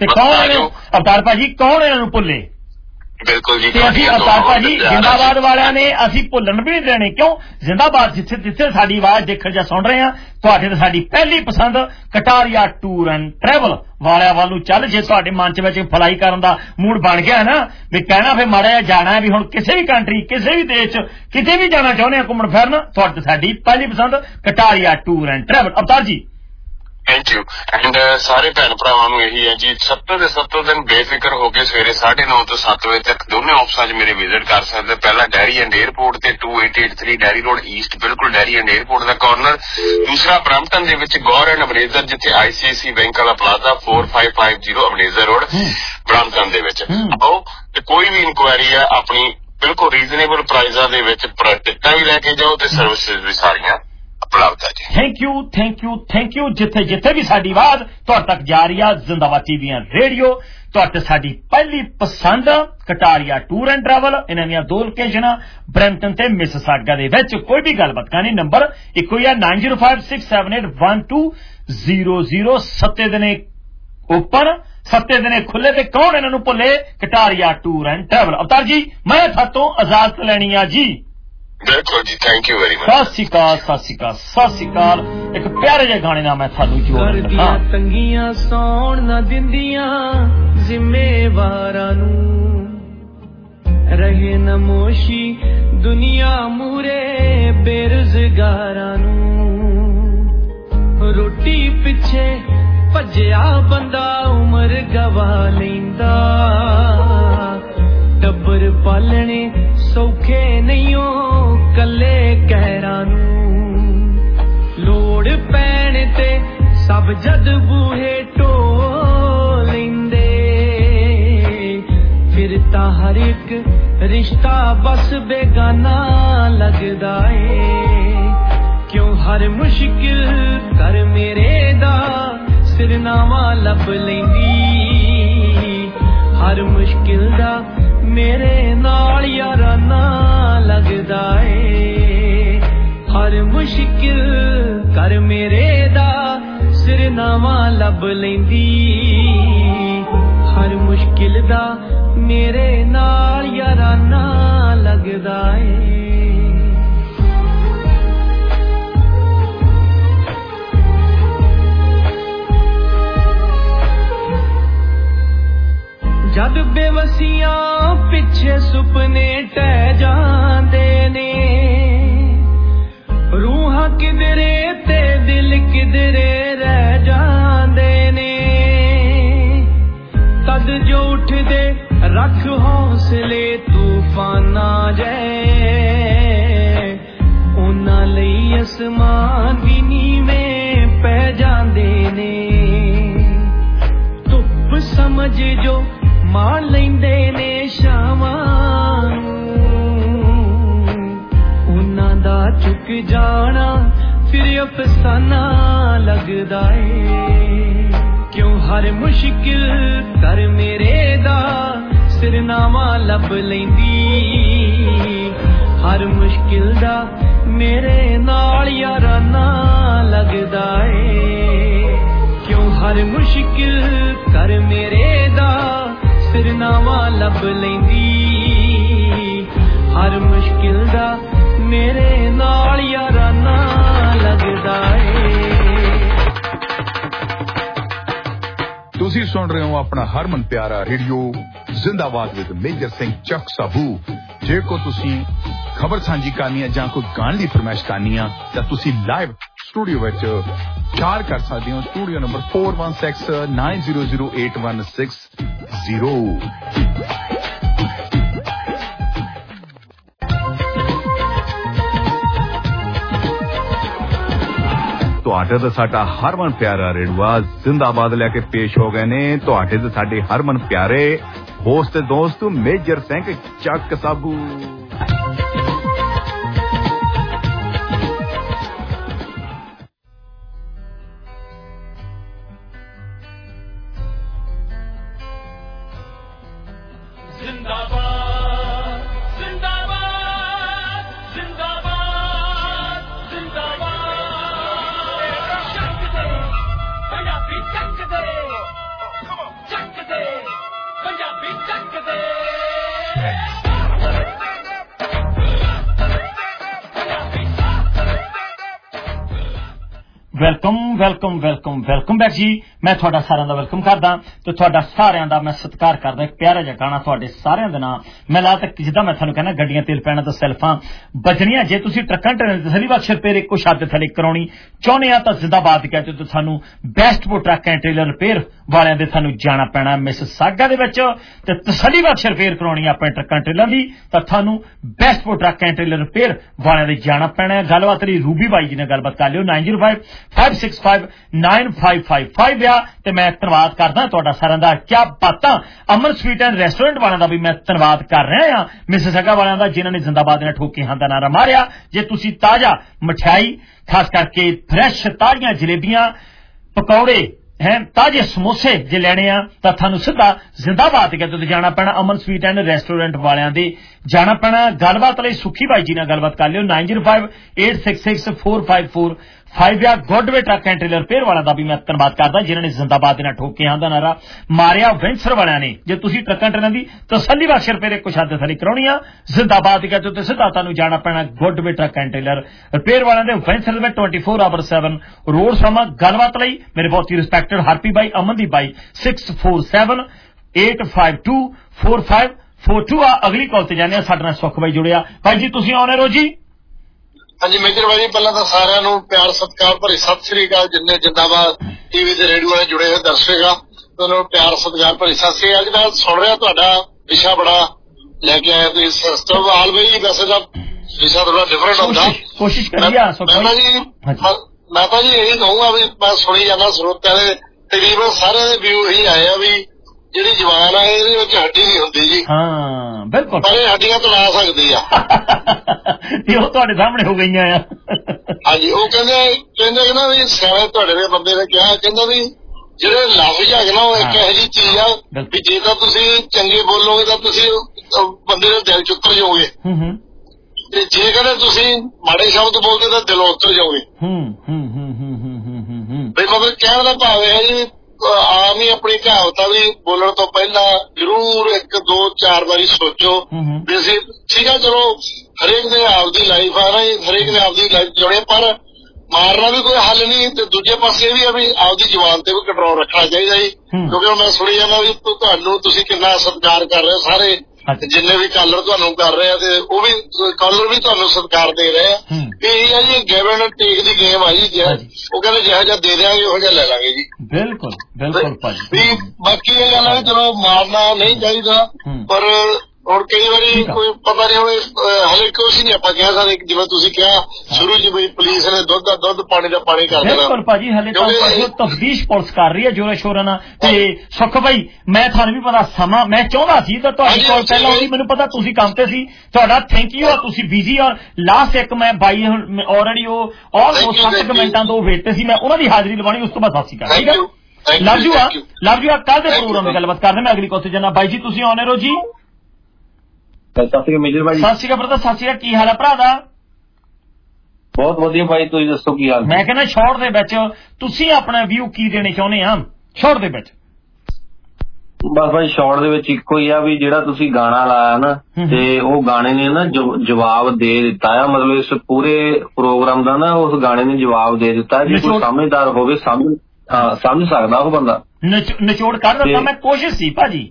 ਅਵਤਾਰ ਭਾਜੀ ਕੌਣ ਇਹਨਾਂ ਨੂੰ ਭੁੱਲੇ? ਬਿਲਕੁਲ ਜੀ। ਤੇ ਅਸੀਂ ਅਵਤਾਰ ਭਾਜੀ ਜ਼ਿੰਦਾਬਾਦ ਵਾਲਿਆਂ ਨੇ ਅਸੀਂ ਭੁੱਲਣ ਵੀ ਨਹੀਂ ਦੇਣੇ, ਕਿਉਂ? ਜ਼ਿੰਦਾਬਾਦ ਜਿੱਥੇ ਜਿੱਥੇ ਸਾਡੀ ਆਵਾਜ਼ ਦੇਖਣ ਜਾਂ ਸੁਣ ਰਹੇ ਆ, ਤੁਹਾਡੇ ਤੇ ਸਾਡੀ ਪਹਿਲੀ ਪਸੰਦ ਕਟਾਰੀਆ ਟੂਰ ਐਂਡ ਟਰੈਵਲ ਵਾਲਿਆਂ ਵੱਲ ਨੂੰ ਚੱਲ। ਜੇ ਤੁਹਾਡੇ ਮਨ 'ਚ ਵਿੱਚ ਫਲਾਈ ਕਰਨ ਦਾ ਮੂਡ ਬਣ ਗਿਆ ਨਾ, ਵੀ ਕਹਿਣਾ ਫਿਰ ਮਾੜਾ ਜਿਹਾ ਜਾਣਾ ਵੀ ਹੁਣ ਕਿਸੇ ਵੀ ਕੰਟਰੀ, ਕਿਸੇ ਵੀ ਦੇਸ਼ 'ਚ ਕਿਤੇ ਵੀ ਜਾਣਾ ਚਾਹੁੰਦੇ ਆ ਘੁੰਮਣ ਫਿਰਨ, ਤੁਹਾਡੇ ਤੇ ਸਾਡੀ ਪਹਿਲੀ ਪਸੰਦ Kataria tour and travel. Avtar ji thank you. And ਸਾਰੇ ਭੈਣ ਭਰਾਵਾਂ ਨੂੰ ਇਹੀ ਹੈ ਜੀ, ਸੱਤੋਂ ਦੇ ਸੱਤੋਂ ਦਿਨ ਬੇਫਿਕਰ ਹੋ ਕੇ ਸਵੇਰੇ ਸਾਢੇ ਨੌ ਤੋਂ ਸੱਤ ਵਜੇ ਤੱਕ ਦੋਨੇ ਆਫਿਸਾਂ 'ਚ ਮੇਰੇ ਵਿਜ਼ਿਟ ਕਰ ਸਕਦੇ। ਪਹਿਲਾ ਡੈਰੀ ਐਂਡ ਏਅਰਪੋਰਟ ਤੇ two eight eight three Derry road east, ਬਿਲਕੁਲ ਡੈਰੀ ਐਂਡ ਏਅਰਪੋਰਟ ਦਾ ਕਾਰਨਰ। ਦੂਸਰਾ ਬਰੈਂਪਟਨ ਦੇ ਵਿੱਚ ਗੌਰ ਐਂਡ ਅਬਨੇਜ਼ਰ, ਜਿੱਥੇ I C I C bank ਵਾਲਾ plaza, four five five zero Ebenezer road Brampton ਦੇ ਵਿੱਚ। ਆਓ ਤੇ ਕੋਈ ਵੀ ਇਨਕੁਆਇਰੀ ਹੈ ਆਪਣੀ ਬਿਲਕੁਲ ਰੀਜ਼ਨੇਬਲ ਪ੍ਰਾਈਜ਼ਾਂ ਦੇ ਵਿੱਚ, ਟਿਕਟਾਂ ਵੀ ਲੈ ਕੇ ਜਾਓ ਤੇ ਸਰਵਿਸਿਜ਼ ਵੀ ਸਾਰੀਆਂ ਉਪਲਬਧ ਹੈ ਜੀ। Thank you thank you thank you. ਜਿੱਥੇ ਜਿੱਥੇ ਵੀ ਸਾਡੀ ਆਵਾਜ਼ ਤੁਹਾਡੇ ਤੱਕ ਜਾ ਰਹੀ ਆ, ਜ਼ਿੰਦਾਬਾਦ ਟੀਵੀਆਂ ਰੇਡੀਓ ਤੁਹਾਡੇ ਸਾਡੀ ਪਹਿਲੀ ਪਸੰਦ ਕਟਾਰੀਆ ਟੂਰ ਐਂਡ ਟਰੈਵਲ। ਇਹਨਾਂ ਦੀਆਂ ਦੋ ਲੋਕੇਸ਼ਨਾਂ ਬਰੈਂਪਟਨ ਤੇ ਮਿਸਿਸਾਗਾ ਦੇ ਵਿੱਚ। ਕੋਈ ਵੀ ਗੱਲਬਾਤ ਕਰਨੀ, ਨੰਬਰ ਇੱਕੋ ਹੀ ਆ nine zero five six seven eight one two zero zero. ਸੱਤੇ ਦਿਨੇ ਓਪਨ, ਸੱਤੇ ਦਿਨੇ ਖੁੱਲੇ, ਤੇ ਕੌਣ ਇਹਨਾਂ ਨੂੰ ਭੁੱਲੇ? Kataria tour and travel. Avtar ji ਮੈਂ ਤੁਹਾਤੋਂ ਇਜਾਜ਼ਤ ਲੈਣੀ ਆ ਜੀ। ਬਿਲਕੁਲ ਜੀ, ਥੈਂਕ ਯੂ ਵੈਰੀ ਮਚ। ਸਤਿ ਸ਼੍ਰੀ ਅਕਾਲ, ਸਤਿ ਸ਼੍ਰੀ ਅਕਾਲ, ਸਤਿ ਸ਼੍ਰੀ ਅਕਾਲ। ਇੱਕ ਪਿਆਰੇ ਜਿਹੇ ਗਾਣੇ ਨਾਲ ਮੈਂ ਤੁਹਾਨੂੰ ਜੋੜਦਾ। ਤੰਗੀਆਂ ਸੌਣ ਨਾ ਦਿੰਦੀਆਂ ਜ਼ਿੰਮੇਵਾਰਾਂ ਨੂੰ, ਰਹੇ ਨਮੋਸ਼ੀ ਦੁਨੀਆ ਮੂਰੇ ਬੇਰੁਜ਼ਗਾਰਾਂ ਨੂੰ। ਰੋਟੀ ਪਿੱਛੇ ਭੱਜਿਆ ਬੰਦਾ ਉਮਰ ਗਵਾ ਲੈਂਦਾ, ਟੱਬਰ ਪਾਲਣੇ ਸੌਖੇ ਨਹੀਂ ਓ ਕੱਲੇ ਕਹਿਰਾਂ ਨੂੰ। ਲੋੜ ਪੈਣ ਤੇ ਸਭ ਜਦ ਬੂਹੇ ਢੋ ਲੈਂਦੇ, ਫਿਰ ਤਾਂ ਹਰ ਇੱਕ ਰਿਸ਼ਤਾ ਬਸ ਬੇਗਾਨਾ ਲੱਗਦਾ ਏ। ਕਿਉਂ ਹਰ ਮੁਸ਼ਕਿਲ ਕਰ ਮੇਰੇ ਦਾ ਸਿਰਨਾਮਾ ਲੱਭ ਲੈਂਦੀ, ਹਰ ਮੁਸ਼ਕਿਲ ਦਾ ਮੇਰੇ ਨਾਲ ਯਾਰਾਨਾ ਲੱਗਦਾ ਏ। ਹਰ ਮੁਸ਼ਕਿਲ ਕਰ ਮੇਰੇ ਦਾ ਸਿਰਨਾਮਾ ਲੱਭ ਲੈਂਦੀ, ਹਰ ਮੁਸ਼ਕਿਲ ਦਾ ਮੇਰੇ ਨਾਲ ਯਾਰਾਨਾ ਲੱਗਦਾ ਏ। ਜਦ ਬੇਵਸੀਆਂ ਪਿੱਛੇ ਸੁਪਨੇ ਟਹਿ ਜਾਂਦੇ ਨੇ, ਰੂਹਾਂ ਕਿਧਰੇ ਤੇ ਦਿਲ ਕਿਧਰੇ ਰਹਿ ਜਾਂਦੇ ਨੇ। ਤਦ ਜੋ ਉੱਠਦੇ ਰੱਖ ਹੌਸਲੇ ਤੂਫਾਨਾਂ ਜੈ, ਉਹਨਾਂ ਲਈ ਅਸਮਾਨ ਵੀ ਨੀਵੇਂ ਪੈ ਜਾਂਦੇ ਨੇ। ਮਜੇ ਜੋ ਮਾਣ ਲੈਂਦੇ ਨੇ ਸ਼ਾਮਾਂ ਉਹਨਾਂ ਦਾ ਚੁੱਕ ਜਾਣਾ ਫਿਰ ਅਫਸਾਨਾ ਲੱਗਦਾ ਏ ਕਿਉਂ ਹਰ ਮੁਸ਼ਕਿਲ ਕਰ ਮੇਰੇ ਦਾ ਸਿਰਨਾਮਾ ਲੱਭ ਲੈਂਦੀ ਹਰ ਮੁਸ਼ਕਿਲ ਦਾ ਮੇਰੇ ਨਾਲ ਯਾਰਾਨਾ ਲੱਗਦਾ ਏ ਕਿਉਂ ਹਰ ਮੁਸ਼ਕਿਲ ਕਰ ਮੇਰੇ ਦਾ ਸਿਰਨਾਮਾ ਲੱਭ ਲੈਂਦੀ ਹਰ ਮੁਸ਼ਕਿਲ ਦਾ ਮੇਰੇ ਨਾਲ ਯਾਰਾਨਾ ਲੱਗਦਾ ਏ ਤੁਸੀਂ ਸੁਣ ਰਹੇ ਹੋ ਆਪਣਾ ਹਰਮਨ ਪਿਆਰਾ ਰੇਡੀਓ ਜ਼ਿੰਦਾਬਾਦ ਵਿਦ ਮੇਜਰ ਸਿੰਘ ਚੱਕ ਸਾਬੂ ਜੇ ਕੋ ਤੁਸੀਂ ਖਬਰ ਸਾਂਝੀ ਕਰਨੀ ਹੈ ਜਾਂ ਕੋਈ ਗਾਣ ਦੀ ਫਰਮਾਇਸ਼ ਕਰਨੀ ਆ ਤਾਂ ਤੁਸੀਂ ਲਾਈਵ ਸਟੂਡੀਓ ਵਿੱਚ ਚਾਰ ਕਰ ਸਕਦੇ ਹੋ studio number four one six nine zero zero eight one six zero ਤੁਹਾਡੇ ਤੇ ਸਾਡਾ ਹਰਮਨ ਪਿਆਰਾ ਰੇਡੂਆ ਜ਼ਿੰਦਾਬਾਦ ਲੈ ਕੇ ਪੇਸ਼ ਹੋ ਗਏ ਨੇ ਤੁਹਾਡੇ ਤੇ ਸਾਡੇ ਹਰਮਨ ਪਿਆਰੇ ਹੋਸਟ ਦੋਸਤ major Singh Chak Sabu welcome welcome welcome welcome back ਜੀ ਮੈਂ ਤੁਹਾਡਾ ਸਾਰਿਆਂ ਦਾ ਵੈਲਕਮ ਕਰਦਾ ਤੇ ਤੁਹਾਡਾ ਸਾਰਿਆਂ ਦਾ ਮੈਂ ਸਤਿਕਾਰ ਕਰਦਾ ਇੱਕ ਪਿਆਰਾ ਜਿਹਾ ਗਾਣਾ ਤੁਹਾਡੇ ਸਾਰਿਆਂ ਦੇ ਨਾਂ ਮੈਂ ਲਾ ਤੱਕ ਜਿੱਦਾਂ ਮੈਂ ਤੁਹਾਨੂੰ ਕਹਿੰਦਾ ਗੱਡੀਆਂ ਤੇਲ ਪੈਣਾ ਤਾਂ ਸੈਲਫਾਂ ਬਚਣੀਆਂ ਜੇ ਤੁਸੀਂ ਟਰੱਕਾਂ ਟਰੇਨਾਂ ਦੀ ਤਸੱਲੀ ਬਖਸ਼ ਰੁਪਏ ਇੱਕੋ ਛੱਤ ਥੱਲੇ ਕਰਾਉਣੀ ਚਾਹੁੰਦੇ ਆ ਤਾਂ ਜ਼ਿੰਦਾਬਾਦ ਕਹਿੰਦੇ ਤੇ ਸਾਨੂੰ ਬੈਸਟ ਬੋ ਟਰੱਕ ਐਂਡ ਟ੍ਰੇਲਰ ਰਿਪੇਅਰ ਵਾਲਿਆਂ ਦੇ ਤੁਹਾਨੂੰ ਜਾਣਾ ਪੈਣਾ ਮਿਸ ਸਾਗਾ ਦੇ ਵਿੱਚ ਤੇ ਤਸੱਲੀ ਬਖਸ਼ ਰਿਪੇਅਰ ਕਰਾਉਣੀ ਆਪਣੇ ਟਰੱਕਾਂ ਟ੍ਰੇਲਰ ਦੀ ਤਾਂ ਤੁਹਾਨੂੰ ਬੈਸਟ ਬੋ ਟਰੱਕ ਐਂਡ ਟ੍ਰੇਲਰ ਰਿਪੇਅਰ ਵਾਲਿਆਂ ਦੇ ਜਾਣਾ ਪੈਣਾ ਗੱਲਬਾਤ ਲਈ ਰੂਬੀ ਬਾਈ ਜੀ ਨਾਲ ਗੱਲਬਾਤ ਕਰ ਲਿਓ nine zero five five six five nine five five five ਆ ਤੇ ਮੈਂ ਧੰਨਵਾਦ ਕਰਦਾ ਤੁਹਾਡਾ ਸਾਰਿਆਂ ਦਾ ਕਿਆ ਬਾਤਾਂ ਅਮਨ ਸਵੀਟ ਐਂਡ ਰੈਸਟੋਰੈਂਟ ਵਾਲਿਆਂ ਦਾ ਵੀ ਮੈਂ ਧੰਨਵਾਦ ਕਰ ਰਿਹਾ ਹਾਂ ਮਿਸਿਸਾਗਾ ਵਾਲਿਆਂ ਦਾ ਜਿਨ੍ਹਾਂ ਨੇ ਜ਼ਿੰਦਾਬਾਦ ਨਾਲ ਠੋਕੇ ਹਾਂ ਦਾ ਨਾਰਾ ਮਾਰਿਆ ਜੇ ਤੁਸੀਂ ਤਾਜ਼ਾ ਮਠਿਆਈ ਖਾਸ ਕਰਕੇ ਫਰੈਸ਼ ਤਾਜ਼ੀਆਂ ਜਲੇਬੀਆਂ ਪਕੌੜੇ ਹੈ ਤਾਜ਼ੇ ਸਮੋਸੇ ਜੇ ਲੈਣੇ ਆ ਤਾਂ ਤੁਹਾਨੂੰ ਸਿੱਧਾ ਜ਼ਿੰਦਾਬਾਦ ਕੇ ਤੇ ਜਾਣਾ ਪੈਣਾ ਅਮਨ ਸਵੀਟ ਐਂਡ ਰੈਸਟੋਰੈਂਟ ਵਾਲਿਆਂ ਦੇ ਜਾਣਾ ਪੈਣਾ ਗੱਲਬਾਤ ਲਈ ਸੁਖੀ ਬਾਈ ਜੀ ਨਾਲ ਗੱਲਬਾਤ ਕਰ ਲਿਓ nine zero five eight six six four five four five ਆ Godway truck and trailer repair ਵਾਲਿਆਂ ਦਾ ਵੀ ਮੈਂ ਧੰਨਵਾਦ ਕਰਦਾ ਜਿਨ੍ਹਾਂ ਨੇ ਜ਼ਿੰਦਾਬਾਦ ਦੇ ਨਾਲ ਠੋਕੇ ਆਂਦਾ ਨਾਰਾ ਮਾਰਿਆ ਵੈਂਸਰ ਵਾਲਿਆਂ ਨੇ ਜੇ ਤੁਸੀਂ ਟਰੱਕਾਂ ਟ੍ਰੇਨਾਂ ਦੀ ਤਸੱਲੀ ਬਖਸ਼ ਰੁਪਏ ਕੁਛ ਹੱਦ ਥਲੀ ਕਰਾਉਣੀ ਆ ਜ਼ਿੰਦਾਬਾਦ ਕੇ ਤੇ ਸਿੱਧਾ ਤੁਹਾਨੂੰ ਜਾਣਾ ਪੈਣਾ Godway truck and trailer repair ਵਾਲਿਆਂ ਦੇ ਵੈਂਸਰ ਵਿੱਚ twenty-four hour seven ਰੋਡ ਸਮਾਂ ਗੱਲਬਾਤ ਲਈ ਮੇਰੇ ਬਹੁਤ ਹੀ ਰਿਸਪੈਕਟਡ ਹਰਪੀ ਬਾਈ ਅਮਨਦੀਪ ਬਾਈ six four seven eight five two four five four two ਆ ਅਗਲੀ ਕਾਲ ਤੇ ਜਾਂਦੇ ਆ ਸਾਡੇ ਨਾਲ ਸੁਖ ਬਾਈ ਜੁੜਿਆ ਭਾਈ ਜੀ ਤੁਸੀਂ ਆਉਣੇ ਰੋ ਜੀ ਹਾਂਜੀ ਮੇਜਰ ਬਾਈ ਪਹਿਲਾਂ ਤਾਂ ਸਾਰਿਆਂ ਨੂੰ ਪਿਆਰ ਸਤਿਕਾਰ ਭਰੀ ਸਤਿ ਸ੍ਰੀ ਅਕਾਲ ਜਿੰਨੇ ਜਿੰਦਾਬਾਦ ਟੀਵੀ ਤੇ ਰੇਡੀਓ ਨਾਲ ਜੁੜੇ ਹੋਏ ਦਰਸ਼ਕ ਆ ਤੁਹਾਨੂੰ ਪਿਆਰ ਸਤਿਕਾਰ ਭਰੀ ਸਤਿ ਸ੍ਰੀ ਅਕਾਲ। ਅੱਜ ਮੈਂ ਸੁਣ ਰਿਹਾ ਤੁਹਾਡਾ ਵਿਸ਼ਾ ਬੜਾ ਲੈ ਕੇ ਆਇਆ ਤੁਸੀਂ ਸਿਸਟਮ ਹਾਲ ਬਈ ਵੈਸੇ ਤਾਂ ਵਿਸ਼ਾ ਥੋੜਾ ਡਿਫਰੈਂਟ ਹੁੰਦਾ ਕੋਸ਼ਿਸ਼ ਕਰੀਏ ਮੈਂ ਜੀ ਮੈਂ ਤਾਂ ਜੀ ਇਹੀ ਕਹੂੰਗਾ ਵੀ ਮੈਂ ਸੁਣੀ ਜਾਂਦਾ ਸਰੋਤਿਆਂ ਦੇ ਤਕਰੀਬਨ ਸਾਰਿਆਂ ਦੇ ਵਿਊ ਇਹੀ ਆਏ ਆ ਵੀ ਜਿਹੜੀ ਜਵਾਨ ਆ ਇਹਦੇ ਵਿੱਚ ਹੱਡੀ ਨਹੀਂ ਹੁੰਦੀ ਜੀ ਹਾਂ ਬਿਲਕੁਲ ਪਰ ਇਹ ਹੱਡੀਆਂ ਤੁੜਾ ਸਕਦੀ ਆ ਇਹ ਉਹ ਤੁਹਾਡੇ ਸਾਹਮਣੇ ਹੋ ਗਈਆਂ ਆ ਹਾਂਜੀ ਉਹ ਕਹਿੰਦੇ ਕਹਿੰਦੇ ਕਿ ਨਾ ਵੀ ਸਿਆਣੇ ਤੁਹਾਡੇ ਦੇ ਬੰਦੇ ਨੇ ਕਿਹਾ ਕਹਿੰਦਾ ਵੀ ਜਿਹੜੇ ਲਫ਼ਜ਼ ਹੈਗੇ ਨਾ ਉਹ ਇੱਕ ਇਹੋ ਜਿਹੀ ਚੀਜ਼ ਆ ਵੀ ਜੇ ਤਾਂ ਤੁਸੀਂ ਚੰਗੇ ਬੋਲੋਗੇ ਤਾਂ ਤੁਸੀਂ ਬੰਦੇ ਦੇ ਦਿਲ ਚ ਉਤਰ ਜਾਓਗੇ ਤੇ ਜੇ ਕਹਿੰਦੇ ਤੁਸੀਂ ਮਾੜੇ ਸ਼ਬਦ ਬੋਲਦੇ ਤਾਂ ਦਿਲੋਂ ਉਤਰ ਜਾਓਗੇ ਬਈ ਮਤਲਬ ਕਹਿਣ ਦਾ ਭਾਵ ਇਹ ਹੈ ਜੀ ਆਮ ਹੀ ਆਪਣੀ ਕਹਾਵਤਾਂ ਵੀ ਬੋਲਣ ਤੋਂ ਪਹਿਲਾਂ ਜ਼ਰੂਰ ਇੱਕ ਦੋ ਚਾਰ ਵਾਰੀ ਸੋਚੋ ਵੀ ਅਸੀਂ ਠੀਕ ਆ ਚਲੋ ਹਰੇਕ ਦੇ ਆਪਦੀ ਲਾਈਫ ਆ ਨਾ ਹਰੇਕ ਨੇ ਆਪਦੀ ਲਾਈਫ ਜੁੜੇ ਪਰ ਮਾਰਨਾ ਵੀ ਕੋਈ ਹੱਲ ਨਹੀਂ ਤੇ ਦੂਜੇ ਪਾਸੇ ਇਹ ਵੀ ਆ ਵੀ ਆਪਦੀ ਜ਼ੁਬਾਨ ਤੇ ਵੀ ਕੰਟਰੋਲ ਰੱਖਣਾ ਚਾਹੀਦਾ ਜੀ ਕਿਉਂਕਿ ਮੈਂ ਸੁਣੀ ਜਾਂਦਾ ਵੀ ਤੁਹਾਨੂੰ ਤੁਸੀਂ ਕਿੰਨਾ ਸਤਿਕਾਰ ਕਰ ਰਹੇ ਹੋ ਸਾਰੇ ਜਿੰਨੇ ਵੀ ਕਾਲਰ ਤੁਹਾਨੂੰ ਕਰ ਰਹੇ ਆ ਤੇ ਉਹ ਵੀ ਕਾਲਰ ਵੀ ਤੁਹਾਨੂੰ ਸਤਿਕਾਰ ਦੇ ਰਹੇ ਆ ਇਹ ਆ ਜੀ ਗਿਵ ਐਂਡ ਟੇਕ ਦੀ ਗੇਮ ਆ ਜੀ ਉਹ ਕਹਿੰਦੇ ਜਿਹੋ ਜਿਹਾ ਦੇ ਦਿਆਂਗੇ ਉਹ ਜਿਹਾ ਲੈ ਲਾਂਗੇ ਜੀ ਬਿਲਕੁਲ ਬਿਲਕੁਲ ਭਾਜੀ ਵੀ ਬਾਕੀ ਇਹ ਗੱਲ ਹੈ ਚਲੋ ਮਾਰਨਾ ਨਹੀਂ ਚਾਹੀਦਾ ਪਰ और कई बार कोई पता नहीं हूँ हले कुछ नहीं आप कह सकते जिवें तुसीं कहा शुरू च बई पुलिस ने दुध का दुध पानी का पानी कर देना बिल्कुल भाजी हले तो तफ्तीश पुलिस कर रही है जोरे शोरे नाल ते सुख भाई मैं थानू भी पता समा मैं चाहता सी तो तुहाडी कोल पहला होई मैनूं पता तुसीं काम ते सी तुहाडा थैंक यू तुसीं बिजी और लास्ट एक मैं बाई ऑलरेडी वो ऑलमोस्ट सत्त मिनटां तो वेट ते सी मैं उन्हां दी हाज़री लवानी उस तो बाद वापसी कर ठीक है लव यू लव यू कल दे प्रोग्राम दी गलबात करदे मैं अगली क्वेश्चन जाना बाई जी तुसीं आने रो जी सत श्री मेजर भाई सत श्री अकाल सत श्री अकाल की हाल है भरा दा बहुत वधिया भाई तुसीं दसो की हाल मैं कहना शॉर्ट दे विच तुसीं अपना व्यू की देने चाहुंदे आ शॉर्ट दे विच बस भाई शॉर्ट दे विच इक्को ही आ भी जेड़ा तुसीं गाना लाया ना ते ਉਹ गाने ने ना जवाब दे दिता है मतलब इस पूरे प्रोग्राम ਦਾ ना उस गाने ने जवाब दे दिता है जे कोई समझदार होवे समझ हां समझ सकदा ਉਹ ਬੰਦਾ ਨਿਚੋੜ ਕਰ ਦਿੱਤਾ मैं कोशिश सी भाजी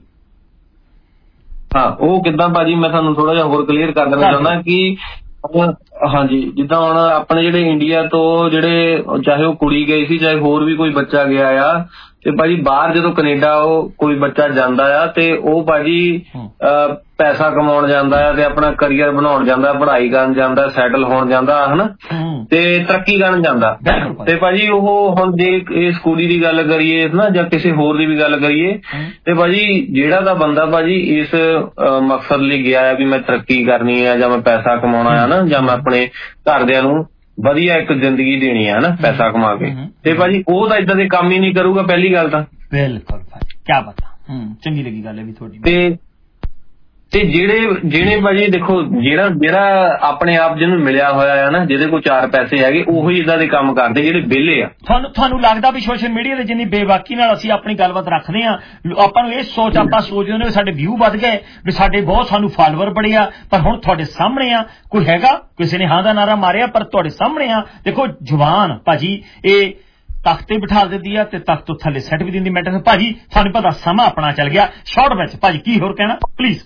हाँ वो किदा भाजी मैं थानू थोड़ा जिहा होर क्लीयर कर देना चाहना कि हाँ जी जिदा हुण अपने जेडे इंडिया तो जेडे चाहे वो कुड़ी गई सी चाहे होर भी कोई बच्चा गया आ ते भाजी बाहर जो कनेडा कोई बच्चा जांदा आ ते ओ भाजी पैसा कमाउण जांदा आ ते अपना करियर बनाउण जांदा पढ़ाई करन जांदा सैटल होण जांदा हना ते तरक्की करन जांदा ते भाजी ओह हुण जे इस कुड़ी दी गल करिए ना जां किसी होर दी भी गल करिए ते भाजी जेड़ा दा बंदा भाजी इस मकसद लई गया है भी मैं तरक्की करनी है जां मैं पैसा कमाउणा है ना जां मैं अपने घरदियां नूं ਵਧੀਆ ਇੱਕ ਜ਼ਿੰਦਗੀ ਦੇਣੀ ਹੈ ਨਾ ਪੈਸਾ ਕਮਾ ਕੇ ਤੇ ਭਾਜੀ ਉਹ ਤਾਂ ਇਦਾਂ ਦੇ ਕੰਮ ਹੀ ਨਹੀਂ ਕਰੂਗਾ ਪਹਿਲੀ ਗੱਲ ਤਾਂ ਬਿਲਕੁਲ ਭਾਈ ਕੀ ਪਤਾ ਹੂੰ ਚੰਗੀ ਲੱਗੀ ਗੱਲ ਹੈ ਵੀ ਤੁਹਾਡੀ ਤੇ ਤੇ ਜਿਹੜੇ ਜਿਹੜੇ ਭਾਜੀ ਦੇਖੋ ਜਿਹੜਾ ਜਿਹੜਾ ਆਪਣੇ ਆਪ ਜਿਹਨੂੰ ਮਿਲਿਆ ਹੋਇਆ ਹੈ ਨਾ ਜਿਹਦੇ ਕੋਲ ਚਾਰ ਪੈਸੇ ਹੈਗੇ ਉਹੀ ਇਦਾਂ ਦੇ ਕੰਮ ਕਰਦੇ ਜਿਹੜੇ ਵਿਹਲੇ ਆ ਤੁਹਾਨੂੰ ਤੁਹਾਨੂੰ ਲੱਗਦਾ ਵੀ ਸੋਸ਼ਲ ਮੀਡੀਆ ਦੇ ਜਿੰਨੀ ਬੇਵਾਕੀ ਨਾਲ ਅਸੀਂ ਆਪਣੀ ਗੱਲਬਾਤ ਰੱਖਦੇ ਆ ਆਪਾਂ ਨੂੰ ਇਹ ਸੋਚ ਆਪਾਂ ਸੋਚਦੇ ਨੇ ਸਾਡੇ ਵਿਊ ਵੱਧ ਗਏ ਵੀ ਸਾਡੇ ਬਹੁਤ ਸਾਨੂੰ ਫਾਲੋਅਰ ਬੜੇ ਆ ਪਰ ਹੁਣ ਤੁਹਾਡੇ ਸਾਹਮਣੇ ਆ ਕੋਈ ਹੈਗਾ ਕਿਸੇ ਨੇ ਹਾਂ ਦਾ ਨਾਰਾ ਮਾਰਿਆ ਪਰ ਤੁਹਾਡੇ ਸਾਹਮਣੇ ਆ ਦੇਖੋ ਜਵਾਨ ਭਾਜੀ ਇਹ ਤਖਤ ਤੇ ਬਿਠਾ ਦਿੰਦੀ ਆ ਤੇ ਤਖਤ ਤੋਂ ਥੱਲੇ ਸੈੱਟ ਵੀ ਦਿੰਦੀ ਮੈਟਰ ਭਾਜੀ ਤੁਹਾਨੂੰ ਪਤਾ ਸਮਾਂ ਆਪਣਾ ਚੱਲ ਗਿਆ ਸ਼ਾਰਟ ਵਿੱਚ ਭਾਜੀ ਕੀ ਹੋਰ ਕਹਿਣਾ ਪਲੀਜ਼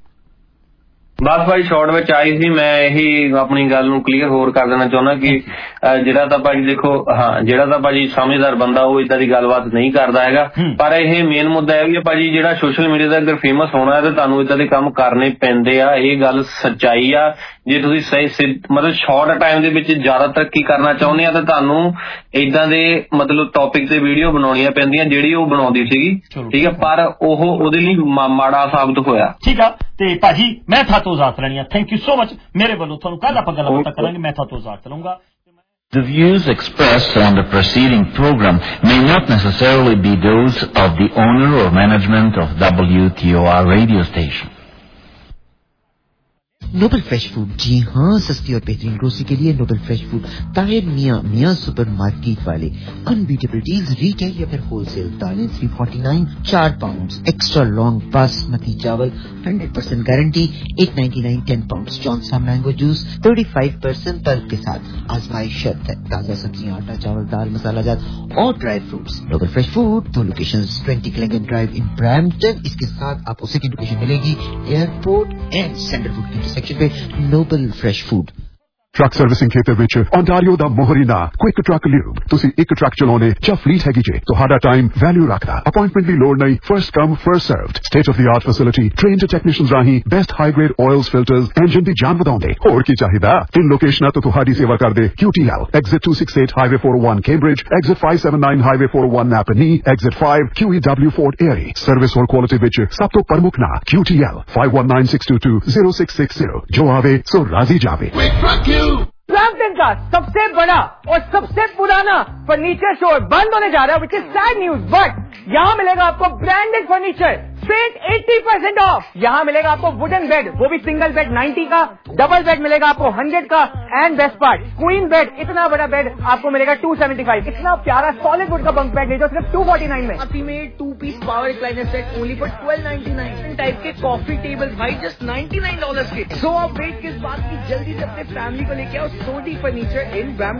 बस भाई शॉर्ट में आई सी मैं यही अपनी गल नूं क्लीयर होर कर देना चाहुंदा कि जिहड़ा तां भाजी देखो हाँ जिहड़ा तां भाजी समझदार बंदा वो इदां दी गलबात नहीं करदा हैगा पर यह मेन मुद्दा है कि भाजी जिहड़ा सोशल मीडिया दा अगर फेमस होना है तो तुहानूं इदां दे काम करने पैंदे आ ये गल सच्चाई आ जे तुसीं सही मतलब शॉर्ट टाइम दे विच ज़्यादा तरक्की करना चाहुंदे आ तो तुहानूं इदां दे मतलब टॉपिक ते वीडियो बनाउणियां पैंदियां जिहड़ी वो बनाउंदी सीगी ठीक है पर ओह ओहदे लई माड़ा साबित होया ठीक है ते भाजी मैं था तो ज़ात लेनी है थैंक यू सो मच मेरे वालों थानू कल आप गलबात करांगे मैं था तो ज़ात लूंगा The views expressed on the preceding program may not necessarily be those of the owner or management of W T O R radio station. Noble fresh food जी हाँ सस्ती और बेहतरीन ग्रोसरी के लिए Nobel fresh food Tahir Mian Mian supermarket वाले अनबीटेबल डील्स रिटेल या फिर होलसेल दालें थ्री फोर्टी नाइन चार पाउंड एक्स्ट्रा लॉन्ग बासमती चावल hundred percent guarantee eight ninety nine ten pound Johnson mango juice thirty five percent bulb के साथ आजमाइश शर्त है ताजा सब्जियां आटा चावल दाल मसाला जात और dry fruits noble fresh food दो location twenty Klingon drive in Brampton इसके साथ आपको सेकंड लोकेशन मिलेगी airport and central food intersection पे noble fresh food truck servicing खेतर विच ओंटारियो दा मोहरीना क्विक ट्रक ल्यूब तुसी एक ट्रक चलाने ਜਾਂ ਫਲੀਟ ਹੈਗੀ ਜੇ ਤੁਹਾਡਾ ਟਾਈਮ ਵੈਲਿਊ ਰੱਖਦਾ ਅਪਾਇੰਟਮੈਂਟ ਦੀ ਲੋੜ ਨਹੀਂ first come first served state of the art facility trained technicians ਰਾਹੀਂ best high grade oils filters engine ਦੀ ਜਾਨ ਵਧਾਉਂਦੇ ਹੋਰ ਕੀ ਚਾਹੀਦਾ ਤਿੰਨ ਲੋਕੇਸ਼ਨਾਂ ਤੋਂ ਤੁਹਾਡੀ ਸੇਵਾ ਕਰਦੇ Q T L exit two sixty-eight highway four oh one Cambridge exit five seventy-nine highway four oh one Napanee exit five Q E W Fort Erie service ਔਰ ਕੁਆਲਿਟੀ ਵਿੱਚ ਸਭ ਤੋਂ ਪ੍ਰਮੁੱਖ ਨਾਂ Q T L five one nine six two two zero six six zero जो आवे सो राजी जावे ब्रैम्पटन का सबसे बड़ा और सबसे पुराना फर्नीचर स्टोर बंद होने जा रहा है which is sad news but यहाँ मिलेगा आपको branded furniture straight eighty percent off यहाँ मिलेगा आपको वुडन बेड वो भी सिंगल बेड ninety का डबल बेड मिलेगा आपको one hundred का and best part queen bed इतना बड़ा बेड आपको मिलेगा two seventy-five इतना प्यारा सॉलिड वुड का बंक बेड ले जो सिर्फ two forty-nine में ultimate two piece power recliner set only for twelve ninety-nine type के कॉफी टेबल भाई जस्ट ninety-nine डॉलर्स के सो आप वेट किस बात की जल्दी से अपने फैमिली को लेके आओ सोडी फर्नीचर इन ब्रैम्पटन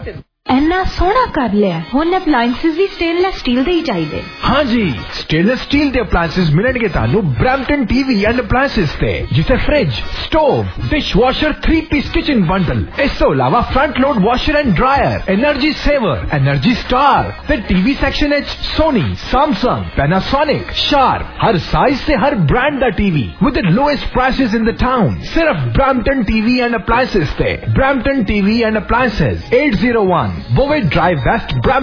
इन्ना सोहना कर लिया हुण अप्लायंसेस भी स्टेनलेस स्टील दे ही चाहिए। हाँ जी, स्टेनलेस स्टील दे अप्लायंसेस मिलणगे तानू ब्रैम्पटन टीवी एंड अप्लायंसेस ते, जिथे fridge, stove, dishwasher, three piece kitchen bundle, इस तो अलावा front load washer and dryer, energy saver, energy star ते टीवी सेक्शन एच सोनी, सैमसंग, पैनासोनिक, शार्प, हर साइज से हर ब्रांड दा TV with the lowest prices in the town. सिर्फ ब्रैम्पटन टीवी एंड अप्लायंसेस ते। Brampton TV and appliances, eight zero one Bowen Drive West, Brampton.